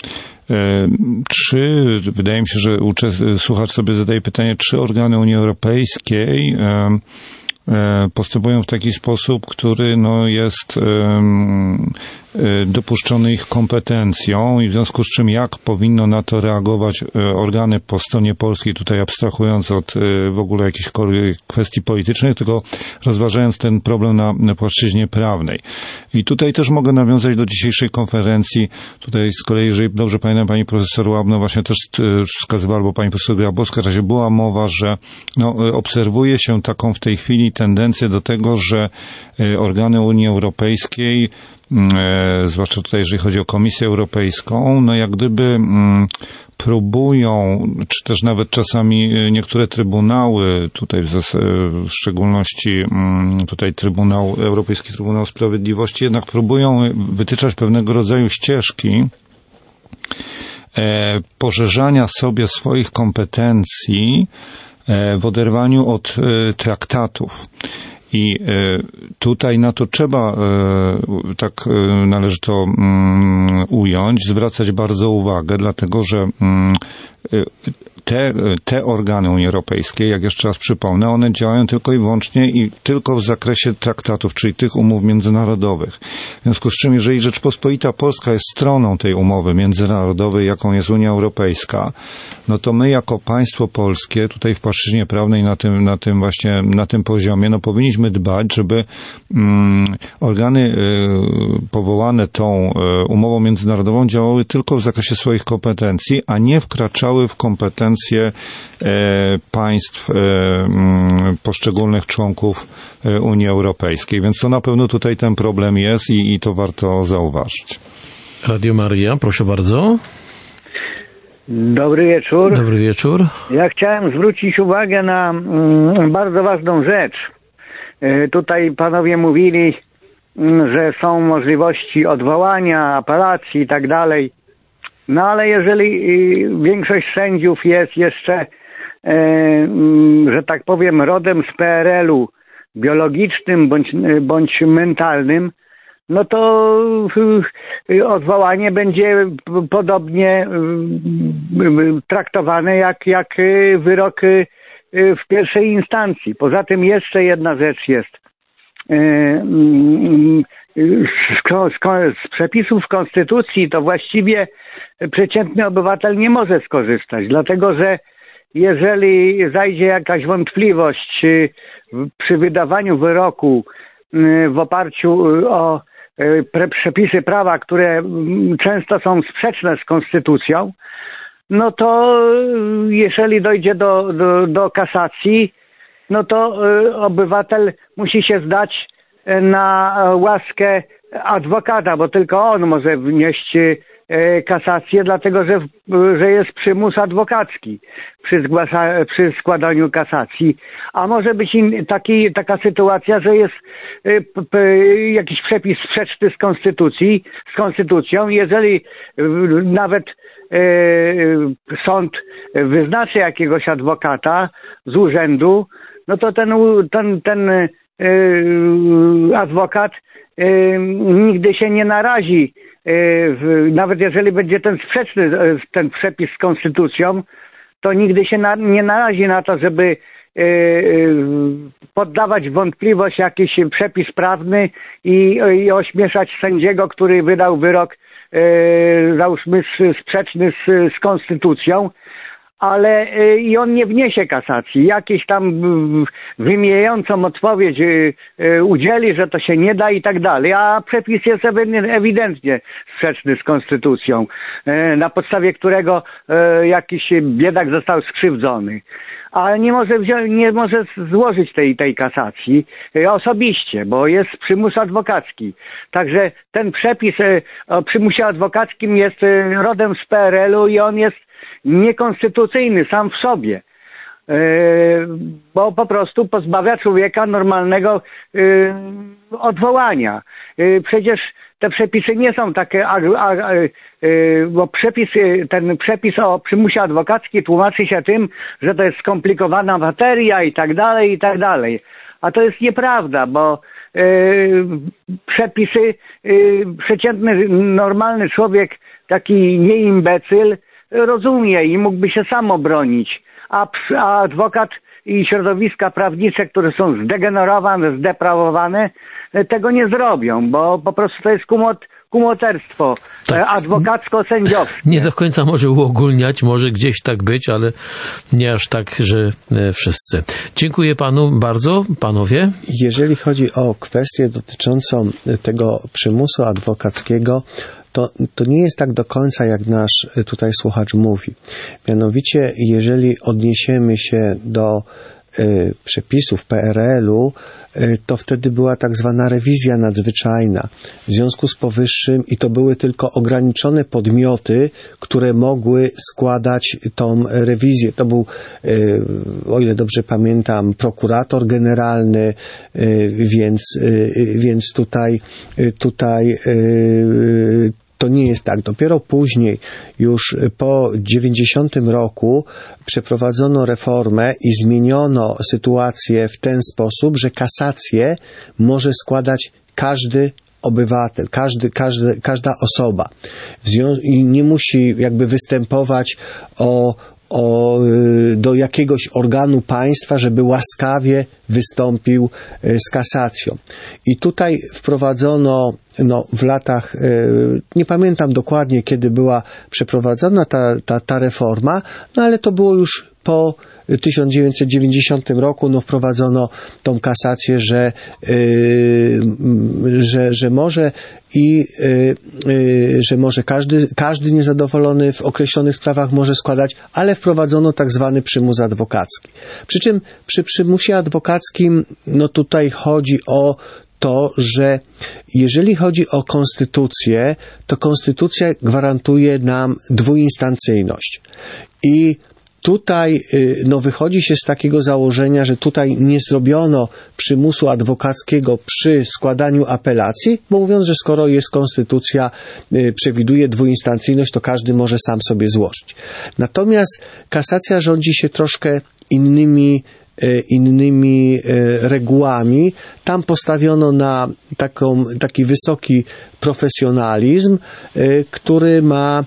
wydaje mi się, że słuchacz sobie zadaje pytanie, czy organy Unii Europejskiej postępują w taki sposób, który jest dopuszczony ich kompetencją i w związku z czym jak powinno na to reagować organy po stronie polskiej, tutaj abstrahując od w ogóle jakichkolwiek kwestii politycznych, tylko rozważając ten problem na płaszczyźnie prawnej. I tutaj też mogę nawiązać do dzisiejszej konferencji. Tutaj z kolei, jeżeli dobrze pamiętam, pani profesor Łabno właśnie też wskazywała, albo pani profesor Grabowska, że była mowa, że obserwuje się taką w tej chwili tendencję do tego, że organy Unii Europejskiej, zwłaszcza tutaj, jeżeli chodzi o Komisję Europejską, jak gdyby próbują, czy też nawet czasami niektóre trybunały, tutaj w szczególności tutaj Europejski Trybunał Sprawiedliwości, jednak próbują wytyczać pewnego rodzaju ścieżki poszerzania sobie swoich kompetencji w oderwaniu od traktatów. I tutaj na to trzeba, tak należy to ująć, zwracać bardzo uwagę, dlatego że te organy Unii Europejskiej, jak jeszcze raz przypomnę, one działają tylko i wyłącznie i tylko w zakresie traktatów, czyli tych umów międzynarodowych. W związku z czym, jeżeli Rzeczpospolita Polska jest stroną tej umowy międzynarodowej, jaką jest Unia Europejska, to my jako państwo polskie tutaj w płaszczyźnie prawnej na tym poziomie, powinniśmy dbać, żeby organy powołane tą umową międzynarodową działały tylko w zakresie swoich kompetencji, a nie wkraczały w kompetencje państw poszczególnych członków Unii Europejskiej. Więc to na pewno tutaj ten problem jest i to warto zauważyć. Radio Maryja, proszę bardzo. Dobry wieczór. Dobry wieczór. Ja chciałem zwrócić uwagę na bardzo ważną rzecz. Tutaj panowie mówili, że są możliwości odwołania, apelacji i tak dalej. Ale jeżeli większość sędziów jest jeszcze, że tak powiem, rodem z PRL-u, biologicznym bądź mentalnym, to odwołanie będzie podobnie traktowane jak wyrok w pierwszej instancji. Poza tym jeszcze jedna rzecz jest. Z przepisów Konstytucji to właściwie przeciętny obywatel nie może skorzystać, dlatego że jeżeli zajdzie jakaś wątpliwość przy wydawaniu wyroku w oparciu o przepisy prawa, które często są sprzeczne z Konstytucją, to jeżeli dojdzie do kasacji, to obywatel musi się zdać na łaskę adwokata, bo tylko on może wnieść kasację, dlatego że jest przymus adwokacki przy składaniu kasacji. A może być taka sytuacja, że jest jakiś przepis sprzeczny z konstytucją. Jeżeli nawet sąd wyznaczy jakiegoś adwokata z urzędu, to ten adwokat nigdy się nie narazi, nawet jeżeli będzie ten sprzeczny ten przepis z konstytucją, to nigdy się nie narazi na to, żeby poddawać wątpliwość jakiś przepis prawny i ośmieszać sędziego, który wydał wyrok, załóżmy, sprzeczny z konstytucją, ale i on nie wniesie kasacji. Jakieś tam wymijającą odpowiedź udzieli, że to się nie da i tak dalej, a przepis jest ewidentnie sprzeczny z konstytucją, na podstawie którego jakiś biedak został skrzywdzony. Ale nie może złożyć tej kasacji osobiście, bo jest przymus adwokacki. Także ten przepis o przymusie adwokackim jest rodem z PRL-u i on jest niekonstytucyjny sam w sobie, bo po prostu pozbawia człowieka normalnego odwołania. Przecież te przepisy nie są takie, bo ten przepis o przymusie adwokackim tłumaczy się tym, że to jest skomplikowana materia i tak dalej. A to jest nieprawda, bo przepisy przeciętny, normalny człowiek, taki nie imbecyl, rozumie i mógłby się sam obronić, a adwokat i środowiska prawnicze, które są zdegenerowane, zdeprawowane, tego nie zrobią, bo po prostu to jest kumoterstwo, tak, adwokacko-sędziowskie. Nie do końca może uogólniać, może gdzieś tak być, ale nie aż tak, że wszyscy. Dziękuję panu bardzo, panowie. Jeżeli chodzi o kwestię dotyczącą tego przymusu adwokackiego, to nie jest tak do końca, jak nasz tutaj słuchacz mówi. Mianowicie, jeżeli odniesiemy się do przepisów PRL-u, to wtedy była tak zwana rewizja nadzwyczajna. W związku z powyższym, i to były tylko ograniczone podmioty, które mogły składać tą rewizję. To był, o ile dobrze pamiętam, prokurator generalny, więc tutaj to nie jest tak. Dopiero później, już po 90 roku, przeprowadzono reformę i zmieniono sytuację w ten sposób, że kasację może składać każdy obywatel, każda osoba. I nie musi jakby występować do jakiegoś organu państwa, żeby łaskawie wystąpił z kasacją. I tutaj wprowadzono w latach, nie pamiętam dokładnie, kiedy była przeprowadzona ta reforma, ale to było już po 1990 roku, wprowadzono tą kasację, że może każdy niezadowolony w określonych sprawach może składać, ale wprowadzono tak zwany przymus adwokacki. Przy czym przy przymusie adwokackim, tutaj chodzi o to, że jeżeli chodzi o konstytucję, to konstytucja gwarantuje nam dwuinstancyjność. I tutaj wychodzi się z takiego założenia, że tutaj nie zrobiono przymusu adwokackiego przy składaniu apelacji, bo mówiąc, że skoro jest konstytucja, przewiduje dwuinstancyjność, to każdy może sam sobie złożyć. Natomiast kasacja rządzi się troszkę innymi regułami. Tam postawiono na taki wysoki profesjonalizm, który ma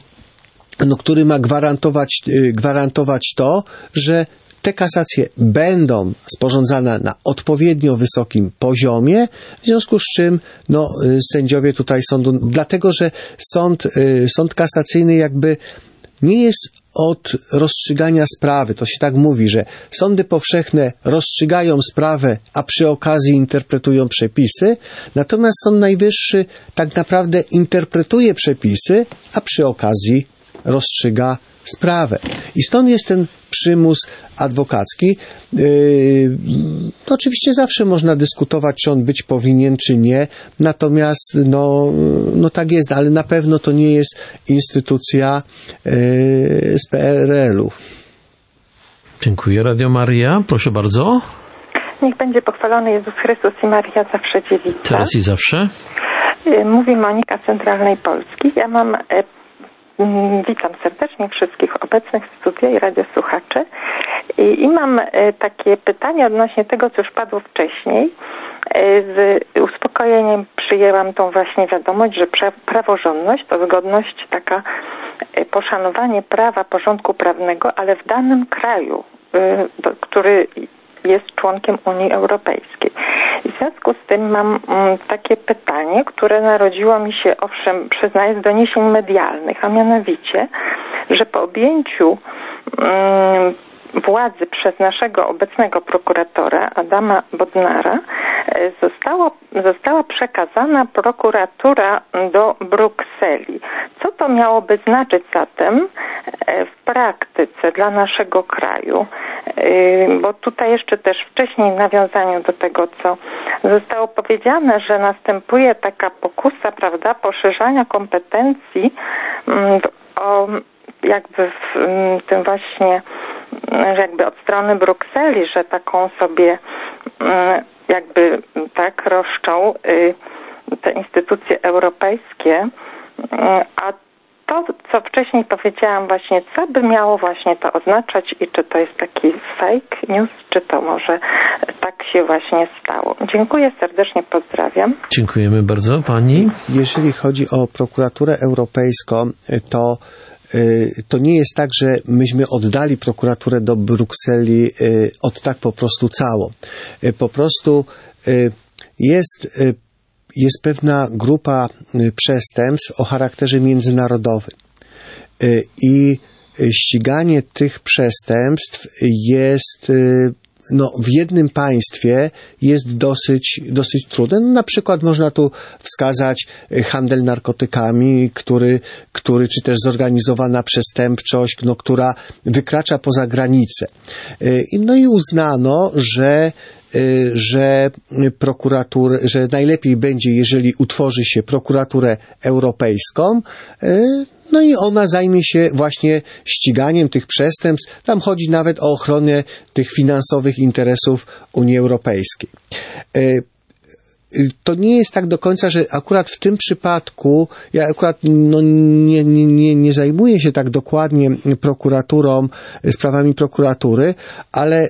gwarantować to, że te kasacje będą sporządzane na odpowiednio wysokim poziomie, w związku z czym sędziowie tutaj sądu, dlatego że sąd kasacyjny jakby nie jest od rozstrzygania sprawy. To się tak mówi, że sądy powszechne rozstrzygają sprawę, a przy okazji interpretują przepisy, natomiast Sąd Najwyższy tak naprawdę interpretuje przepisy, a przy okazji rozstrzyga sprawę. I stąd jest ten przymus adwokacki. Oczywiście zawsze można dyskutować, czy on być powinien, czy nie, natomiast tak jest, ale na pewno to nie jest instytucja z PRL-u. Dziękuję. Radio Maria, proszę bardzo. Niech będzie pochwalony Jezus Chrystus i Maria zawsze dziewica. Teraz i zawsze. Mówi Monika z Centralnej Polski. Ja mam... Witam serdecznie wszystkich obecnych w studiu i radiosłuchaczy. I mam takie pytanie odnośnie tego, co już padło wcześniej, Z uspokojeniem przyjęłam tą właśnie wiadomość, że praworządność to zgodność taka, poszanowanie prawa, porządku prawnego, ale w danym kraju, który jest członkiem Unii Europejskiej. I w związku z tym mam takie pytanie, które narodziło mi się, owszem, przyznaję, z doniesień medialnych, a mianowicie, że po objęciu władzy przez naszego obecnego prokuratora Adama Bodnara została przekazana prokuratura do Brukseli. Co to miałoby znaczyć zatem w praktyce dla naszego kraju? Bo tutaj jeszcze też wcześniej w nawiązaniu do tego, co zostało powiedziane, że następuje taka pokusa, prawda, poszerzania kompetencji jakby w tym właśnie, jakby od strony Brukseli, że taką sobie jakby tak roszczą te instytucje europejskie, a to, co wcześniej powiedziałam właśnie, co by miało właśnie to oznaczać i czy to jest taki fake news, czy to może tak się właśnie stało. Dziękuję serdecznie, pozdrawiam. Dziękujemy bardzo. Pani? Jeżeli chodzi o prokuraturę europejską, to nie jest tak, że myśmy oddali prokuraturę do Brukseli od tak po prostu cało. Po prostu jest pewna grupa przestępstw o charakterze międzynarodowym i ściganie tych przestępstw jest w jednym państwie jest dosyć trudne. Na przykład można tu wskazać handel narkotykami, który czy też zorganizowana przestępczość, która wykracza poza granice. I uznano, że najlepiej będzie, jeżeli utworzy się prokuraturę europejską, i ona zajmie się właśnie ściganiem tych przestępstw. Tam chodzi nawet o ochronę tych finansowych interesów Unii Europejskiej. To nie jest tak do końca, że akurat w tym przypadku, ja akurat nie zajmuję się tak dokładnie prokuraturą, sprawami prokuratury, ale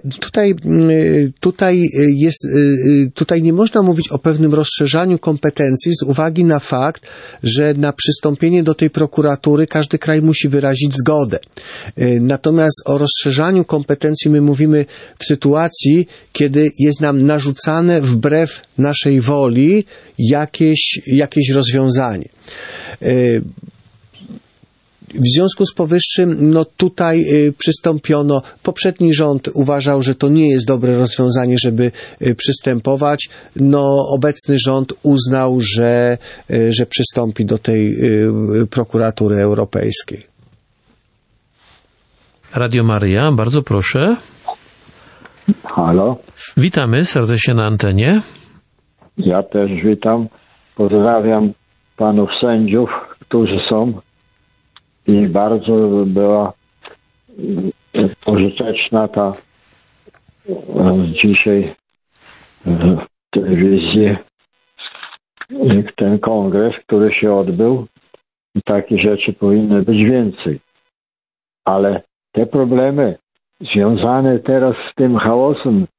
tutaj nie można mówić o pewnym rozszerzaniu kompetencji z uwagi na fakt, że na przystąpienie do tej prokuratury każdy kraj musi wyrazić zgodę. Natomiast o rozszerzaniu kompetencji my mówimy w sytuacji, kiedy jest nam narzucane wbrew naszej woli jakieś rozwiązanie. W związku z powyższym, tutaj przystąpiono, poprzedni rząd uważał, że to nie jest dobre rozwiązanie, żeby przystępować. Obecny rząd uznał, że przystąpi do tej prokuratury europejskiej. Radio Maryja, bardzo proszę. Halo. Witamy serdecznie na antenie. Ja też witam. Pozdrawiam panów sędziów, którzy są i bardzo była pożyteczna ta dzisiaj w telewizji ten kongres, który się odbył. I takie rzeczy powinny być więcej. Ale te problemy związane teraz z tym chaosem,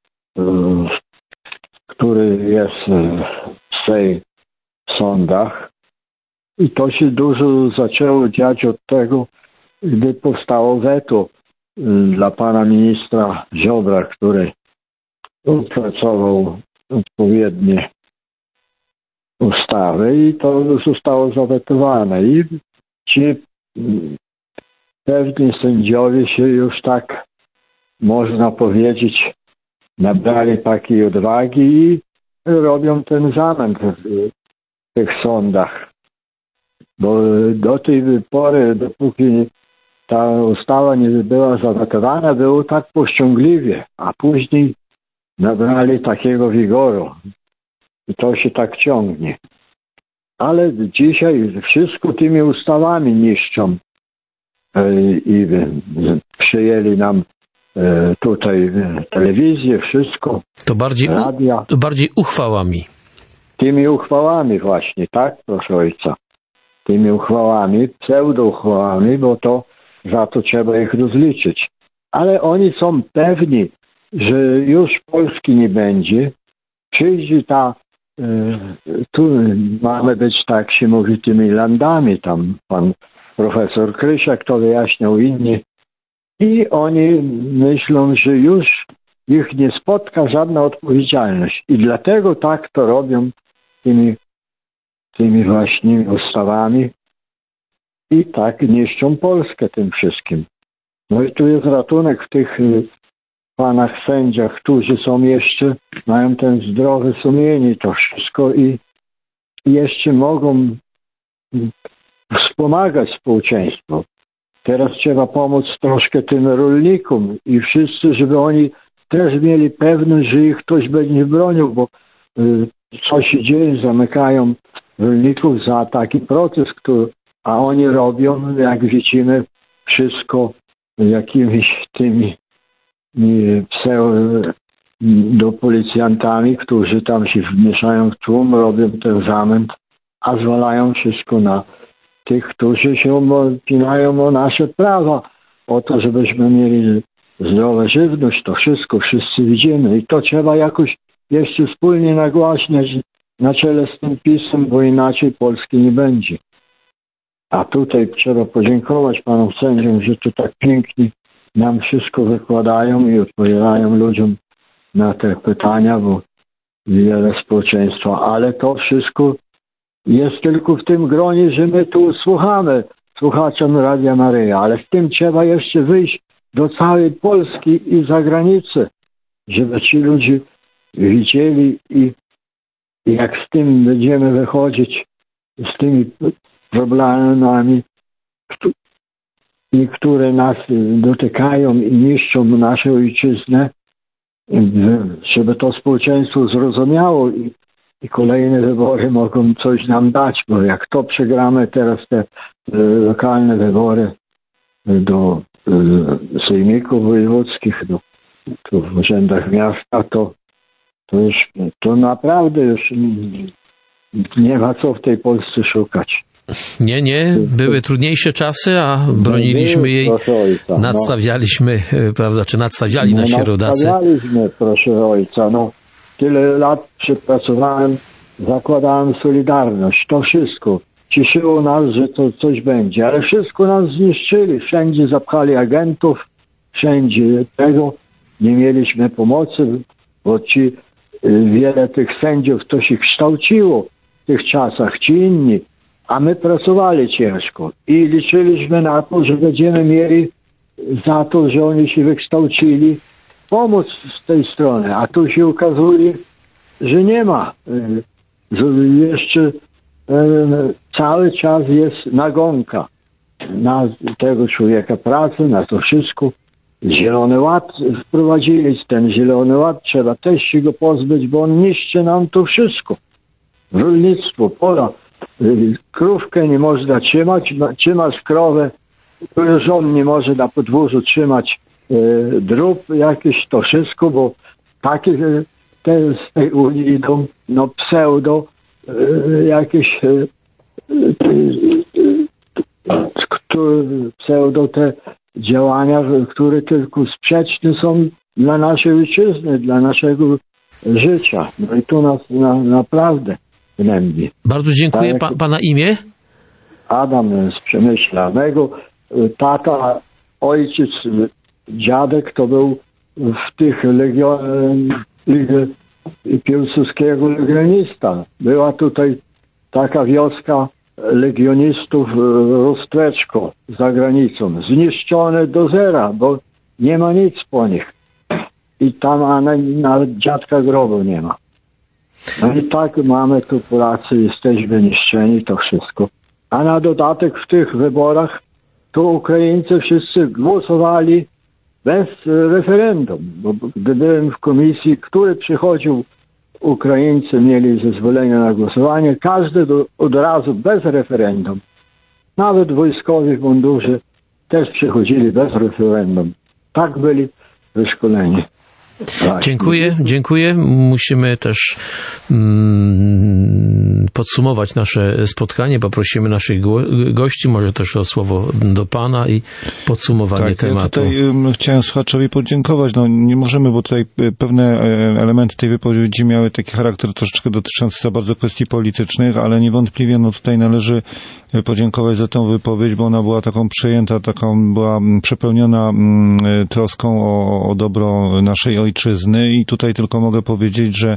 który jest w tej sądach, i to się dużo zaczęło dziać od tego, gdy powstało weto dla pana ministra Ziobra, który opracował odpowiednie ustawy i to zostało zawetowane. I ci pewni sędziowie się już tak, można powiedzieć, nabrali takiej odwagi i robią ten zamęt w tych sądach. Bo do tej pory, dopóki ta ustawa nie była zawetowana, było tak powściągliwie, a później nabrali takiego wigoru. I to się tak ciągnie. Ale dzisiaj wszystko tymi ustawami niszczą i przyjęli nam tutaj telewizję, wszystko. To bardziej uchwałami. Tymi uchwałami właśnie, tak, proszę ojca. Tymi uchwałami, pseudouchwałami, bo to za to trzeba ich rozliczyć. Ale oni są pewni, że już Polski nie będzie przyjdzie tu mamy być, tak się mówi, tymi landami, tam pan profesor Krysiak to wyjaśniał, inni. I oni myślą, że już ich nie spotka żadna odpowiedzialność. I dlatego tak to robią tymi właśnie ustawami i tak niszczą Polskę tym wszystkim. No i tu jest ratunek w tych panach sędziach, którzy są jeszcze, mają ten zdrowe sumienie, to wszystko i jeszcze mogą wspomagać społeczeństwo. Teraz trzeba pomóc troszkę tym rolnikom i wszyscy, żeby oni też mieli pewność, że ich ktoś będzie bronił, bo co się dzieje, zamykają rolników za taki proces, a oni robią, jak widzimy, wszystko jakimiś tymi pseudo-policjantami, którzy tam się wmieszają w tłum, robią ten zamęt, a zwalają wszystko na tych, którzy się opinają o nasze prawa, o to, żebyśmy mieli zdrową żywność, to wszystko wszyscy widzimy i to trzeba jakoś jeszcze wspólnie nagłaśniać na czele z tym PiS-em, bo inaczej Polski nie będzie. A tutaj trzeba podziękować panom sędziom, że tu tak pięknie nam wszystko wykładają i odpowiadają ludziom na te pytania, bo wiele społeczeństwa, ale to wszystko jest tylko w tym gronie, że my tu słuchamy słuchaczom Radia Maryja, ale z tym trzeba jeszcze wyjść do całej Polski i za granicę, żeby ci ludzie widzieli i jak z tym będziemy wychodzić, z tymi problemami, które nas dotykają i niszczą naszą ojczyznę, żeby to społeczeństwo zrozumiało i kolejne wybory mogą coś nam dać, bo jak to przegramy teraz te lokalne wybory do sejmików wojewódzkich, w urzędach miasta, to naprawdę już nie ma co w tej Polsce szukać. Nie, były trudniejsze czasy, a broniliśmy jej, nadstawialiśmy, prawda, czy nadstawiali nasi rodacy. Nadstawialiśmy, proszę ojca, tyle lat przepracowałem, zakładałem Solidarność, to wszystko. Cieszyło nas, że to coś będzie, ale wszystko nas zniszczyli, wszędzie zapchali agentów, wszędzie tego, nie mieliśmy pomocy, bo wiele tych sędziów to się kształciło w tych czasach, ci inni, a my pracowali ciężko i liczyliśmy na to, że będziemy mieli za to, że oni się wykształcili, pomóc z tej strony, a tu się okazuje, że nie ma. Że jeszcze cały czas jest nagonka na tego człowieka pracy, na to wszystko. Zielony Ład wprowadzili, ten Zielony Ład trzeba też się go pozbyć, bo on niszczy nam to wszystko. Rolnictwo, pola, krówkę nie można trzymać, trzymasz krowę, żon nie może na podwórzu trzymać drób jakieś, to wszystko, bo takie te z tej Unii idą, pseudo jakieś pseudo te działania, które tylko sprzeczne są dla naszej ojczyzny, dla naszego życia. No i tu nas naprawdę gnębi. Bardzo dziękuję. Pana imię? Adam z Przemyśla. Mego tata, ojciec, dziadek to był w tych Piłsudskiego legionista. Była tutaj taka wioska legionistów Roztreczko za granicą. Zniszczone do zera, bo nie ma nic po nich. I tam nawet dziadka grobu nie ma. No i tak mamy tu Polacy, jesteśmy niszczeni, to wszystko. A na dodatek w tych wyborach to Ukraińcy wszyscy głosowali bez referendum. Bo gdy byłem w komisji, który przychodził, Ukraińcy mieli zezwolenie na głosowanie, każdy od razu bez referendum. Nawet wojskowi w mundurze też przychodzili bez referendum. Tak byli wyszkoleni. Tak. Dziękuję. Musimy też podsumować nasze spotkanie. Poprosimy naszych gości, może też o słowo do Pana i podsumowanie tematu. Ja tutaj chciałem słuchaczowi podziękować. Nie możemy, bo tutaj pewne elementy tej wypowiedzi miały taki charakter troszeczkę dotyczący za bardzo kwestii politycznych, ale niewątpliwie tutaj należy podziękować za tę wypowiedź, bo ona była taką przejęta, była przepełniona troską o dobro naszej ojczyzny i tutaj tylko mogę powiedzieć, że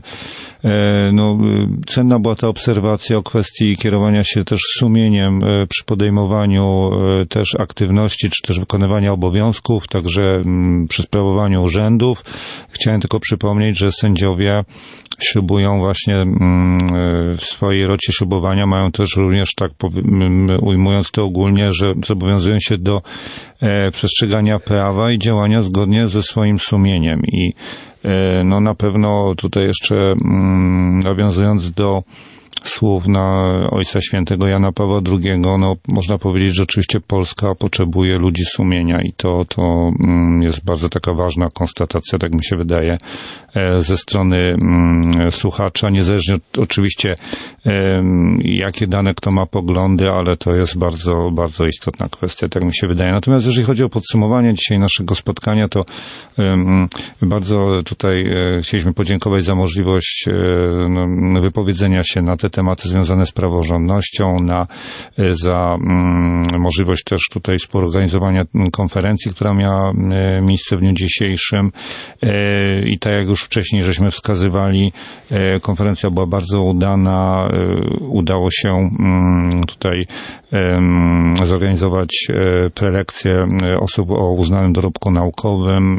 cenna była ta obserwacja o kwestii kierowania się też sumieniem przy podejmowaniu też aktywności, czy też wykonywania obowiązków, także przy sprawowaniu urzędów. Chciałem tylko przypomnieć, że sędziowie ślubują właśnie w swojej rocie ślubowania, mają też również, tak ujmując to ogólnie, że zobowiązują się do przestrzegania prawa i działania zgodnie ze swoim sumieniem. I na pewno tutaj jeszcze nawiązując do słów Ojca Świętego Jana Pawła II, można powiedzieć, że oczywiście Polska potrzebuje ludzi sumienia i to jest bardzo taka ważna konstatacja, tak mi się wydaje, ze strony słuchacza, niezależnie oczywiście jakie dane kto ma poglądy, ale to jest bardzo, bardzo istotna kwestia, tak mi się wydaje. Natomiast jeżeli chodzi o podsumowanie dzisiaj naszego spotkania, to bardzo tutaj chcieliśmy podziękować za możliwość wypowiedzenia się na te tematy związane z praworządnością, za możliwość też tutaj współorganizowania konferencji, która miała miejsce w dniu dzisiejszym. I tak jak już wcześniej żeśmy wskazywali, konferencja była bardzo udana. Udało się tutaj zorganizować prelekcje osób o uznanym dorobku naukowym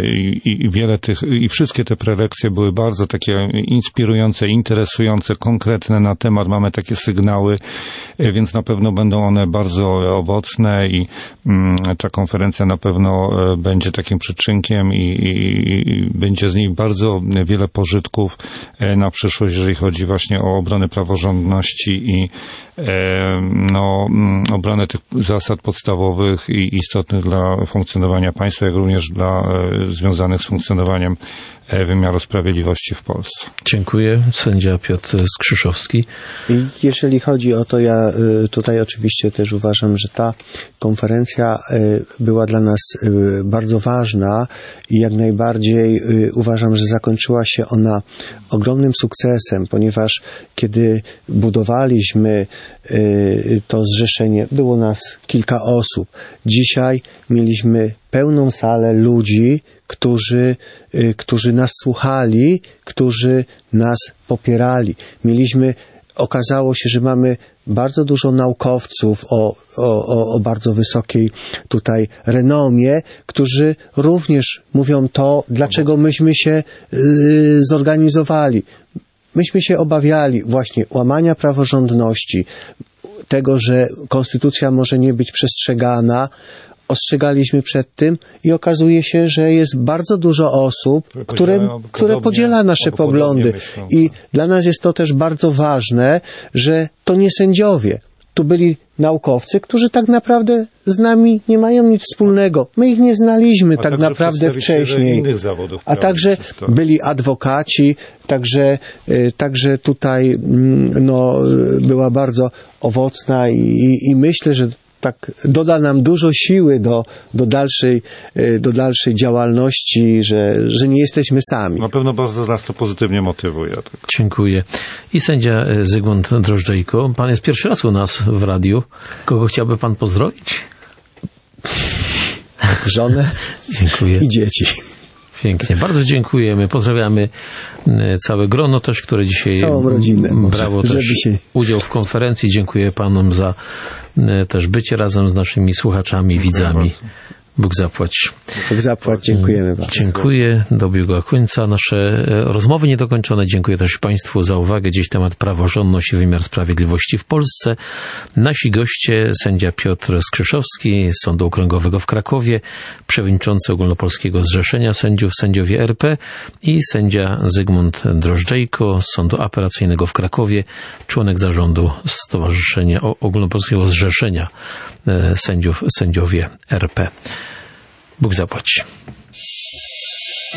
i wszystkie te prelekcje były bardzo takie inspirujące, interesujące, konkretne na temat. Mamy takie sygnały, więc na pewno będą one bardzo owocne i ta konferencja na pewno będzie takim przyczynkiem i będzie z niej bardzo wiele pożytków na przyszłość, jeżeli chodzi właśnie o obronę praworządności i obronę tych zasad podstawowych i istotnych dla funkcjonowania państwa, jak również związanych z funkcjonowaniem wymiaru sprawiedliwości w Polsce. Dziękuję. Sędzia Piotr Skrzyszowski. Jeżeli chodzi o to, ja tutaj oczywiście też uważam, że ta konferencja była dla nas bardzo ważna i jak najbardziej uważam, że zakończyła się ona ogromnym sukcesem, ponieważ kiedy budowaliśmy to zrzeszenie, było nas kilka osób. Dzisiaj mieliśmy pełną salę ludzi, którzy nas słuchali, którzy nas popierali. Okazało się, że mamy bardzo dużo naukowców o bardzo wysokiej tutaj renomie, którzy również mówią to, dlaczego myśmy się zorganizowali. Myśmy się obawiali właśnie łamania praworządności, tego, że konstytucja może nie być przestrzegana. Ostrzegaliśmy przed tym i okazuje się, że jest bardzo dużo osób, które podziela nasze poglądy. I dla nas jest to też bardzo ważne, że to nie sędziowie. Tu byli naukowcy, którzy tak naprawdę z nami nie mają nic wspólnego. My ich nie znaliśmy tak naprawdę wcześniej. A także byli adwokaci, także tutaj była bardzo owocna i myślę, że tak doda nam dużo siły do dalszej działalności, że nie jesteśmy sami. Na pewno bardzo nas to pozytywnie motywuje. Tak. Dziękuję. I sędzia Zygmunt Drożdżejko. Pan jest pierwszy raz u nas w radiu. Kogo chciałby pan pozdrowić? Żonę. Dziękuję. I dzieci. Pięknie. Bardzo dziękujemy. Pozdrawiamy całe grono też, które dzisiaj całą rodzinę brało też udział w konferencji. Dziękuję panom za też bycie razem z naszymi słuchaczami, widzami. Bóg zapłać. Bóg zapłać, dziękujemy bardzo. Dziękuję. Dobiegła końca nasze rozmowy niedokończone. Dziękuję też Państwu za uwagę. Dziś temat praworządność i wymiar sprawiedliwości w Polsce. Nasi goście, sędzia Piotr Skrzyszowski z Sądu Okręgowego w Krakowie, przewodniczący Ogólnopolskiego Zrzeszenia Sędziów, sędziowie RP i sędzia Zygmunt Drożdżejko z Sądu Apelacyjnego w Krakowie, członek zarządu Stowarzyszenia Ogólnopolskiego Zrzeszenia Sędziów, sędziowie RP. Bóg zapłać.